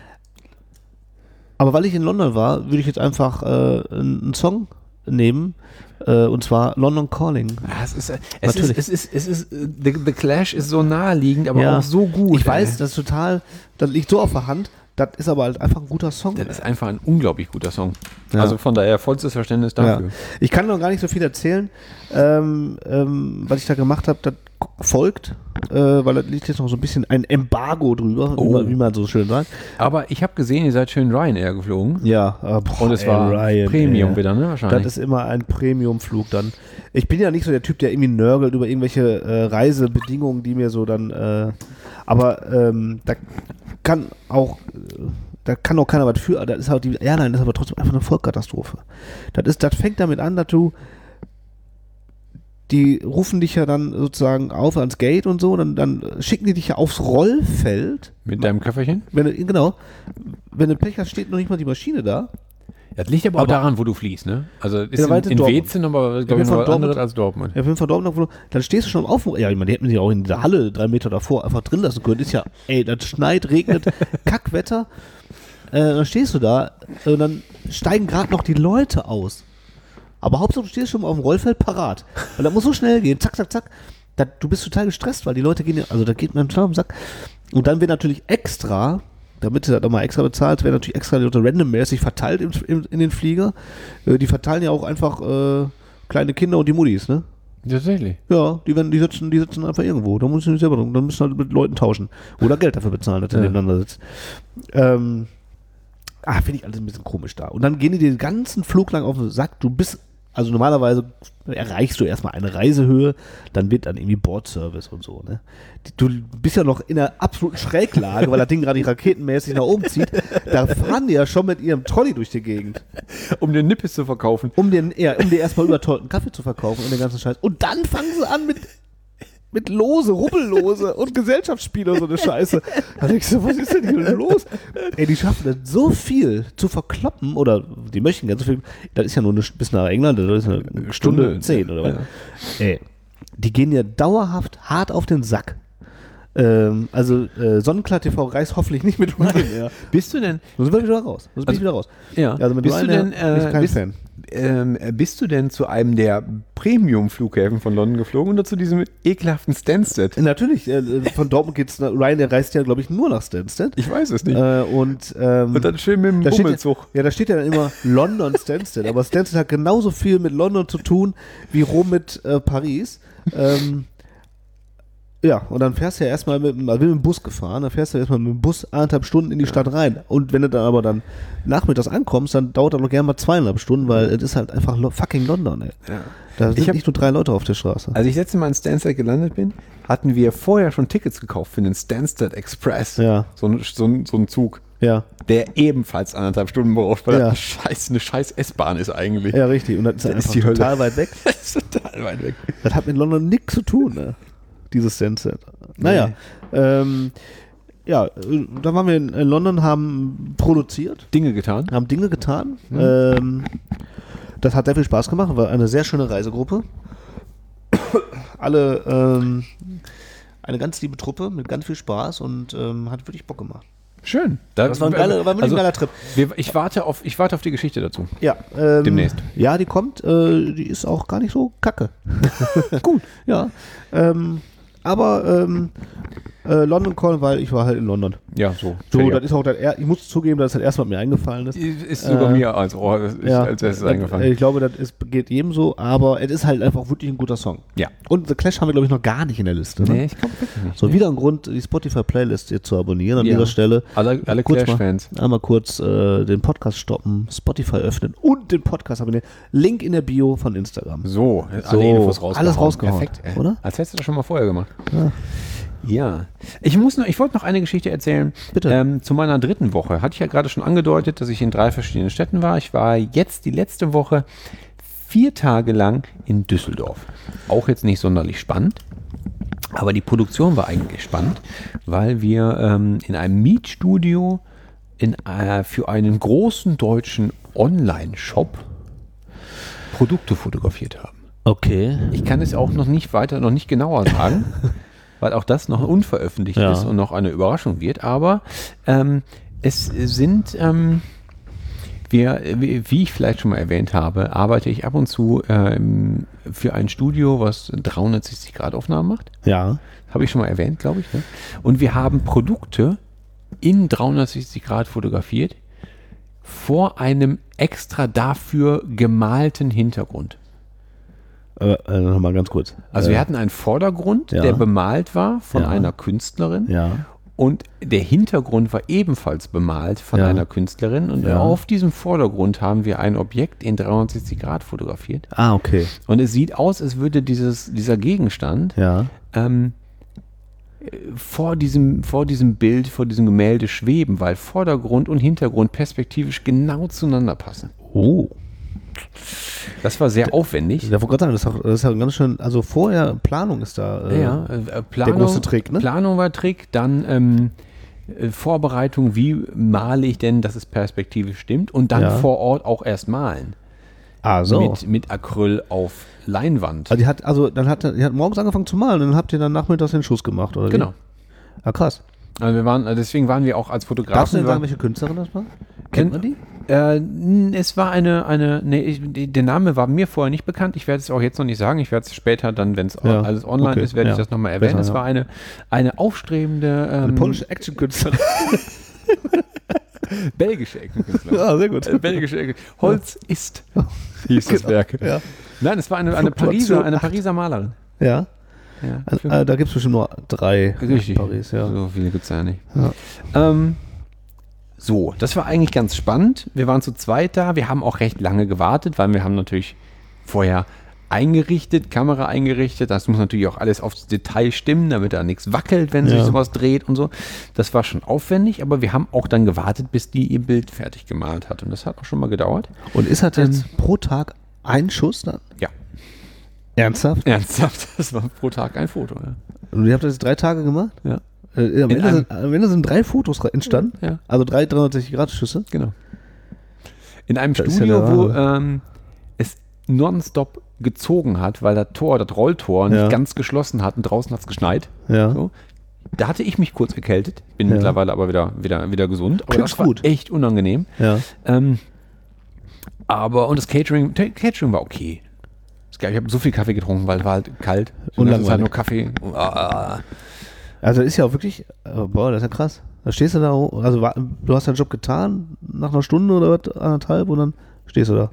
aber weil ich in London war, würde ich jetzt einfach äh, einen Song nehmen. Äh, und zwar London Calling. Ja, es ist, äh, es ist, Natürlich. es ist, es ist, äh, The, The Clash ist so naheliegend, aber Ja. auch so gut. Ich weiß, ey. das ist total, das liegt so auf der Hand. Das ist aber halt einfach ein guter Song. Das ist einfach ein unglaublich guter Song. Ja. Also von daher vollstes Verständnis dafür. Ja. Ich kann noch gar nicht so viel erzählen, ähm, ähm, was ich da gemacht habe. Das folgt, äh, weil da liegt jetzt noch so ein bisschen ein Embargo drüber, Oh. wie, man, wie man so schön sagt. Aber ich habe gesehen, ihr seid schön Ryanair geflogen. Ja, äh, boah, Und es ey, war Ryan, Premium ey. wieder, ne? Wahrscheinlich. Das ist immer ein Premium-Flug dann. Ich bin ja nicht so der Typ, der irgendwie nörgelt über irgendwelche äh, Reisebedingungen, die mir so dann, äh, aber ähm, da kann auch, äh, da kann auch keiner was für. Das ist halt die Airline, das ist aber trotzdem einfach eine Vollkatastrophe. Das ist, das fängt damit an, dass du, die rufen dich ja dann sozusagen auf ans Gate und so, dann, dann schicken die dich ja aufs Rollfeld. Mit deinem Köfferchen? Wenn du, genau, wenn du Pech hast, steht noch nicht mal die Maschine da. Das liegt aber, auch Aber- daran, wo du fliegst, ne? Also ist Ja, in, weit in in Dortmund. Wezen, aber bin glaube ich von noch was Dortmund. anderes als Dortmund. Ja, auf jeden Fall Dortmund, dann stehst du schon auf. Ja, ich meine, die hätten sich auch in der Halle drei Meter davor einfach drin lassen können. Ist ja, ey, das schneit, regnet, Kackwetter. Äh, dann stehst du da und dann steigen gerade noch die Leute aus. Aber Hauptsache, du stehst schon mal auf dem Rollfeld parat. Und das muss so schnell gehen, zack, zack, zack. Da, du bist total gestresst, weil die Leute gehen, ja- also da geht man total am Sack. Und dann wird natürlich extra, damit du das nochmal extra bezahlst, werden natürlich extra die Leute randommäßig verteilt im, im, in den Flieger. Äh, die verteilen ja auch einfach äh, kleine Kinder und die Muttis, ne? Tatsächlich. Ja, die, werden, die, sitzen, die sitzen einfach irgendwo. Da musst du nicht selber drum. Dann müssen halt mit Leuten tauschen. Oder Geld dafür bezahlen, dass du Ja. nebeneinander sitzt. Ähm, ah, finde ich alles ein bisschen komisch da. Und dann gehen die den ganzen Flug lang auf den Sack. Du bist, also normalerweise erreichst du erstmal eine Reisehöhe, dann wird dann irgendwie Bordservice und so. Ne? Du bist ja noch in einer absoluten Schräglage, weil das Ding gerade raketenmäßig nach oben zieht. Da fahren die ja schon mit ihrem Trolley durch die Gegend. Um den Nippes zu verkaufen. Um, den, ja, um dir erstmal überteuerten Kaffee zu verkaufen und den ganzen Scheiß. Und dann fangen sie an mit, mit Lose, Rubbellose und Gesellschaftsspiele und so eine Scheiße. Da denkst du, was ist denn hier los? Ey, die schaffen das so viel zu verkloppen, oder die möchten ganz so viel. Das ist ja nur eine, bis nach England, das ist eine Stunde, Stunde. zehn oder was. Ja. Ey, die gehen ja dauerhaft hart auf den Sack. Ähm, also äh, Sonnenklar T V reist hoffentlich nicht mit Ryanair. Bist du denn, Sonst bin ich wieder raus. Sonst bin Also- ich wieder raus. ja, Also mit bist du Ryanair denn, bin äh, ich kein bist, Fan. ähm, bist du denn zu einem der Premium-Flughäfen von London geflogen oder zu diesem ekelhaften Stansted? Natürlich, äh, von Dortmund geht's nach, Ryanair reist ja, glaube ich, nur nach Stansted. Ich weiß es nicht. Äh, und, ähm, Und dann schön mit dem da steht ja, Bummelzug. ja, da steht ja dann immer London Stansted, aber Stansted hat genauso viel mit London zu tun wie Rom mit äh, Paris. ähm, Ja, und dann fährst du ja erstmal mit, also mit dem Bus gefahren, dann fährst du erstmal mit dem Bus eineinhalb Stunden in die Stadt rein. Und wenn du dann aber dann nachmittags ankommst, dann dauert das noch gerne mal zweieinhalb Stunden, weil es ist halt einfach lo- fucking London, ey. Ja. Da sind Ich hab- nicht nur drei Leute auf der Straße. Als ich letztes Mal in Stansted gelandet bin, hatten wir vorher schon Tickets gekauft für den Stansted Express. Ja. So, ein- so, ein- so ein Zug, Ja, der ebenfalls anderthalb Stunden braucht, weil Ja. das eine scheiß, eine scheiß S-Bahn ist eigentlich. ja, richtig. Und das ist Das einfach ist die Hölle. total weit weg. Das ist total weit weg. Das hat mit London nichts zu tun, ne? Dieses Stansted. Naja, ähm, ja, äh, da waren wir in, in London, haben produziert, Dinge getan. haben Dinge getan. Ähm, das hat sehr viel Spaß gemacht, war eine sehr schöne Reisegruppe. Alle, ähm, eine ganz liebe Truppe mit ganz viel Spaß und ähm, hat wirklich Bock gemacht. Schön. Da- Das war ein geiler, war wirklich ein geiler Trip. wir, ich, warte auf, ich warte auf die Geschichte dazu. Ja, ähm, Demnächst. Ja, die kommt, äh, die ist auch gar nicht so kacke. Gut, ja. Ähm, aber ähm, äh, London Calling, weil ich war halt in London. Ja, so. So, Fertig. das ist auch das, er- ich muss zugeben, dass das erstmal mir eingefallen ist. ist sogar äh, mir als Ohr, das ist Ja, als erstes das- eingefallen. Ich glaube, das ist, geht jedem so, aber es ist halt einfach wirklich ein guter Song. Ja. Und The Clash haben wir, glaube ich, noch gar nicht in der Liste. Ne? Nee, ich glaube wirklich nicht. So, wieder ein Grund, die Spotify-Playlist jetzt zu abonnieren an Ja. dieser Stelle. Alle, alle Kurz mal- Clash-Fans. Einmal kurz äh, den Podcast stoppen, Spotify öffnen und den Podcast abonnieren. Link in der Bio von Instagram. So, So, alle Infos rausgehauen. alles rausgehauen, Perfekt, ey. oder? Als hättest du das schon mal vorher gemacht. Ja. Ja. Ich muss noch, ich wollte noch eine Geschichte erzählen. Bitte. Ähm, zu meiner dritten Woche. Hatte ich ja gerade schon angedeutet, dass ich in drei verschiedenen Städten war. Ich war jetzt die letzte Woche vier Tage lang in Düsseldorf. Auch jetzt nicht sonderlich spannend. Aber die Produktion war eigentlich spannend, weil wir ähm, in einem Mietstudio in, äh, für einen großen deutschen Online-Shop Produkte fotografiert haben. Okay. Ich kann es auch noch nicht weiter, noch nicht genauer sagen, weil auch das noch unveröffentlicht Ja. ist und noch eine Überraschung wird. Aber ähm, es sind, ähm, wir, wie wie ich vielleicht schon mal erwähnt habe, arbeite ich ab und zu ähm, für ein Studio, was dreihundertsechzig Grad Aufnahmen macht. Ja. Habe ich schon mal erwähnt, glaube ich. Ne? Und wir haben Produkte in dreihundertsechzig Grad fotografiert vor einem extra dafür gemalten Hintergrund. Äh, äh, Nochmal ganz kurz. Also äh, wir hatten einen Vordergrund, ja. der bemalt war von Ja. einer Künstlerin Ja. und der Hintergrund war ebenfalls bemalt von Ja. einer Künstlerin und Ja. auf diesem Vordergrund haben wir ein Objekt in dreihundertsechzig Grad fotografiert Ah, okay. und es sieht aus, als würde dieses, dieser Gegenstand Ja. ähm, vor diesem, vor diesem Bild, vor diesem Gemälde schweben, weil Vordergrund und Hintergrund perspektivisch genau zueinander passen. Oh. Das war sehr aufwendig. Ich wollte gerade sagen, das ist, auch, das ist ja ganz schön, also vorher Planung ist da. Äh, Ja, äh, Planung, große Trick, ne? Planung war Trick, dann ähm, äh, Vorbereitung, wie male ich denn, dass es perspektivisch stimmt und dann Ja. vor Ort auch erst malen. Ah, so. Mit, mit Acryl auf Leinwand. Also die hat, also dann hat, die hat morgens angefangen zu malen und dann habt ihr dann nachmittags den Schuss gemacht, oder wie? Genau. Ah, krass. Also wir waren, also deswegen waren wir auch als Fotografen. Darfst du denn wir- sagen, welche Künstlerin das war? Kennt man die? Äh, n- es war eine, eine nee, ich, die- der Name war mir vorher nicht bekannt. Ich werde es auch jetzt noch nicht sagen. Ich werde es später dann, wenn es Ja, alles online okay, ist, werde ja. ich das nochmal erwähnen. Besser, es ja. war eine, eine aufstrebende ähm, Eine polnische Action-Künstlerin. belgische Eckenkünstlerin. Ja, sehr gut. Äh, belgische Ecke. Holz ist, hieß das Werk. Ja. Nein, es war eine, eine, Fluktuation Pariser, eine acht. Pariser Malerin. Ja. Ja, Äh, da gibt es bestimmt nur drei Richtig. in Paris, ja. So viele gibt es ja nicht. Ja. Ähm, so, das war eigentlich ganz spannend. Wir waren zu zweit da. Wir haben auch recht lange gewartet, weil wir haben natürlich vorher eingerichtet, Kamera eingerichtet. Das muss natürlich auch alles aufs Detail stimmen, damit da nichts wackelt, wenn sich Ja. sowas dreht und so. Das war schon aufwendig, aber wir haben auch dann gewartet, bis die ihr Bild fertig gemalt hat. Und das hat auch schon mal gedauert. Und ist das denn pro Tag ein Schuss dann? Ja, Ernsthaft? ernsthaft. Das war pro Tag ein Foto. Ja. Und ihr habt das jetzt drei Tage gemacht? Ja. Äh, am, In Ende einem- sind, am Ende sind drei Fotos re- entstanden? Ja. Also drei dreihundertsechzig Grad Schüsse? Genau. In einem Das ist ja Studio, der wo Wahnsinn. ähm, es nonstop gezogen hat, weil das Tor, das Rolltor nicht Ja. ganz geschlossen hat und draußen hat es geschneit. Ja. So. Da hatte ich mich kurz erkältet, bin Ja. mittlerweile aber wieder, wieder, wieder gesund. Aber Kling's das war gut. echt unangenehm. Ja. Ähm, aber, und das Catering, T- Catering war okay. Es gab- Ich habe so viel Kaffee getrunken, weil es war halt kalt. Und das ist halt langweilig. nur Kaffee. Ah. Also ist ja auch wirklich, äh, boah, das ist ja krass. Da stehst du da, also wa- du hast deinen Job getan, nach einer Stunde oder was, anderthalb und dann stehst du da.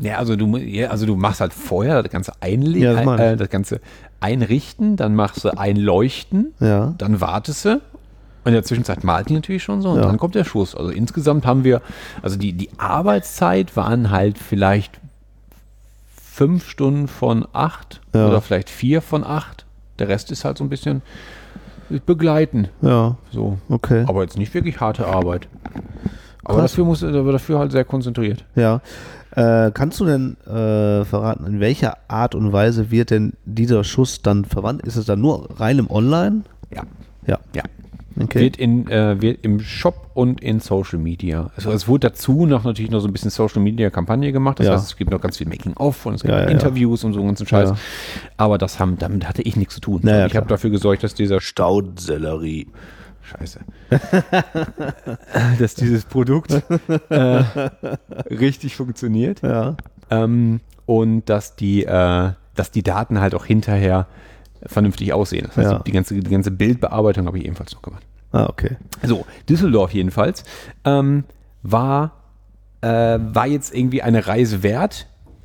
Ja, also du, ja, also du machst halt vorher das ganze Einlegen, Ja, das meine ich. äh, das ganze Einrichten, dann machst du Einleuchten, Ja. dann wartest du und in der Zwischenzeit malt die natürlich schon so und Ja. dann kommt der Schuss. Also insgesamt haben wir, also die, die Arbeitszeit waren halt vielleicht fünf Stunden von acht Ja. oder vielleicht vier von acht. Der Rest ist halt so ein bisschen begleiten. Ja, So. okay. Aber jetzt nicht wirklich harte Arbeit. Aber Krass. dafür muss aber dafür halt sehr konzentriert. Ja. Äh, kannst du denn äh, verraten, in welcher Art und Weise wird denn dieser Schuss dann verwandt? Ist es dann nur rein im Online? Ja. Ja. Ja. Okay. Wird, in, äh, wird im Shop und in Social Media. Also es wurde dazu noch natürlich noch so ein bisschen Social Media Kampagne gemacht. Das Ja. heißt, es gibt noch ganz viel Making-of und es gibt Ja, noch ja, Interviews und so einen ganzen Scheiß. Ja. Aber das haben, damit hatte ich nichts zu tun. Naja, ich habe klar. dafür gesorgt, dass dieser Staudsellerie. Scheiße. dass dieses Produkt äh, richtig funktioniert. Ja. Ähm, und dass die, äh, dass die Daten halt auch hinterher vernünftig aussehen. Das heißt, Ja. die, ganze, die ganze Bildbearbeitung habe ich ebenfalls noch gemacht. Ah, okay. So, Düsseldorf jedenfalls ähm, war, äh, war jetzt irgendwie eine Reise wert,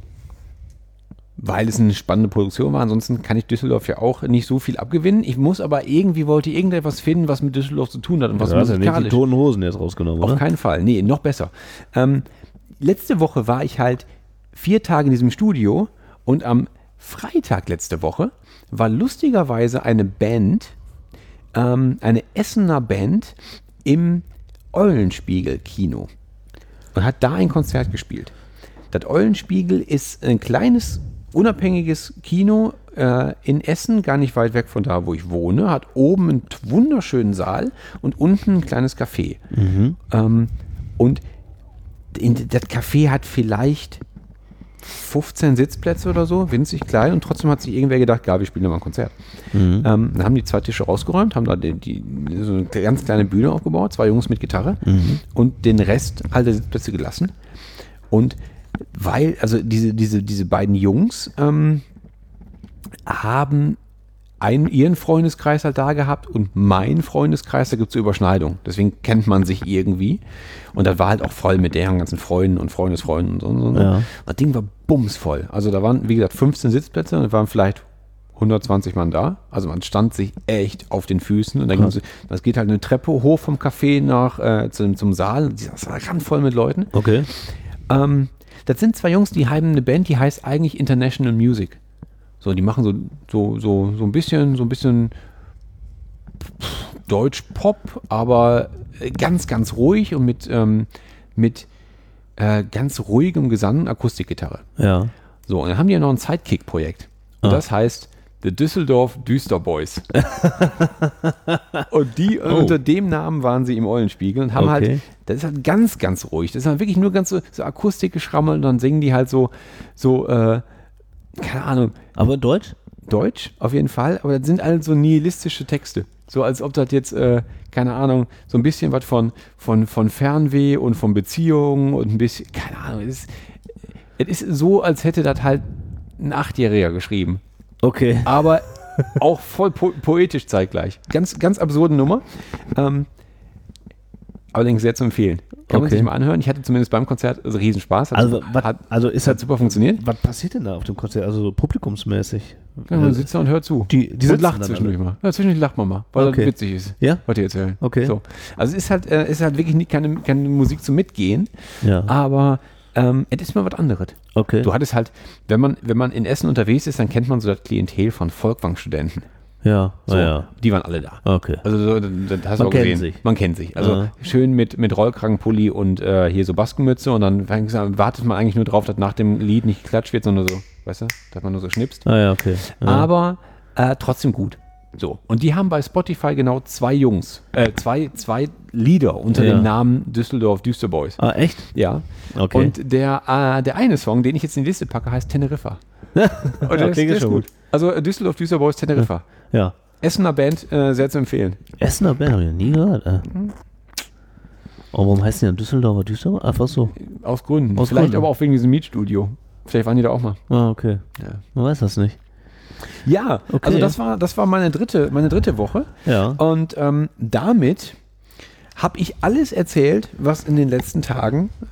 weil es eine spannende Produktion war. Ansonsten kann ich Düsseldorf ja auch nicht so viel abgewinnen. Ich muss aber irgendwie, wollte irgendetwas finden, was mit Düsseldorf zu tun hat und was Du hast ja nicht die musikalisch. Toten Hosen jetzt rausgenommen, Auf oder? keinen Fall. Nee, noch besser. Ähm, letzte Woche war ich halt vier Tage in diesem Studio und am Freitag letzte Woche war lustigerweise eine Band, ähm, eine Essener Band im Eulenspiegel-Kino und hat da ein Konzert gespielt. Das Eulenspiegel ist ein kleines, unabhängiges Kino äh, in Essen, gar nicht weit weg von da, wo ich wohne, hat oben einen wunderschönen Saal und unten ein kleines Café. Ähm, und in, das Café hat vielleicht fünfzehn Sitzplätze oder so, winzig klein, und trotzdem hat sich irgendwer gedacht, ja, wir spielen da mal ein Konzert. Ähm, dann haben die zwei Tische rausgeräumt, haben da die, die, so eine ganz kleine Bühne aufgebaut, zwei Jungs mit Gitarre und den Rest alle Sitzplätze gelassen. Und weil, also diese, diese, diese beiden Jungs ähm, haben einen, ihren Freundeskreis halt da gehabt und mein Freundeskreis, da gibt es so Überschneidung. Deswegen kennt man sich irgendwie. Und das war halt auch voll mit deren ganzen Freunden und Freundesfreunden und so. Und so. Ja. Das Ding war bumsvoll. Also da waren, wie gesagt, fünfzehn Sitzplätze und es waren vielleicht hundertzwanzig Mann da. Also man stand sich echt auf den Füßen. Und dann ging's, das geht halt eine Treppe hoch vom Café nach äh, zum, zum Saal. Das war randvoll mit Leuten. Okay. Ähm, das sind zwei Jungs, die haben eine Band, die heißt eigentlich International Music. So, die machen so, so, so, so ein bisschen, so ein bisschen Deutsch-Pop, aber ganz, ganz ruhig und mit, ähm, mit äh, ganz ruhigem Gesang und Akustikgitarre. Ja. So, und dann haben die ja noch ein Sidekick-Projekt. Und Ah. das heißt The Düsseldorf Düsterboys. Und die, Oh. unter dem Namen waren sie im Eulenspiegel und haben Okay. halt, das ist halt ganz, ganz ruhig. Das ist halt wirklich nur ganz so, so Akustikgeschrammel und dann singen die halt so, so, äh, keine Ahnung, Aber Deutsch? Deutsch auf jeden Fall, aber das sind alle so nihilistische Texte. So als ob das jetzt, äh, keine Ahnung, so ein bisschen was von, von, von Fernweh und von Beziehungen und ein bisschen, keine Ahnung, es ist, es ist so, als hätte das halt ein Achtjähriger geschrieben. Okay. Aber auch voll po poetisch zeitgleich. Ganz, ganz absurde Nummer. Ähm, allerdings sehr zu empfehlen. Kann man Okay. sich mal anhören. Ich hatte zumindest beim Konzert also Riesenspaß. Hat, Also, super, was, hat, also ist hat halt, super funktioniert. was passiert denn da auf dem Konzert? Also so publikumsmäßig? Ja, man sitzt da und hört zu. Die- die und sitzen lacht dann zwischendurch mal. Ja, zwischendurch lacht man mal, weil Okay. das witzig ist, Ja? was die erzählen. Okay. So. Also es ist halt, äh, es ist halt wirklich nicht keine, keine Musik zum Mitgehen, Ja. aber ähm, es ist mal was anderes. Okay. Du hattest halt, wenn man, wenn man in Essen unterwegs ist, dann kennt man so das Klientel von Volkwang-Studenten. Ja. So, Ah, ja. Die waren alle da. Okay. Also so, das hast du Man auch kennt gesehen. sich. Man kennt sich. Also Ah. schön mit, mit Rollkragenpulli und äh, hier so Baskenmütze und dann wartet man eigentlich nur drauf, dass nach dem Lied nicht geklatscht wird, sondern so, weißt du, dass man nur so schnipst. Ah ja, okay. Ja. Aber äh, trotzdem gut. So. Und die haben bei Spotify genau zwei Jungs, äh, zwei, zwei Lieder unter Ja. dem Namen Düsseldorf Düsterboys. Ah, echt? Ja. Okay. Und der, äh, der eine Song, den ich jetzt in die Liste packe, heißt Teneriffa. Und der Okay, ist, der ist schon gut. Also äh, Düsseldorf Düsterboys Teneriffa. Ja. Essener Band, äh, sehr zu empfehlen. Essener Band habe ich noch nie gehört. Äh. Oh, warum heißt die denn Düsseldorfer Düsseldorf? Einfach so. Aus Gründen. Aus Vielleicht Gründen. aber auch wegen diesem Mietstudio. Vielleicht waren die da auch mal. Ah, okay. Ja, Man weiß das nicht. ja Okay. also das war, das war meine dritte, meine dritte Woche. Ja. Und ähm, damit habe ich alles erzählt, was in den letzten Tagen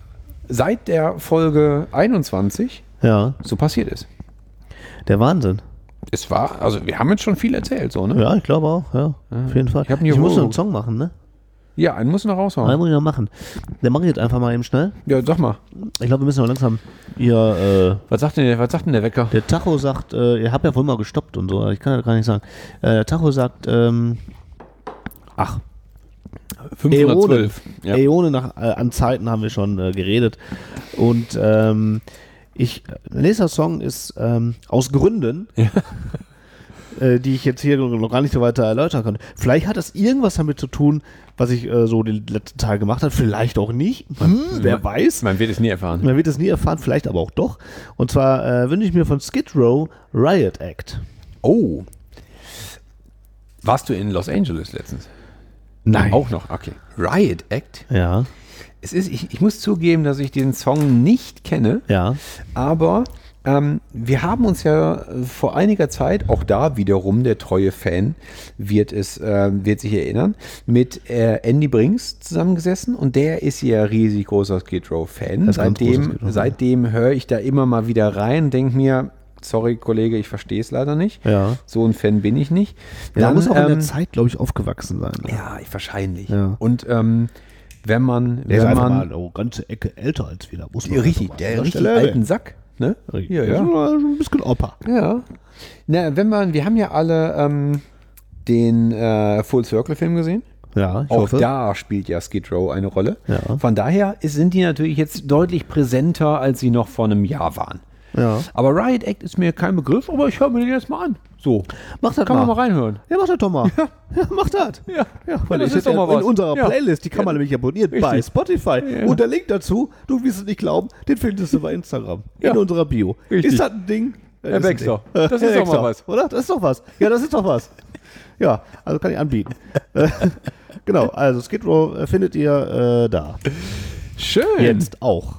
seit der Folge einundzwanzig Ja, so passiert ist. der Wahnsinn. Es war, also wir haben jetzt schon viel erzählt, so, ne? Ja, ich glaube auch, ja, auf jeden Fall. Ich hab ihn hier Ich muss noch einen hochgeguckt. Song machen, ne? Ja, einen muss noch Einen raushauen. muss ich noch machen. Den mache ich jetzt einfach mal eben schnell. Ja, sag mal. Ich glaube, wir müssen noch langsam hier, äh, Was sagt denn, der- was sagt denn der Wecker? der Tacho sagt, äh, ihr habt ja wohl mal gestoppt und so, ich kann das gar nicht sagen. Äh, der Tacho sagt, ähm, ach, fünfhundertzwölf. Ja. Äone nach, äh, an Zeiten haben wir schon äh, geredet. Und ähm, ich, der nächste Song ist ähm, aus Gründen, äh, die ich jetzt hier noch gar nicht so weiter erläutern kann. Vielleicht hat das irgendwas damit zu tun, was ich äh, so die letzten Tage gemacht habe. Vielleicht auch nicht. Hm, wer weiß. Man wird es nie erfahren. Man wird es nie erfahren, vielleicht aber auch doch. Und zwar äh, wünsche ich mir von Skid Row Riot Act. Oh. Warst du in Los Angeles letztens? Nein. Auch noch, okay. Riot Act. Ja, Es ist, ich, ich muss zugeben, dass ich den Song nicht kenne, ja. aber ähm, wir haben uns ja äh, vor einiger Zeit, auch da wiederum der treue Fan wird es, äh, wird sich erinnern, mit äh, Andy Brinks zusammengesessen und der ist ja riesig großer Skid Row Fan. Das ist ein ganz großer Seitdem, Skid Row-Fan. seitdem höre ich da immer mal wieder rein, denke mir, sorry Kollege, ich verstehe es leider nicht. Ja. So ein Fan bin ich nicht. Ja, da Dann, muss auch in der ähm, Zeit, glaube ich, aufgewachsen sein. Ne? Ja, ich, wahrscheinlich. Ja. Und ähm, wenn man, Der ist wenn einfach man mal eine ganze Ecke älter als wir. Da muss man Ja, richtig, einfach mal der an richtig Stelle alten Sack, ne? erwähnen. Ja, Der ist ja. schon ein bisschen Opa. Ja. Na, wenn man, wir haben ja alle ähm, den äh, Full Circle Film gesehen. Ja, ich Auch hoffe. da spielt ja Skid Row eine Rolle. Ja. Von daher ist, sind die natürlich jetzt deutlich präsenter, als sie noch vor einem Jahr waren. Ja. Aber Riot Act ist mir kein Begriff, aber ich höre mir den jetzt mal an. So. Mach das Kann mal. man mal reinhören. Ja, mach das doch mal. Ja, mach das. Ja, Ja, weil das das ist doch mal in was. unserer Ja. Playlist, die kann man nämlich abonnieren bei Richtig. Spotify. Ja. Und der Link dazu, du wirst es nicht glauben, den findest du bei Instagram. Ja. In unserer Bio. Richtig. Ist das ein Ding? Herr ist ein Baxter, Ding. das ist Herr doch mal Baxter, was. Oder? Das ist doch was. Ja, das ist doch was. Ja, also kann ich anbieten. Äh, genau, also Skid Row äh, findet ihr äh, da. Schön. Jetzt auch.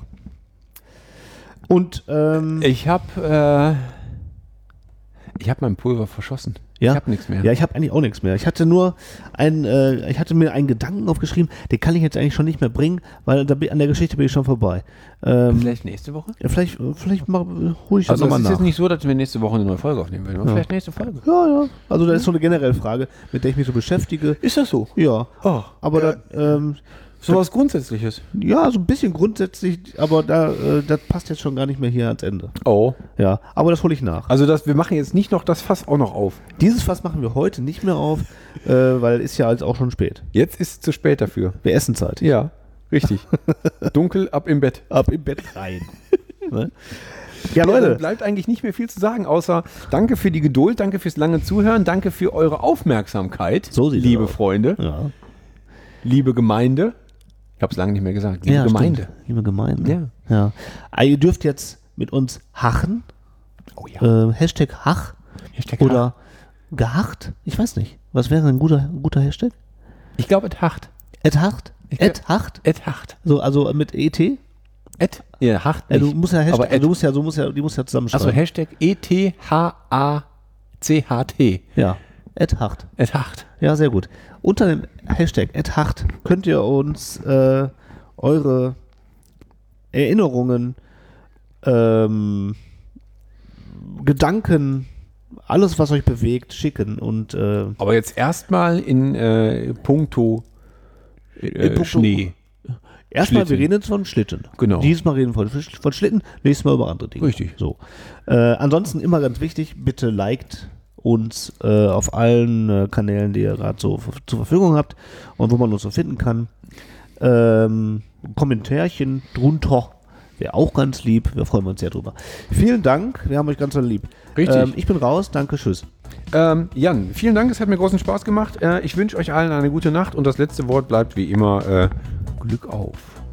Und, ähm, Ich habe äh, ich habe mein Pulver verschossen. Ja? Ich habe nichts mehr. Ja, ich habe eigentlich auch nichts mehr. Ich hatte nur ein, äh, ich hatte mir einen Gedanken aufgeschrieben, den kann ich jetzt eigentlich schon nicht mehr bringen, weil da, bin- an der Geschichte bin ich schon vorbei. Ähm, Vielleicht nächste Woche? ja, vielleicht, vielleicht hole ich das Also es nochmal ist nach. jetzt nicht so, dass wir nächste Woche eine neue Folge aufnehmen werden. aber Vielleicht nächste Folge. Ja, ja. Also da ist so eine generelle Frage, mit der ich mich so beschäftige. Ist das so? Ja. Oh, Aber da, ähm, so was Grundsätzliches. ja, so ein bisschen grundsätzlich, aber da, äh, das passt jetzt schon gar nicht mehr hier ans Ende. Oh. Ja, aber das hole ich nach. Also das, wir machen jetzt nicht noch das Fass auch noch auf. Dieses Fass machen wir heute nicht mehr auf, äh, weil ist ja jetzt auch schon spät. Jetzt ist es zu spät dafür. Wir essen Zeit. Ja, richtig. Dunkel, ab im Bett. Ab im Bett rein. Ne? Ja, Ja, dann Leute. bleibt eigentlich nicht mehr viel zu sagen, außer danke für die Geduld, danke fürs lange Zuhören, danke für eure Aufmerksamkeit, So sieht's liebe aus. Freunde, Ja. liebe Gemeinde. Ich habe es lange nicht mehr gesagt. Liebe Ja, Gemeinde. stimmt. Liebe Gemeinde. Ja. Ja. Ah, ihr dürft jetzt mit uns hachen. Oh ja. Äh, Hashtag Hach Hashtag oder gehacht. Ich weiß nicht. Was wäre ein guter, guter Hashtag? Ich glaube, et Hacht. Ed Hacht? Ich Ed Hacht? Et Hacht. So, also mit E T? Et? Ja, Hacht Ja, nicht. du musst ja aber Hashtag, et. du musst ja, du musst ja, die musst ja zusammenschreiben. Achso, Hashtag E T H A C H T. Ja. Ed Hacht. Et Hacht. Ja, sehr gut. Unter dem Hashtag Ed Hacht könnt ihr uns äh, eure Erinnerungen, ähm, Gedanken, alles, was euch bewegt, schicken. Und äh, Aber jetzt erstmal in äh, puncto, äh, In puncto- Schnee. erstmal, wir Schlitten. reden jetzt von Schlitten. Genau. Dieses Mal reden wir von, von Schlitten, nächstes Mal über andere Dinge. Richtig. So. Äh, ansonsten immer ganz wichtig, bitte liked uns äh, auf allen äh, Kanälen, die ihr gerade so f- zur Verfügung habt und wo man uns so finden kann. Ähm, Kommentärchen drunter wäre auch ganz lieb. Wir freuen uns sehr drüber. Vielen Dank. Wir haben euch ganz doll lieb. Richtig. Ähm, ich bin raus. Danke. Tschüss. Ähm, Jan, vielen Dank, es hat mir großen Spaß gemacht. Äh, ich wünsche euch allen eine gute Nacht und das letzte Wort bleibt wie immer äh, Glück auf.